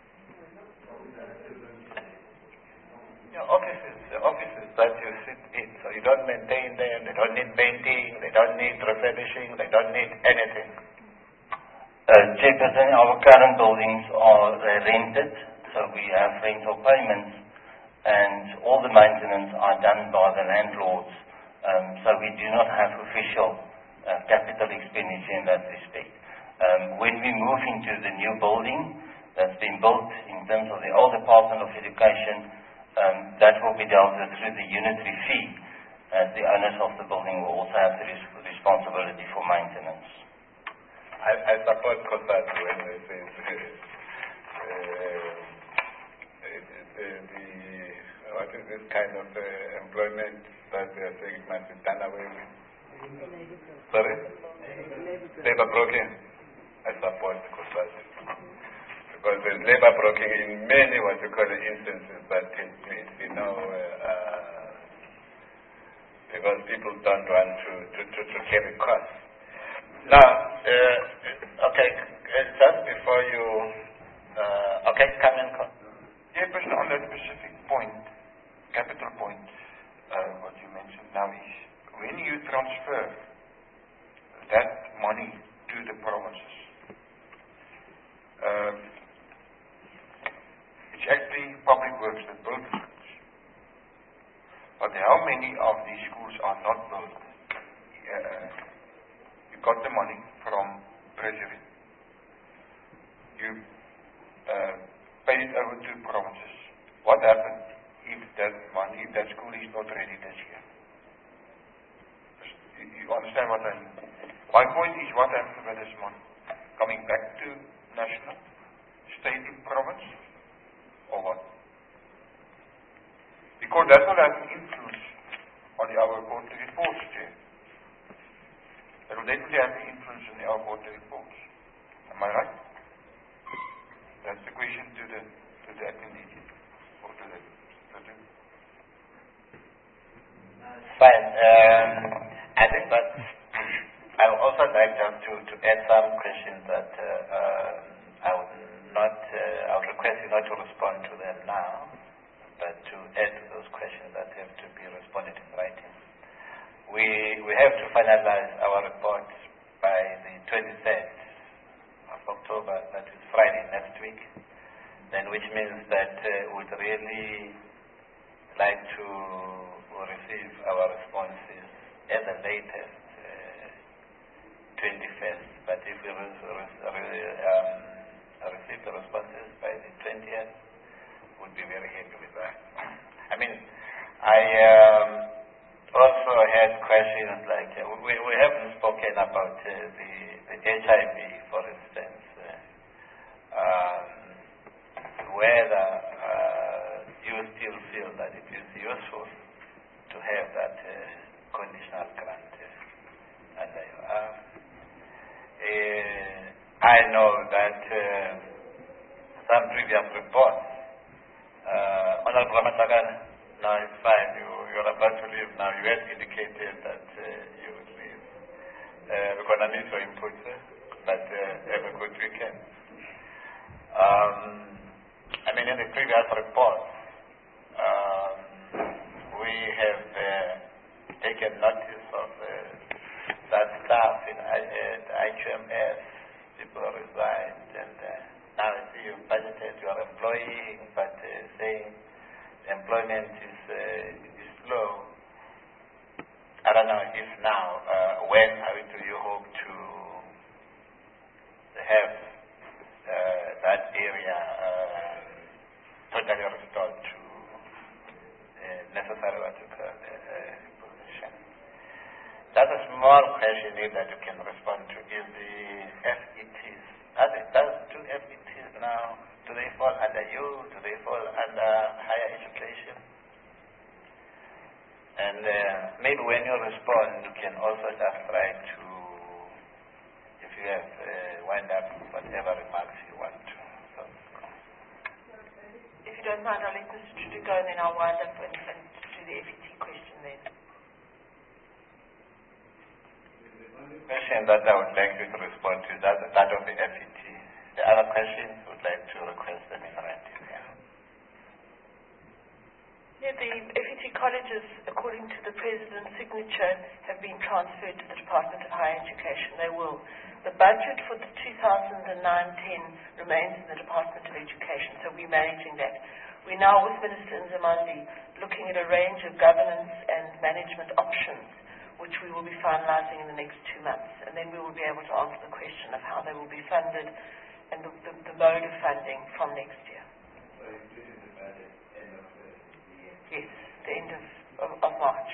Your offices, the offices that you sit in, so you don't maintain them, they don't need painting, they don't need refurbishing, they don't need anything. Uh, Chairperson, our current buildings are uh, rented, so we have rental payments, and all the maintenance are done by the landlords, um, so we do not have official uh, capital expenditure in that respect. Um, when we move into the new building that's been built in terms of the old Department of Education, um, that will be dealt with through the unitary fee, as the owners of the building will also have the res responsibility for maintenance. I, I support Kossat when they say uh, uh, the, the, what is this kind of uh, employment that they are saying must be done away with? Sorry? Labor broking. I support Kossat. Because there's labor broking in many what you call it instances, but it, it, you know, uh, uh, because people don't want to, to, to, to carry costs. Now, uh, okay, uh, just before you, uh, okay, come in. Yeah, but on that specific point, capital point, uh, what you mentioned now is, when you transfer that money to the provinces, uh, it's actually public works that build the schools. But how many of these schools are not built? Uh, you got the money from Treasury. You uh, paid it over to provinces. What happens if that money, if that school is not ready this year? You, you understand what I mean? My point is, what happens with this money? Coming back to national, state and province, or what? Because that will have an influence on the our quarterly reports, Chair. That will definitely have an influence on the our quarterly reports. Am I right? That's the question to the to the acting D G or to the to the Fine. Um, I think that I would also like just to, to add some questions that uh, uh, I would not, uh, I would request you not to respond to them now, but to add to those questions that have to be responded in writing. We, we have to finalize our report by the twenty-third of October, that is Friday next week, then which means that uh, we'd really like to receive our responses at the latest uh, twenty-first, but if we re re re um, receive the responses by the twentieth, we'd be very happy with that. I mean, I um, also had questions like, uh, we, we haven't spoken about uh, the, the H I V, for instance, uh, um, whether uh, you still feel that it is useful to have that uh, conditional grant uh, under your arm. Uh, I know that uh, some previous reports, uh, Honorable Ramasakana, now it's fine, you, you're about to leave now, you had indicated that uh, you would leave. Uh, we're going to miss your input, uh, but uh, have a good weekend. Um, I mean, in the previous reports, um, we have uh, taken notice of uh, that staff in I Q M S, people resigned, and uh, now I see you budgeted, you are employing, but uh, saying employment is, uh, is low. I don't know if now, uh, when do you hope to have uh, that area uh, totally restored to uh, necessary what you call uh, position? That's a small question that you can respond to. Is the F E Ts, are they, does two F E Ts now, do they fall under you? Do they fall under higher education? And uh, maybe when you respond, you can also just try to, if you have uh, wind up whatever remarks you want to. So, if you don't mind, I'll let Mister Tutu go, and then I'll wind up and, and do the F E T question then. The question that I would like you to respond to is that, that of the F E T. The other questions would like to request them in writing. Yeah, the F E T colleges, according to the President's signature, have been transferred to the Department of Higher Education. They will. The budget for the two thousand nine ten remains in the Department of Education, so we're managing that. We're now, with Minister Nzimande, looking at a range of governance and management options, which we will be finalizing in the next two months. And then we will be able to answer the question of how they will be funded and the, the, the mode of funding from next year. Yes, the end of, of, of March.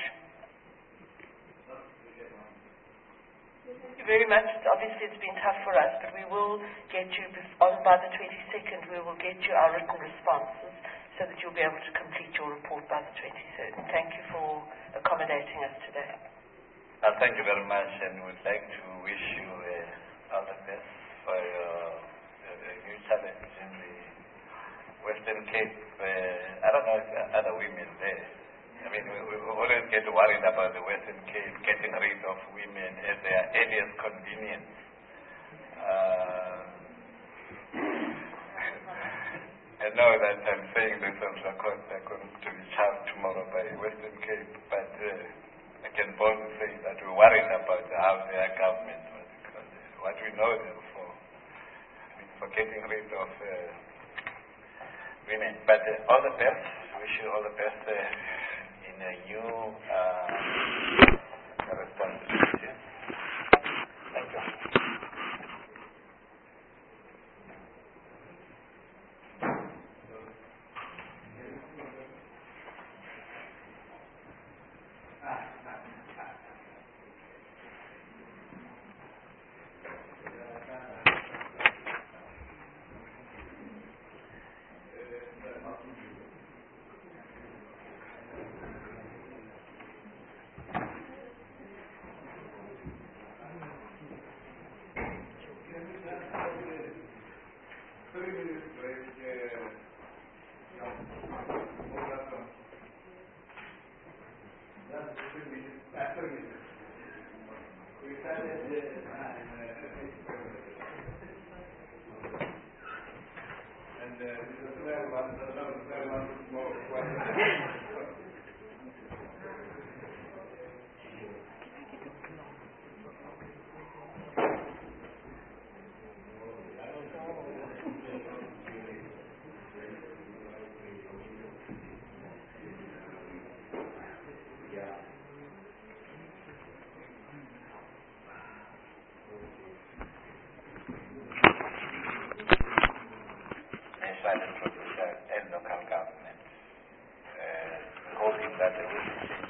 Thank you very much. Obviously, it's been tough for us, but we will get you, on by the twenty-second, we will get you our written responses so that you'll be able to complete your report by the twenty-third. And thank you for accommodating us today. Uh, thank you very much, and we'd like to wish you uh, all the best for your uh, new challenge in the Western Cape. Uh, I don't know if there are other women there. I mean, we, we always get worried about the Western Cape getting rid of women at their earliest convenience. Uh, I know that I'm saying this on record, I'm going to be charged tomorrow by Western Cape, but uh, I can boldly say that we're worried about how their government was, because what we know them for, I mean, for getting rid of uh, women. But uh, all the best. Wish you all the best uh, in a new uh, responsibility. Thank you.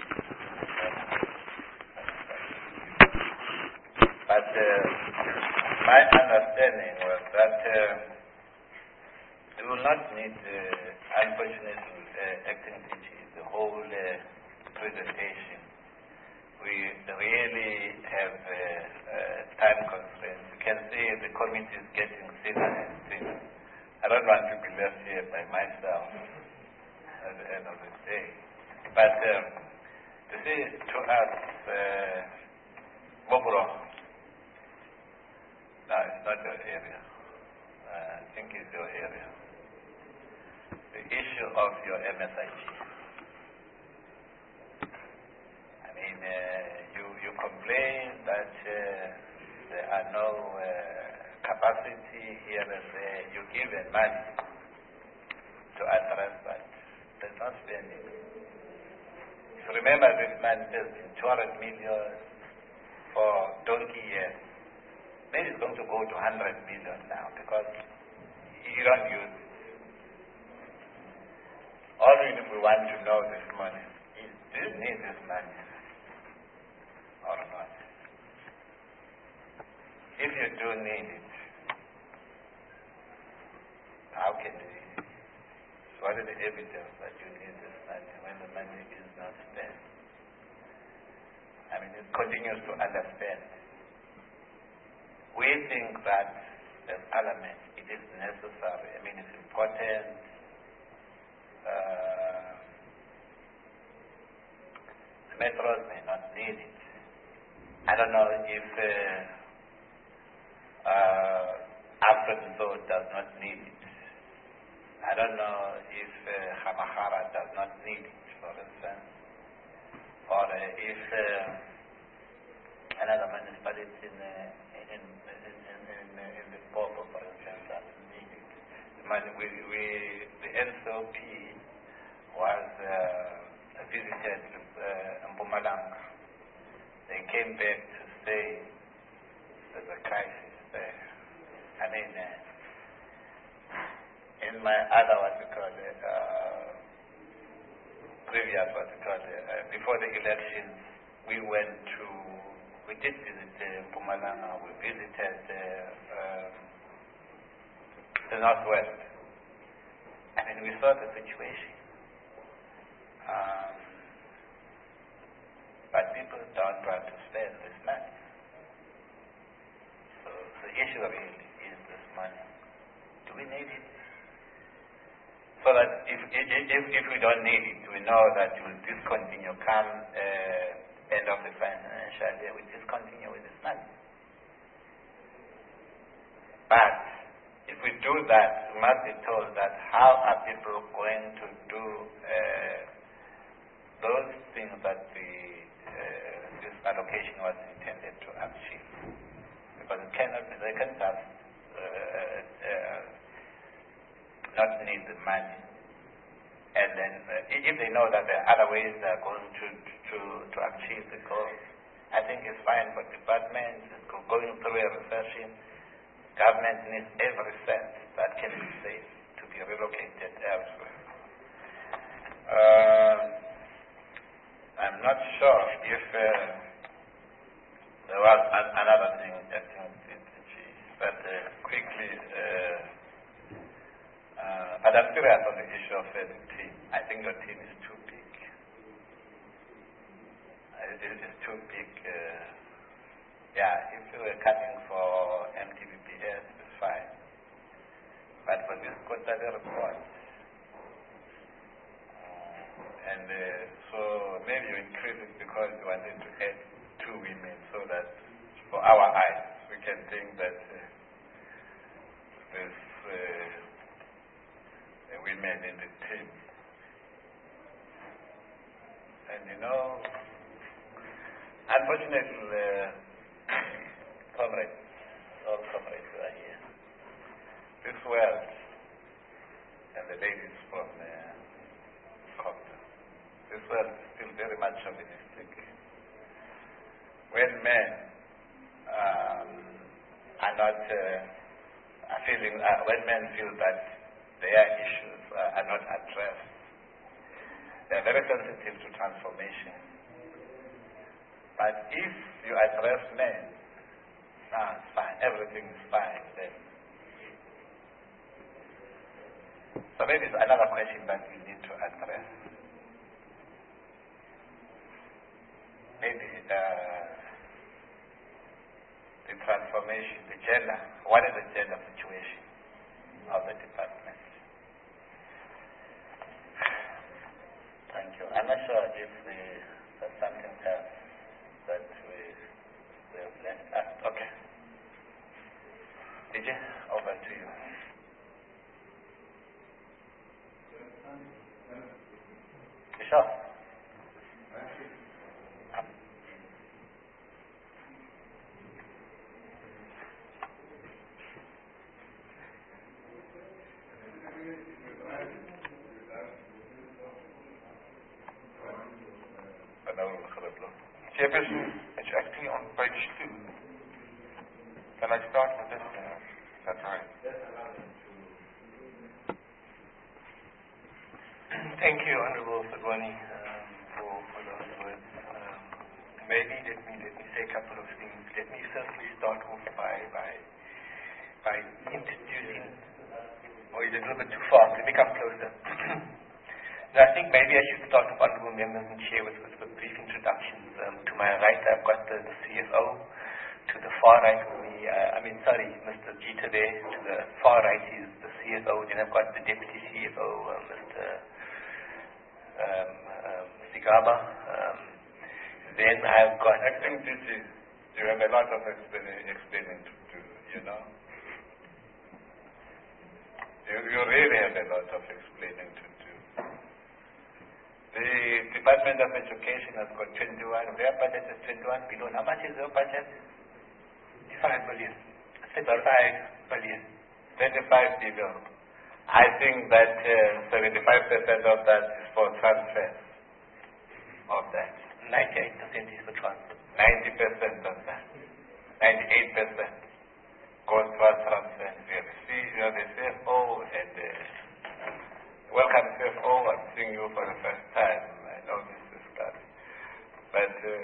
But uh, my understanding was that uh, we will not need, uh, unfortunately, uh, acting D G, the whole uh, presentation. We really have uh, uh, time constraints. You can see the committee is getting thinner and thinner. I don't want to be left here by myself at the end of the day. But um, you see, to us, uh, Bobro, no, it's not your area. Uh, I think it's your area. The issue of your M S I G. I mean, uh, you, you complain that uh, there are no uh, capacity here and there. You give them money to address that. There's not spending. If you remember, this man has been two hundred million for donkey years. Maybe it's going to go to one hundred million now because you don't use it. All we want to know this morning is, do you need this money or not? If you do need it, how can we? What is the evidence that you need this money when the money is not spent? I mean, it continues to underspend. We think that as Parliament, it is necessary. I mean, it's important. Uh, the metros may not need it. I don't know if uh, uh, African Zone does not need it. I don't know if uh, Hamahara does not need it, for instance, or uh, if uh, another municipality in, uh, in, in, in, in, in the Popo, for instance, doesn't need it. The, money, we, we, the N C O P was uh, visited uh, in Mpumalanga. They came back to say there's a crisis there. I mean, uh, in my other, what we call it, uh, previous, what we call it, uh, before the elections, we went to, we did visit uh, Mpumalanga, we visited uh, uh, the Northwest. I mean, we saw the situation. Um, but people don't want to spend this money. So the issue really is this money. Do we need it? So that if, if, if, if we don't need it, we know that we will discontinue come uh, end of the financial year, we discontinue with this money. But if we do that, we must be told that how are people going to do uh, those things that the, uh, this allocation was intended to achieve. Because it cannot be, they can just uh, uh, not need the money. And then uh, if they know that there are other ways they are going to, to, to achieve the goal, I think it's fine for departments, it's going through a recession. Government needs every cent that can be saved to be relocated elsewhere. Uh, I'm not sure if uh, there was an, another thing that but uh, quickly, uh, uh, but I'm serious on the issue of uh, the team. I think your team is too big. Uh, it is too big. Uh, yeah, if you were coming for M T B P S, it's fine. But for this quarterly report, and uh, so maybe you increase it because you wanted to add two women so that for our eyes we can think that uh, there's uh, women in the team. And you know, unfortunately, uh, comrades, all comrades are here. This world and the ladies from uh, Copter. This world is still very much chauvinistic. When men um, are not uh, are feeling, uh, when men feel that their issues uh, are not addressed, they are very sensitive to transformation. But if you address men, ah, it's fine, everything is fine, then. So maybe it's another question that we need to address. Maybe uh, the transformation, the gender, what is the gender situation of the department? Thank you. I'm not sure if the, there's something else that we, we have left out. Okay. D J, over to you. Sure. Chairperson, it's actually on page two. Can I start with this? Uh, that's right. Thank you, Honorable Sagwani, um, for, for those words. Um, maybe let me let me say a couple of things. Let me certainly start off by by by introducing. Or is it a little bit too fast? Let me come closer. No, I think maybe I should start with honorable members and share with, with, with brief introductions. Um, to my right, I've got the, the C F O. To the far right of me, uh, I mean, sorry, Mister Jeter there. To the far right is the C F O. Then I've got the Deputy C F O, uh, Mister Um, um, Sigaba. Um, then I've got... I think this is, you have a lot of explaining, explaining to do, you know. You, you really have a lot of explaining to do. The Department of Education has got twenty-one, their budget is twenty-one billion. How much is your budget? five billion. thirty-five billion. thirty-five billion. I think that uh, seventy-five percent of that is for transfer of that. ninety-eight percent is for transfer. ninety percent of that. ninety-eight percent goes for transfer. You have the C, you have the C F O and uh, welcome C F O. I'm seeing you for the first time. I know this is that. But, uh,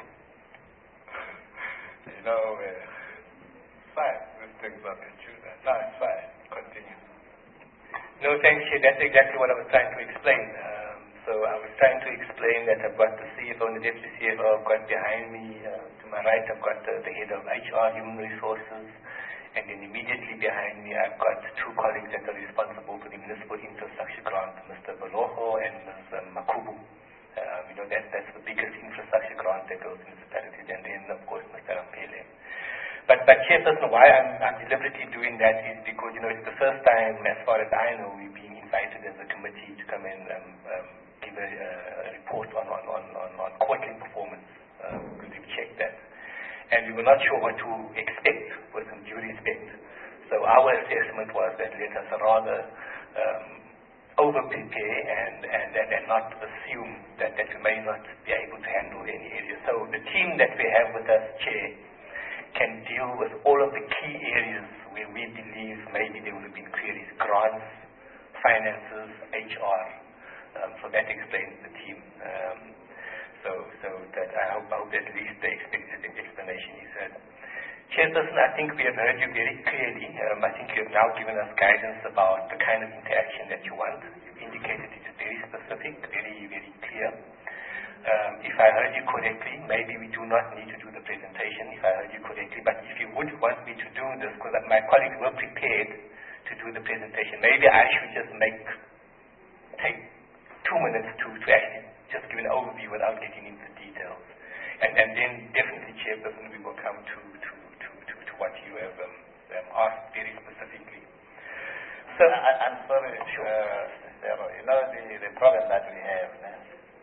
you know, uh, fine. These things are the children. No, it's fine. Continue. No, thanks, Chair. That's exactly what I was trying to explain. Um, so I was trying to explain that I've got the C F O and the Deputy C F O. I've got behind me, uh, to my right, I've got the, the head of H R, Human Resources. And then immediately behind me, I've got two colleagues that are responsible for the Municipal Infrastructure Grant, Mister Baloho and Miz Makubu. Um, you know, that, that's the biggest infrastructure grant that goes to municipalities. And then, of course, Mister Rampele. But, but Chairperson, why I'm, I'm deliberately doing that is because, you know, it's the first time, as far as I know, we've been invited as a committee to come and um, um, give a, a report on, on, on, on, on quarterly performance. Um, we've checked that. And we were not sure what to expect, with some due respect. So our assessment was that let us rather um, over-prepare and, and, and, and not assume that, that we may not be able to handle any area. So the team that we have with us, Chair, can deal with all of the key areas where we believe maybe there would have been queries: grants, finances, H R. Um, so that explains the team. Um, so, so that I hope, I hope at least the expected explanation is heard. Chairperson, I think we have heard you very clearly. Um, I think you have now given us guidance about the kind of interaction that you want. You've indicated it is very specific, very, very clear. Um, if I heard you correctly, maybe we do not need to do the presentation, if I heard you correctly, but if you would want me to do this, because my colleagues were prepared to do the presentation, maybe I should just make, take two minutes to, to actually just give an overview without getting into the details. And, and then definitely, Chairperson, we will come to, to, to, to, to what you have um, um, asked very specifically. So, I, I'm sorry, sure. uh, Sarah, you know the, the problem that we have now,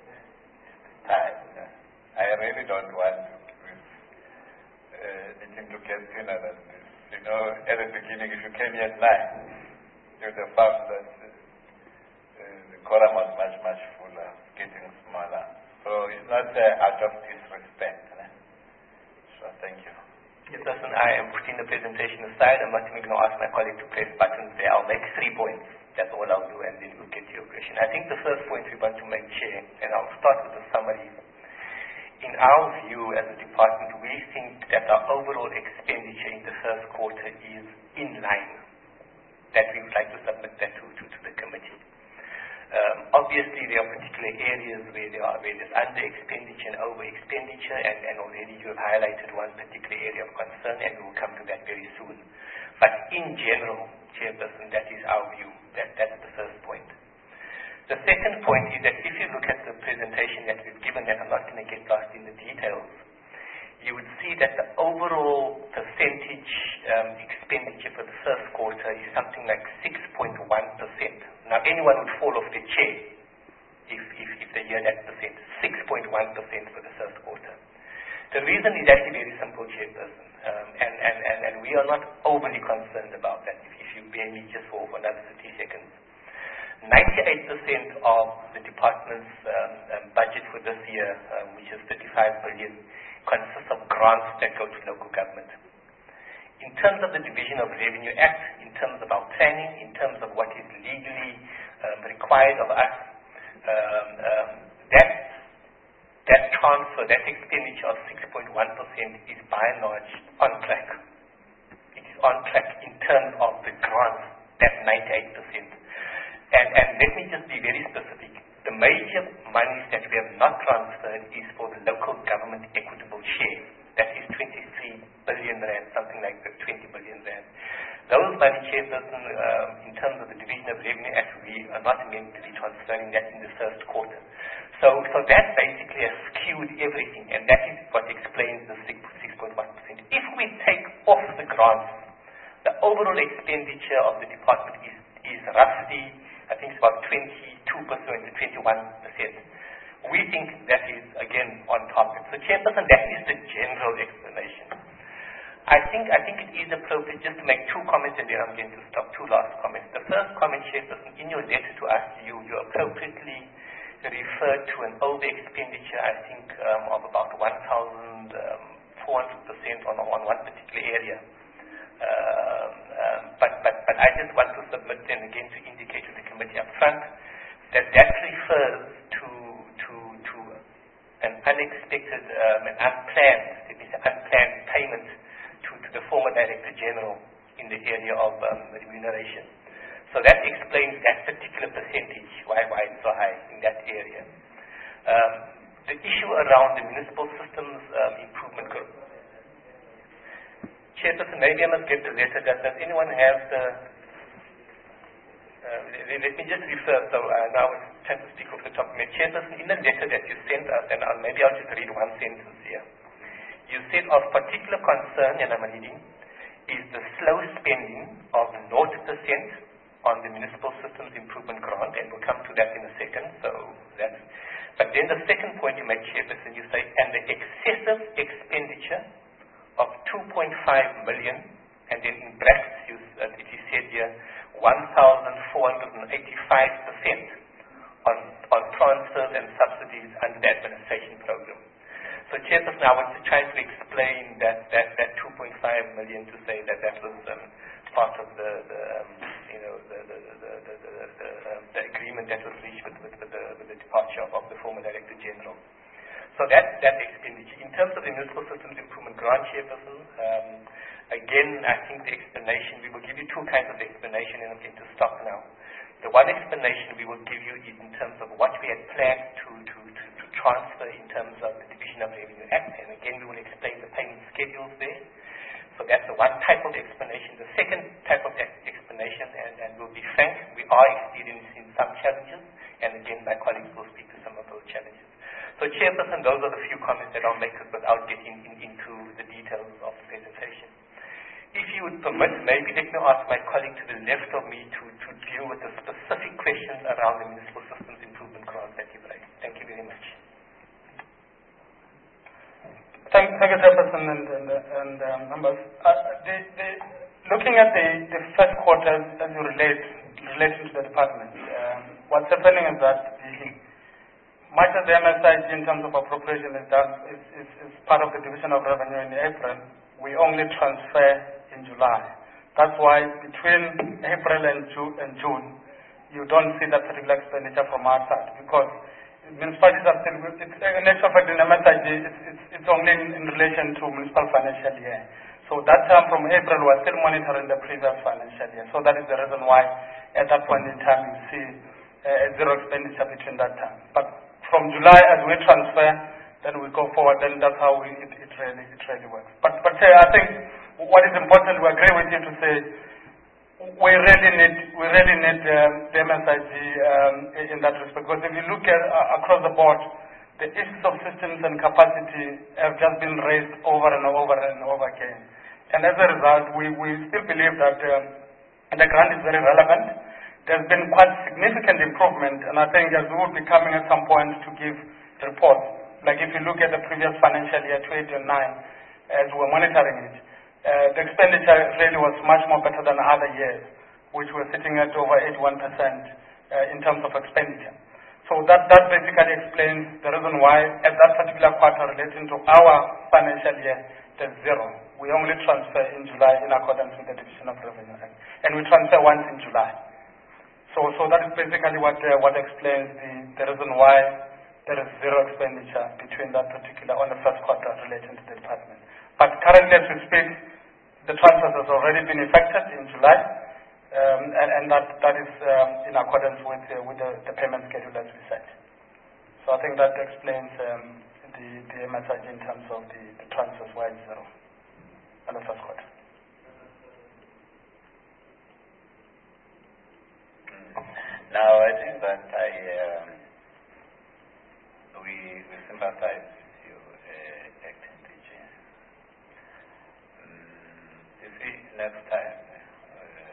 time. I really don't want this uh, meeting to get thinner than this. You know, at the beginning, if you came here at nine, you would have found that uh, uh, the quorum was much, much fuller, getting smaller. So it's not uh, out of disrespect. Eh? So thank you. Yes, listen, I am putting the presentation aside. I'm not even going to ask my colleague to press buttons there. I'll make three points. That's all I'll do, and then we'll get to your question. I think the first point we want to make, Chair, and I'll start with the summary, in our view as a department, we think that our overall expenditure in the first quarter is in line, that we would like to submit that to, to, to the committee. Um, obviously, there are particular areas where there are where there's under expenditure and over expenditure, and, and already you have highlighted one particular area of concern, and we will come to that very soon. But in general, Chairperson, that is our view. That, that's the first point. The second point is that if you look at the presentation that we've given, that I'm not going to get lost in the details, you would see that the overall percentage um, expenditure for the first quarter is something like six point one percent. Now, anyone would fall off the chair if, if, if they hear that percent, six point one percent for the first quarter. The reason is actually very simple, Chairperson, um, and, and, and, and we are not overly concerned about that, if, if you bear me just for, for another thirty seconds. ninety-eight percent of the department's um, um, budget for this year, um, which is thirty-five billion, consists of grants that go to local government. In terms of the Division of Revenue Act, in terms of our planning, in terms of what is legally um, required of us, um, um, that, that transfer, that expenditure of six point one percent is by and large on track. It is on track in terms of the grants, that ninety-eight percent. And, and let me just be very specific. The major monies that we have not transferred is for the local government equitable share. That is twenty-three billion rand, something like twenty billion rand. Those money, Chairperson, uh, in terms of the Division of Revenue Act, we are not meant to be transferring that in the first quarter. So, so that basically has skewed everything, and that is what explains the six point one percent. If we take off the grants, the overall expenditure of the department is, is roughly, I think it's about twenty-two percent to twenty-one percent. We think that is, again, on target. So, Chairperson, that is the general explanation. I think I think it is appropriate just to make two comments, and then I'm going to stop. Two last comments. The first comment, Chairperson, in your letter to us, you, you appropriately referred to an over expenditure, I think, um, of about one thousand four hundred percent on, on one particular area. Um, um, but, but, but I just want to submit then again to indicate to the committee up front that that refers to, to, to an unexpected, um, an unplanned, let me say, unplanned payment to, to the former Director General in the area of um, remuneration. So that explains that particular percentage, why, why it's so high in that area. Um, the issue around the municipal systems um, improvement group. Chairperson, maybe I must get the letter. Does, does anyone have the... Uh, let, let me just refer, so uh, now it's time to speak off the top of my Chairperson, in the letter that you sent us, and I'll, maybe I'll just read one sentence here. You said, of particular concern, and I'm reading, is the slow spending of zero percent on the municipal systems improvement grant, and we'll come to that in a second. So that's, but then the second point you make, Chairperson, you say, and the excessive expenditure of two point five million, and then in brackets you, uh, it is said here, one thousand four hundred eighty-five percent on, on transfers and subsidies under the administration program. So, Chairperson, I want to try to explain that, that, that two point five million to say that that was um, part of the, the um, you know, the, the, the, the, the, the, um, the agreement that was reached with, with, with, the, with the departure of the former Director General. So that, that expenditure. In terms of the Municipal Systems Improvement Grant, Chairperson, um, again, I think the explanation, we will give you two kinds of explanation, and I'm going to stop now. The one explanation we will give you is in terms of what we had planned to, to, to, to transfer in terms of the Division of Revenue Act, and again, we will explain the payment schedules there. So that's the one type of explanation. The second type of explanation, and, and we'll be frank, we are experiencing some challenges, and again, my colleagues will speak to some of those challenges. So, Chairperson, those are the few comments that I'll make without getting in, into the details of the presentation. If you would permit, maybe let me ask my colleague to the left of me to, to deal with the specific questions around the Municipal Systems Improvement Grant that you've raised. Thank you very much. Thank, thank you, Chairperson and, and, and um, members. Uh, the, the, looking at the, the first quarter as you relate, relating to the department, um, what's happening is that the much of the M S I G in terms of appropriation is done is, is, is part of the Division of Revenue in April. We only transfer in July. That's why between April and June, and June you don't see that particular expenditure from our side, because municipalities are still, it's, in actual fact, in M S I G, it's, it's, it's only in, in relation to municipal financial year. So that term from April, we're still monitoring the previous financial year. So that is the reason why at that point in time you see uh, a zero expenditure between that time. But from July, as we transfer, then we go forward, then that's how we, it, it, really, it really works. But, but uh, I think what is important, we agree with you to say, we really need, we really need um, the M S I G um, in that respect. Because if you look at uh, across the board, the issues of systems and capacity have just been raised over and over and over again. And as a result, we, we still believe that um, the grant is very relevant. There's been quite significant improvement, and I think as we will be coming at some point to give reports, like if you look at the previous financial year, two thousand eight and nine, as we're monitoring it, Uh, the expenditure really was much more better than other years, which were sitting at over eighty-one percent uh, in terms of expenditure. So that, that basically explains the reason why at that particular quarter relating to our financial year, there's zero. We only transfer in July in accordance with the Division of Revenue Act. And we transfer once in July. So, so that is basically what, uh, what explains the, the reason why there is zero expenditure between that particular, on the first quarter relating to the department. But currently, as we speak, the transfers has already been effected in July, um, and, and that, that is um, in accordance with, uh, with the, the payment schedule as we said. So I think that explains um, the, the M S I G in terms of the, the transfers wide zero in the first quarter. Now, I think that I, um, we, we sympathize with you, uh, Acting D G. Um, you see, next time, uh,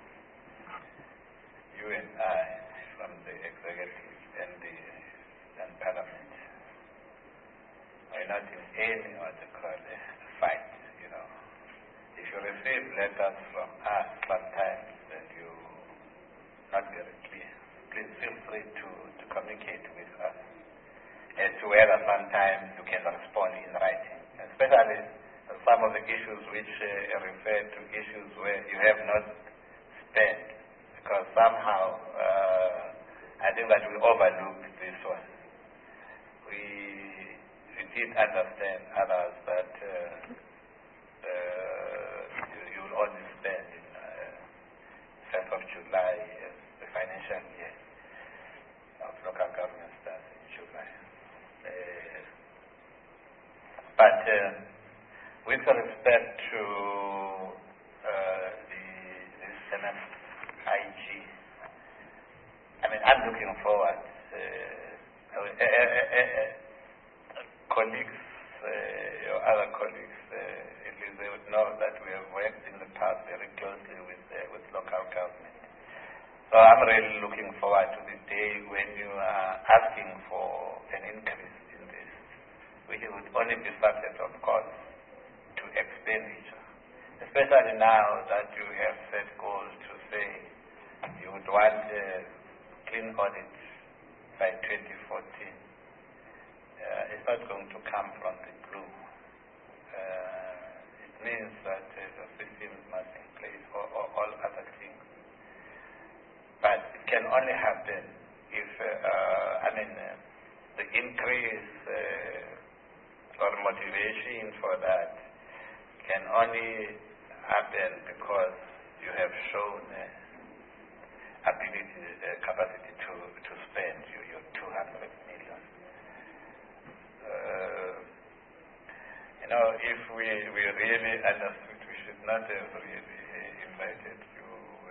you and I, from the executive and the and Parliament, are not in any what they call a fight, you know. If you receive letters from us sometimes and you not very clear, please feel free to, to communicate with us as to whether sometimes you can respond in writing, especially some of the issues which uh, refer to issues where you have not spent, because somehow uh, I think that we overlooked this one. We, we did understand others that uh, uh, you, you will only spend in uh, first of July uh, the financial year of local government starts in July. Uh, but uh, with respect to uh, the, this M S I G, I mean, I'm looking forward. Uh, uh, uh, uh, uh, colleagues, uh, your other colleagues, uh, at least they would know that we have worked in the past very closely with uh, with local government. So I'm really looking forward to the day when you are asking for an increase in this, which would only be subject, of course, to expenditure, especially now that you have set goals to say you would want a clean audit by twenty fourteen. Uh, it's not going to come from the blue. Uh, it means that uh, the systems must be in place for all, all other things. But it can only happen if, uh, uh, I mean, uh, the increase uh, or motivation for that can only happen because you have shown uh, ability, uh, capacity to, to spend your, your two hundred million. Uh, you know, if we, we really understood, we should not have really uh, invited you. Uh,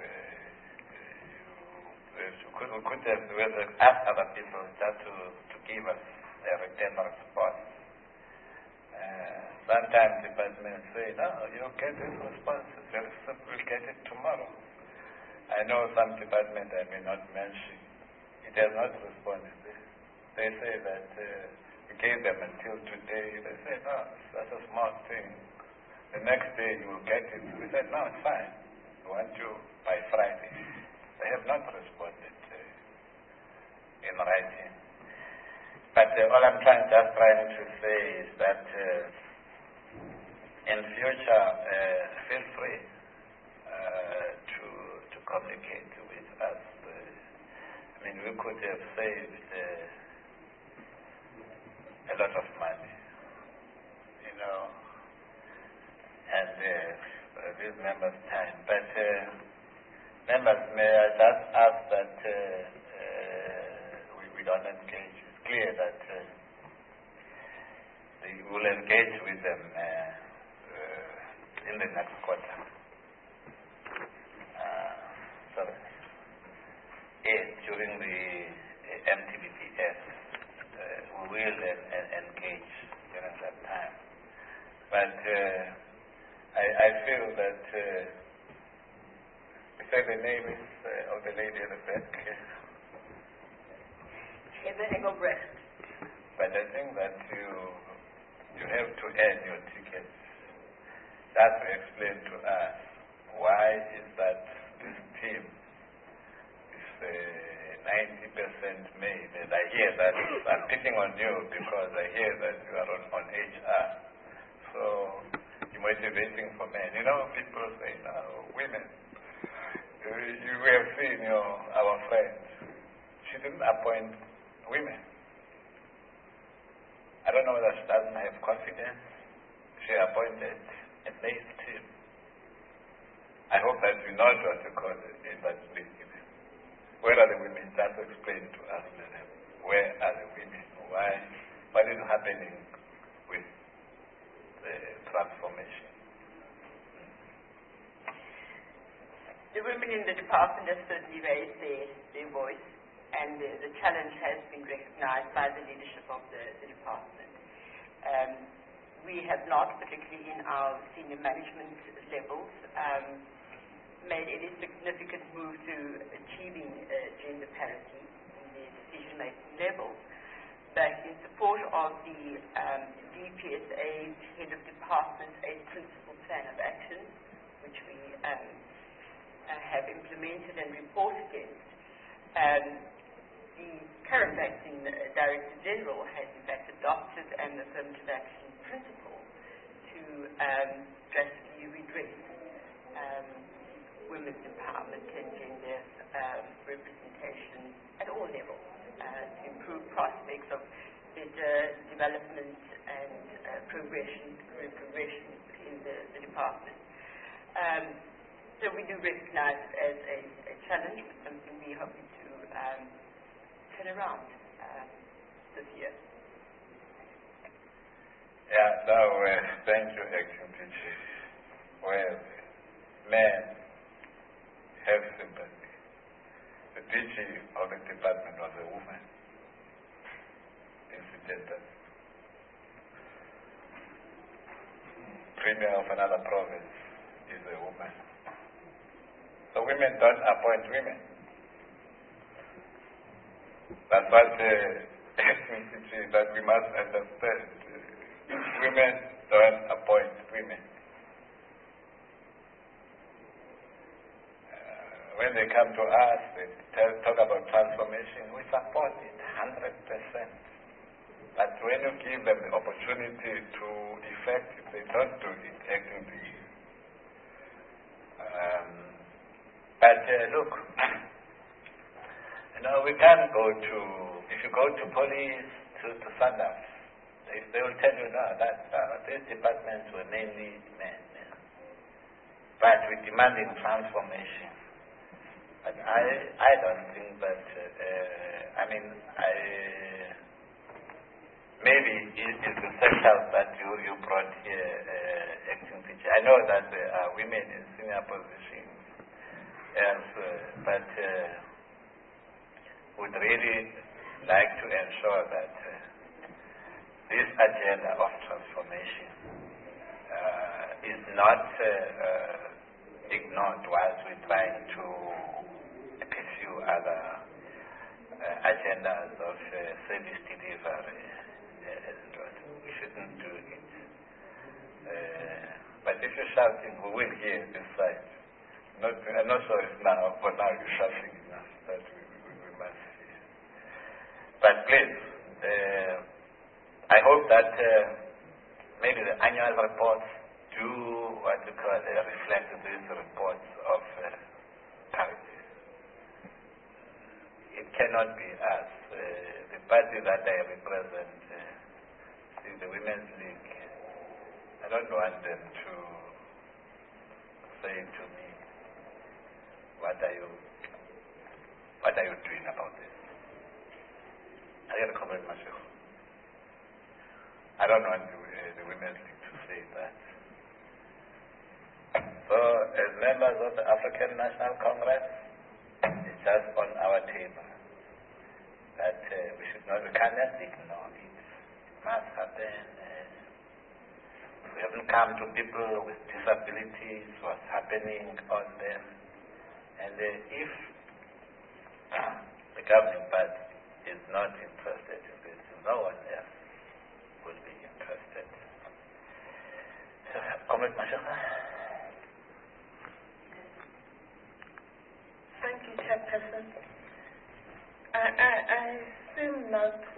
you, you could, we could have rather asked other people just to, to give us a written response. Uh, sometimes departments say, no, you'll get this response. It's very simple, we'll get it tomorrow. I know some department I may not mention, it has not responded. They say that uh, we gave them until today. They say, no, that's a small thing. The next day you will get it. We said, no, it's fine. We want you by Friday. They have not responded uh, in writing. But uh, all I'm trying, just trying to say is that uh, in future, uh, feel free uh, to to communicate with us. Uh, I mean, we could have saved uh, a lot of money, you know, and uh, these members' time. But uh, members, may I just ask that uh, uh, we, we don't engage. It's clear that uh, we will engage with them uh, uh, in the next quarter. Uh, sorry. Yes, during the uh, M T B P S, uh, we will en en engage during that time. But uh, I, I feel that, uh, say the name is uh, of the lady at the back. Heather Engelbrecht. But I think that you you have to earn your tickets. Just to explain to us why is that this team is uh, ninety percent made. And I hear that I'm picking on you because I hear that you are on, on H R. So you're motivating for men. You know, people say, no, women. You, you have seen you know, our friend. She didn't appoint women. I don't know whether she doesn't have confidence. She appointed a male team. I hope that you know what to call it in that league. Where are the women? Just explain to us. Where are the women? Why? What is happening with the transformation? The women in the department have certainly raised their, their voice, and the, the challenge has been recognized by the leadership of the, the department. Um, we have not, particularly in our senior management levels, um, made any significant move to achieving uh, gender parity in the decision-making levels. But in support of the um, D P S A's head of department, a principal plan of action, which we um, uh, have implemented and report against, um, the current acting Director General has in fact adopted an affirmative action principle to um, drastically redress um, women's empowerment and gender um, representation at all levels, uh, to improve prospects of better development and uh, progression, career progression in the, the department. Um, so we do recognize it as a, a challenge, but something we're hoping to um, turn around uh, this year. Yeah, now, uh, thank you, Acting D G. Well, men have sympathy. The D G of the department was a woman, incidentally. Premier of another province is a woman. So women don't appoint women. That's what uh, that we must understand. Women don't appoint women. Uh, when they come to us, they tell, talk about transformation. We support it one hundred percent. But when you give them the opportunity to effect it, they don't do it actively. Um, but uh, look, you know, we can't go to, if you go to police, to, to Sundowns, they, they will tell you, no, that uh, these departments were mainly men. Yeah. But we're demanding transformation. But I, I don't think that, uh, uh, I mean, I, maybe it is the sectors that you, you brought here, uh, acting teacher. I know that there are women in senior positions, yes, uh, but uh, would really like to ensure that uh, this agenda of transformation uh, is not uh, uh, ignored whilst we're trying to pursue other uh, agendas of uh, service delivery. We shouldn't do it. Uh, but if you're shouting, we will hear this side. Not, I'm not sure if now, but now you're shouting enough that we, we, we must hear. But please, uh, I hope that uh, maybe the annual reports do what you call uh, reflect these reports of uh, parity. It cannot be us. Uh, the party that I represent uh, see, the Women's League, I don't want them to say to me, what are you, what are you doing about this? I got to comment myself. I don't want the, uh, the Women's League to say that. So, as members of the African National Congress, it's just on our table that uh, we should not, we cannot ignore it. It must happen. Uh, we haven't come to people with disabilities, what's happening on them. And uh, if uh, the governing party is not interested in this, no one else will be interested. So, Comrade Mashaka. Thank you, Chairperson. I, I, I seem not to,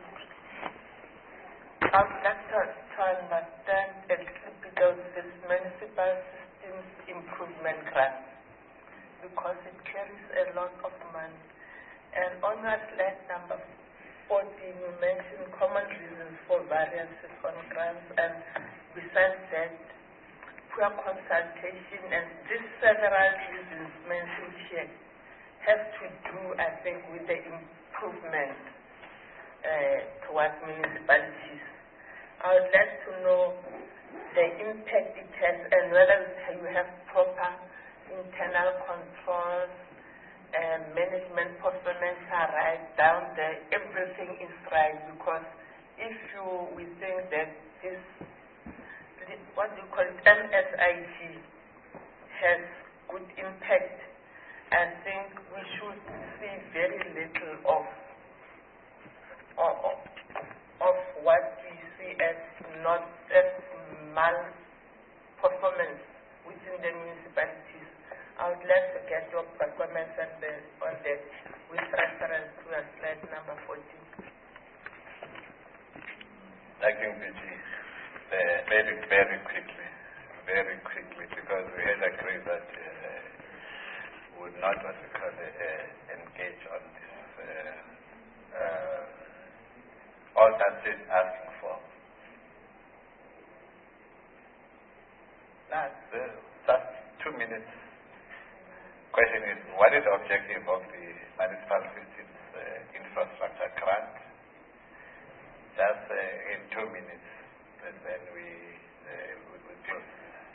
I would like to, to understand a little bit of this municipal systems improvement grant, because it carries a lot of money. And on that slide number fourteen, you mentioned common reasons for variances on grants, and besides that, poor consultation, and these several reasons mentioned here have to do, I think, with the improvement uh, towards municipalities. I would like to know the impact it has and whether you have proper internal controls, uh, management performance are right down there, everything is right, because if you, we think that this, what do you call it, M S I G has good impact, I think we should see very little of, of, of what we see as not as mal-performance within the municipalities. I would like to get your comments on, the, on that with reference to a slide number fourteen. Thank you, P G. Uh, very, very quickly, very quickly, because we had agreed that uh, we would not, what we call it, uh, engage on this, uh, uh, all that is asking for. Now, uh, just two minutes. Question is, what is the objective of the municipal systems uh, infrastructure grant? Just uh, in two minutes, and then we uh, will close.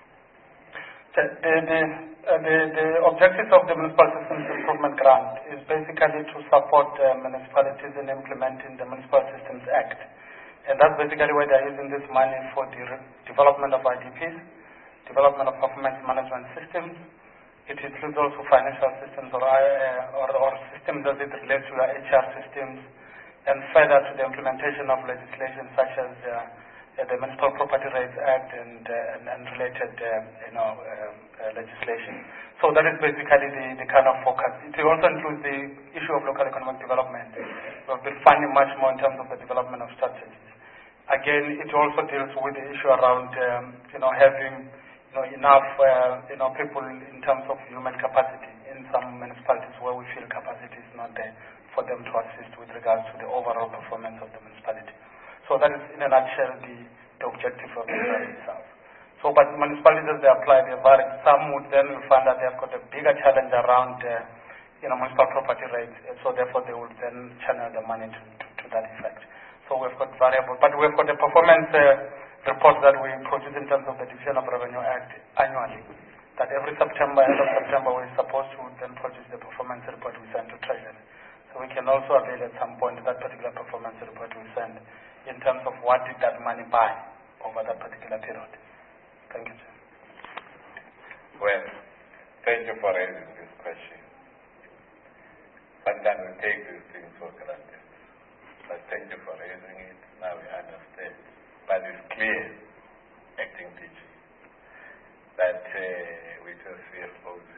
The, the, the, uh, the, the objectives of the Municipal Systems Improvement Grant is basically to support uh, municipalities in implementing the Municipal Systems Act. And that's basically why they're using this money for the development of I D Ps, development of performance management systems. It includes also financial systems or, uh, or, or systems as it relates to H R systems, and further to the implementation of legislation such as uh, uh, the Municipal Property Rights Act and, uh, and, and related uh, you know, uh, uh, legislation. So that is basically the, the kind of focus. It also includes the issue of local economic development. We've been funding much more in terms of the development of strategies. Again, it also deals with the issue around um, you know, having you know, enough uh, you know, people in terms of human capacity in some municipalities where we feel capacity is not there for them to assist with regards to the overall performance of the municipality. So that is, in a nutshell, the, the objective of the grant itself. So, but municipalities, as they apply, they vary. Some would then find that they have got a bigger challenge around, uh, you know, municipal property rights. So therefore, they would then channel the money to, to, to that effect. So we've got variable, but we've got a performance uh, report that we produce in terms of the Division of Revenue Act annually. That every September, end of September, we're supposed to then produce the performance report we send to Treasury. So we can also avail at some point that particular performance report we send in terms of what did that money buy over that particular period. Thank you, sir. Well, thank you for raising this question. Sometimes we take these things for granted. But thank you for raising it. Now we understand. But it's clear, acting D G, that uh, we just feel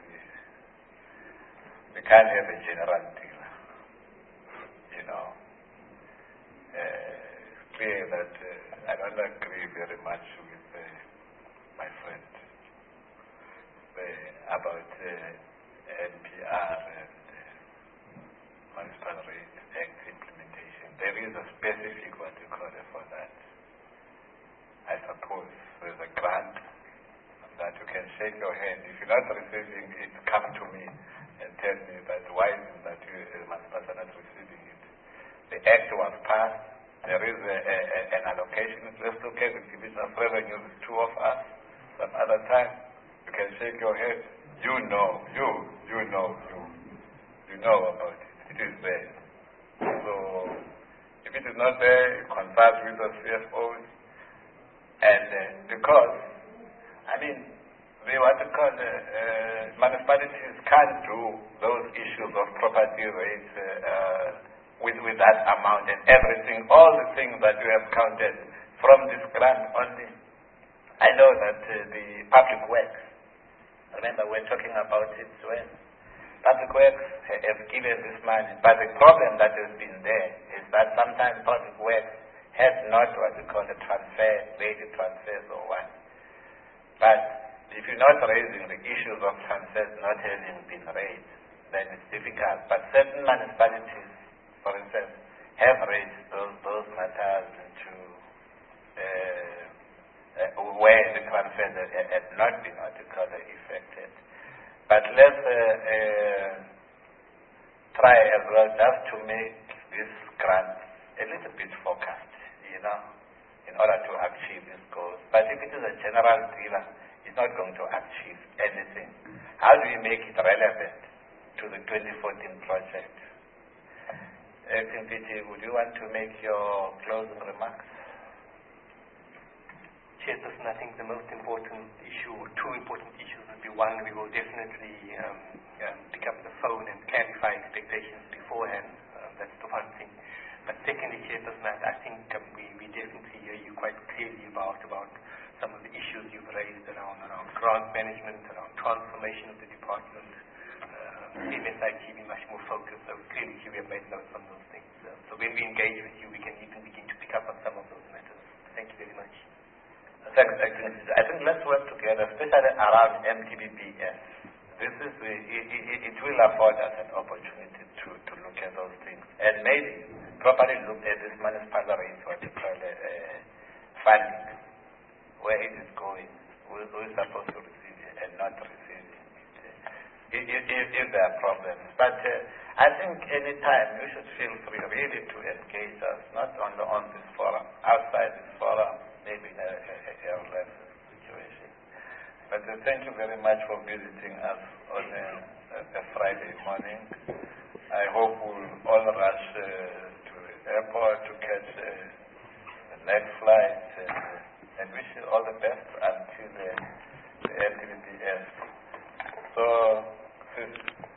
we can't have a general deal. You know, uh, it's clear that uh, I don't agree very much with uh, my friend uh, about uh, N P R and uh, Municipal Rate Act implementation. There is a specific what you call it for that. shake your hand. If you're not receiving it, come to me and tell me that why is it that you uh, municipals are not receiving it. The act was passed. There is a, a, a, an allocation. Let's look at the division of revenue, the two of us. Some other time, you can shake your head. You know, you, you know, you, you know about it. It is there. So, if it is not there, you consult with the C F Os. And uh, because, I mean, they what to call uh, uh, municipalities can't do those issues of property rates uh, uh, with, with that amount and everything, all the things that you have counted from this grant only. I know that uh, the public works, remember we're talking about it when public works ha- have given this money, but the problem that has been there is that sometimes public works has not what we call a transfer, rated transfers or what. But if you're not raising the issues of transfers not having been raised, then it's difficult. But certain municipalities, for instance, have raised those, those matters into uh, uh, where the transfers had, had not been what we call effected. But let's uh, uh, try as well just to make this grant a little bit focused, you know, in order to achieve this goal. But if it is a general dealer, it's not going to achieve anything. How do we make it relevant to the twenty fourteen project? Acting P T, would you want to make your closing remarks? Chairperson, I think the most important issue, or two important issues, would be one, we will definitely um, um, pick up the phone and clarify expectations beforehand. Um, that's the one thing. But secondly, Chairperson, I, I think um, we, we definitely hear you quite clearly about, about some of the issues you've raised around, around grant management, around transformation of the department, uh, M S I T being much more focused. So clearly we have made notes on those things. Uh, so when we engage with you, we can even begin to pick up on some of those matters. Thank you very much. Thanks, I think let's work together, especially around M T B P S. This is, the, it, it, it will afford us an opportunity to, to look at those things and maybe properly look at this municipal rates, what you call it, uh, funding, where it is going, who, who is supposed to receive it and not receive it, if, if, if there are problems. But uh, I think any time you should feel free really to engage us, not only on this forum, outside this forum, maybe in a, a, a less situation. But uh, thank you very much for visiting us on a, a, a Friday morning. I hope we'll all rush uh, to the airport to catch uh, the next flight uh, and wish you all the best until the, the M T B P S. So, since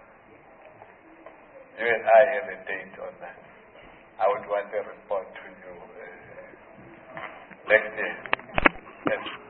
you and I have a date on that, I would want a report to you uh, next year. Yes.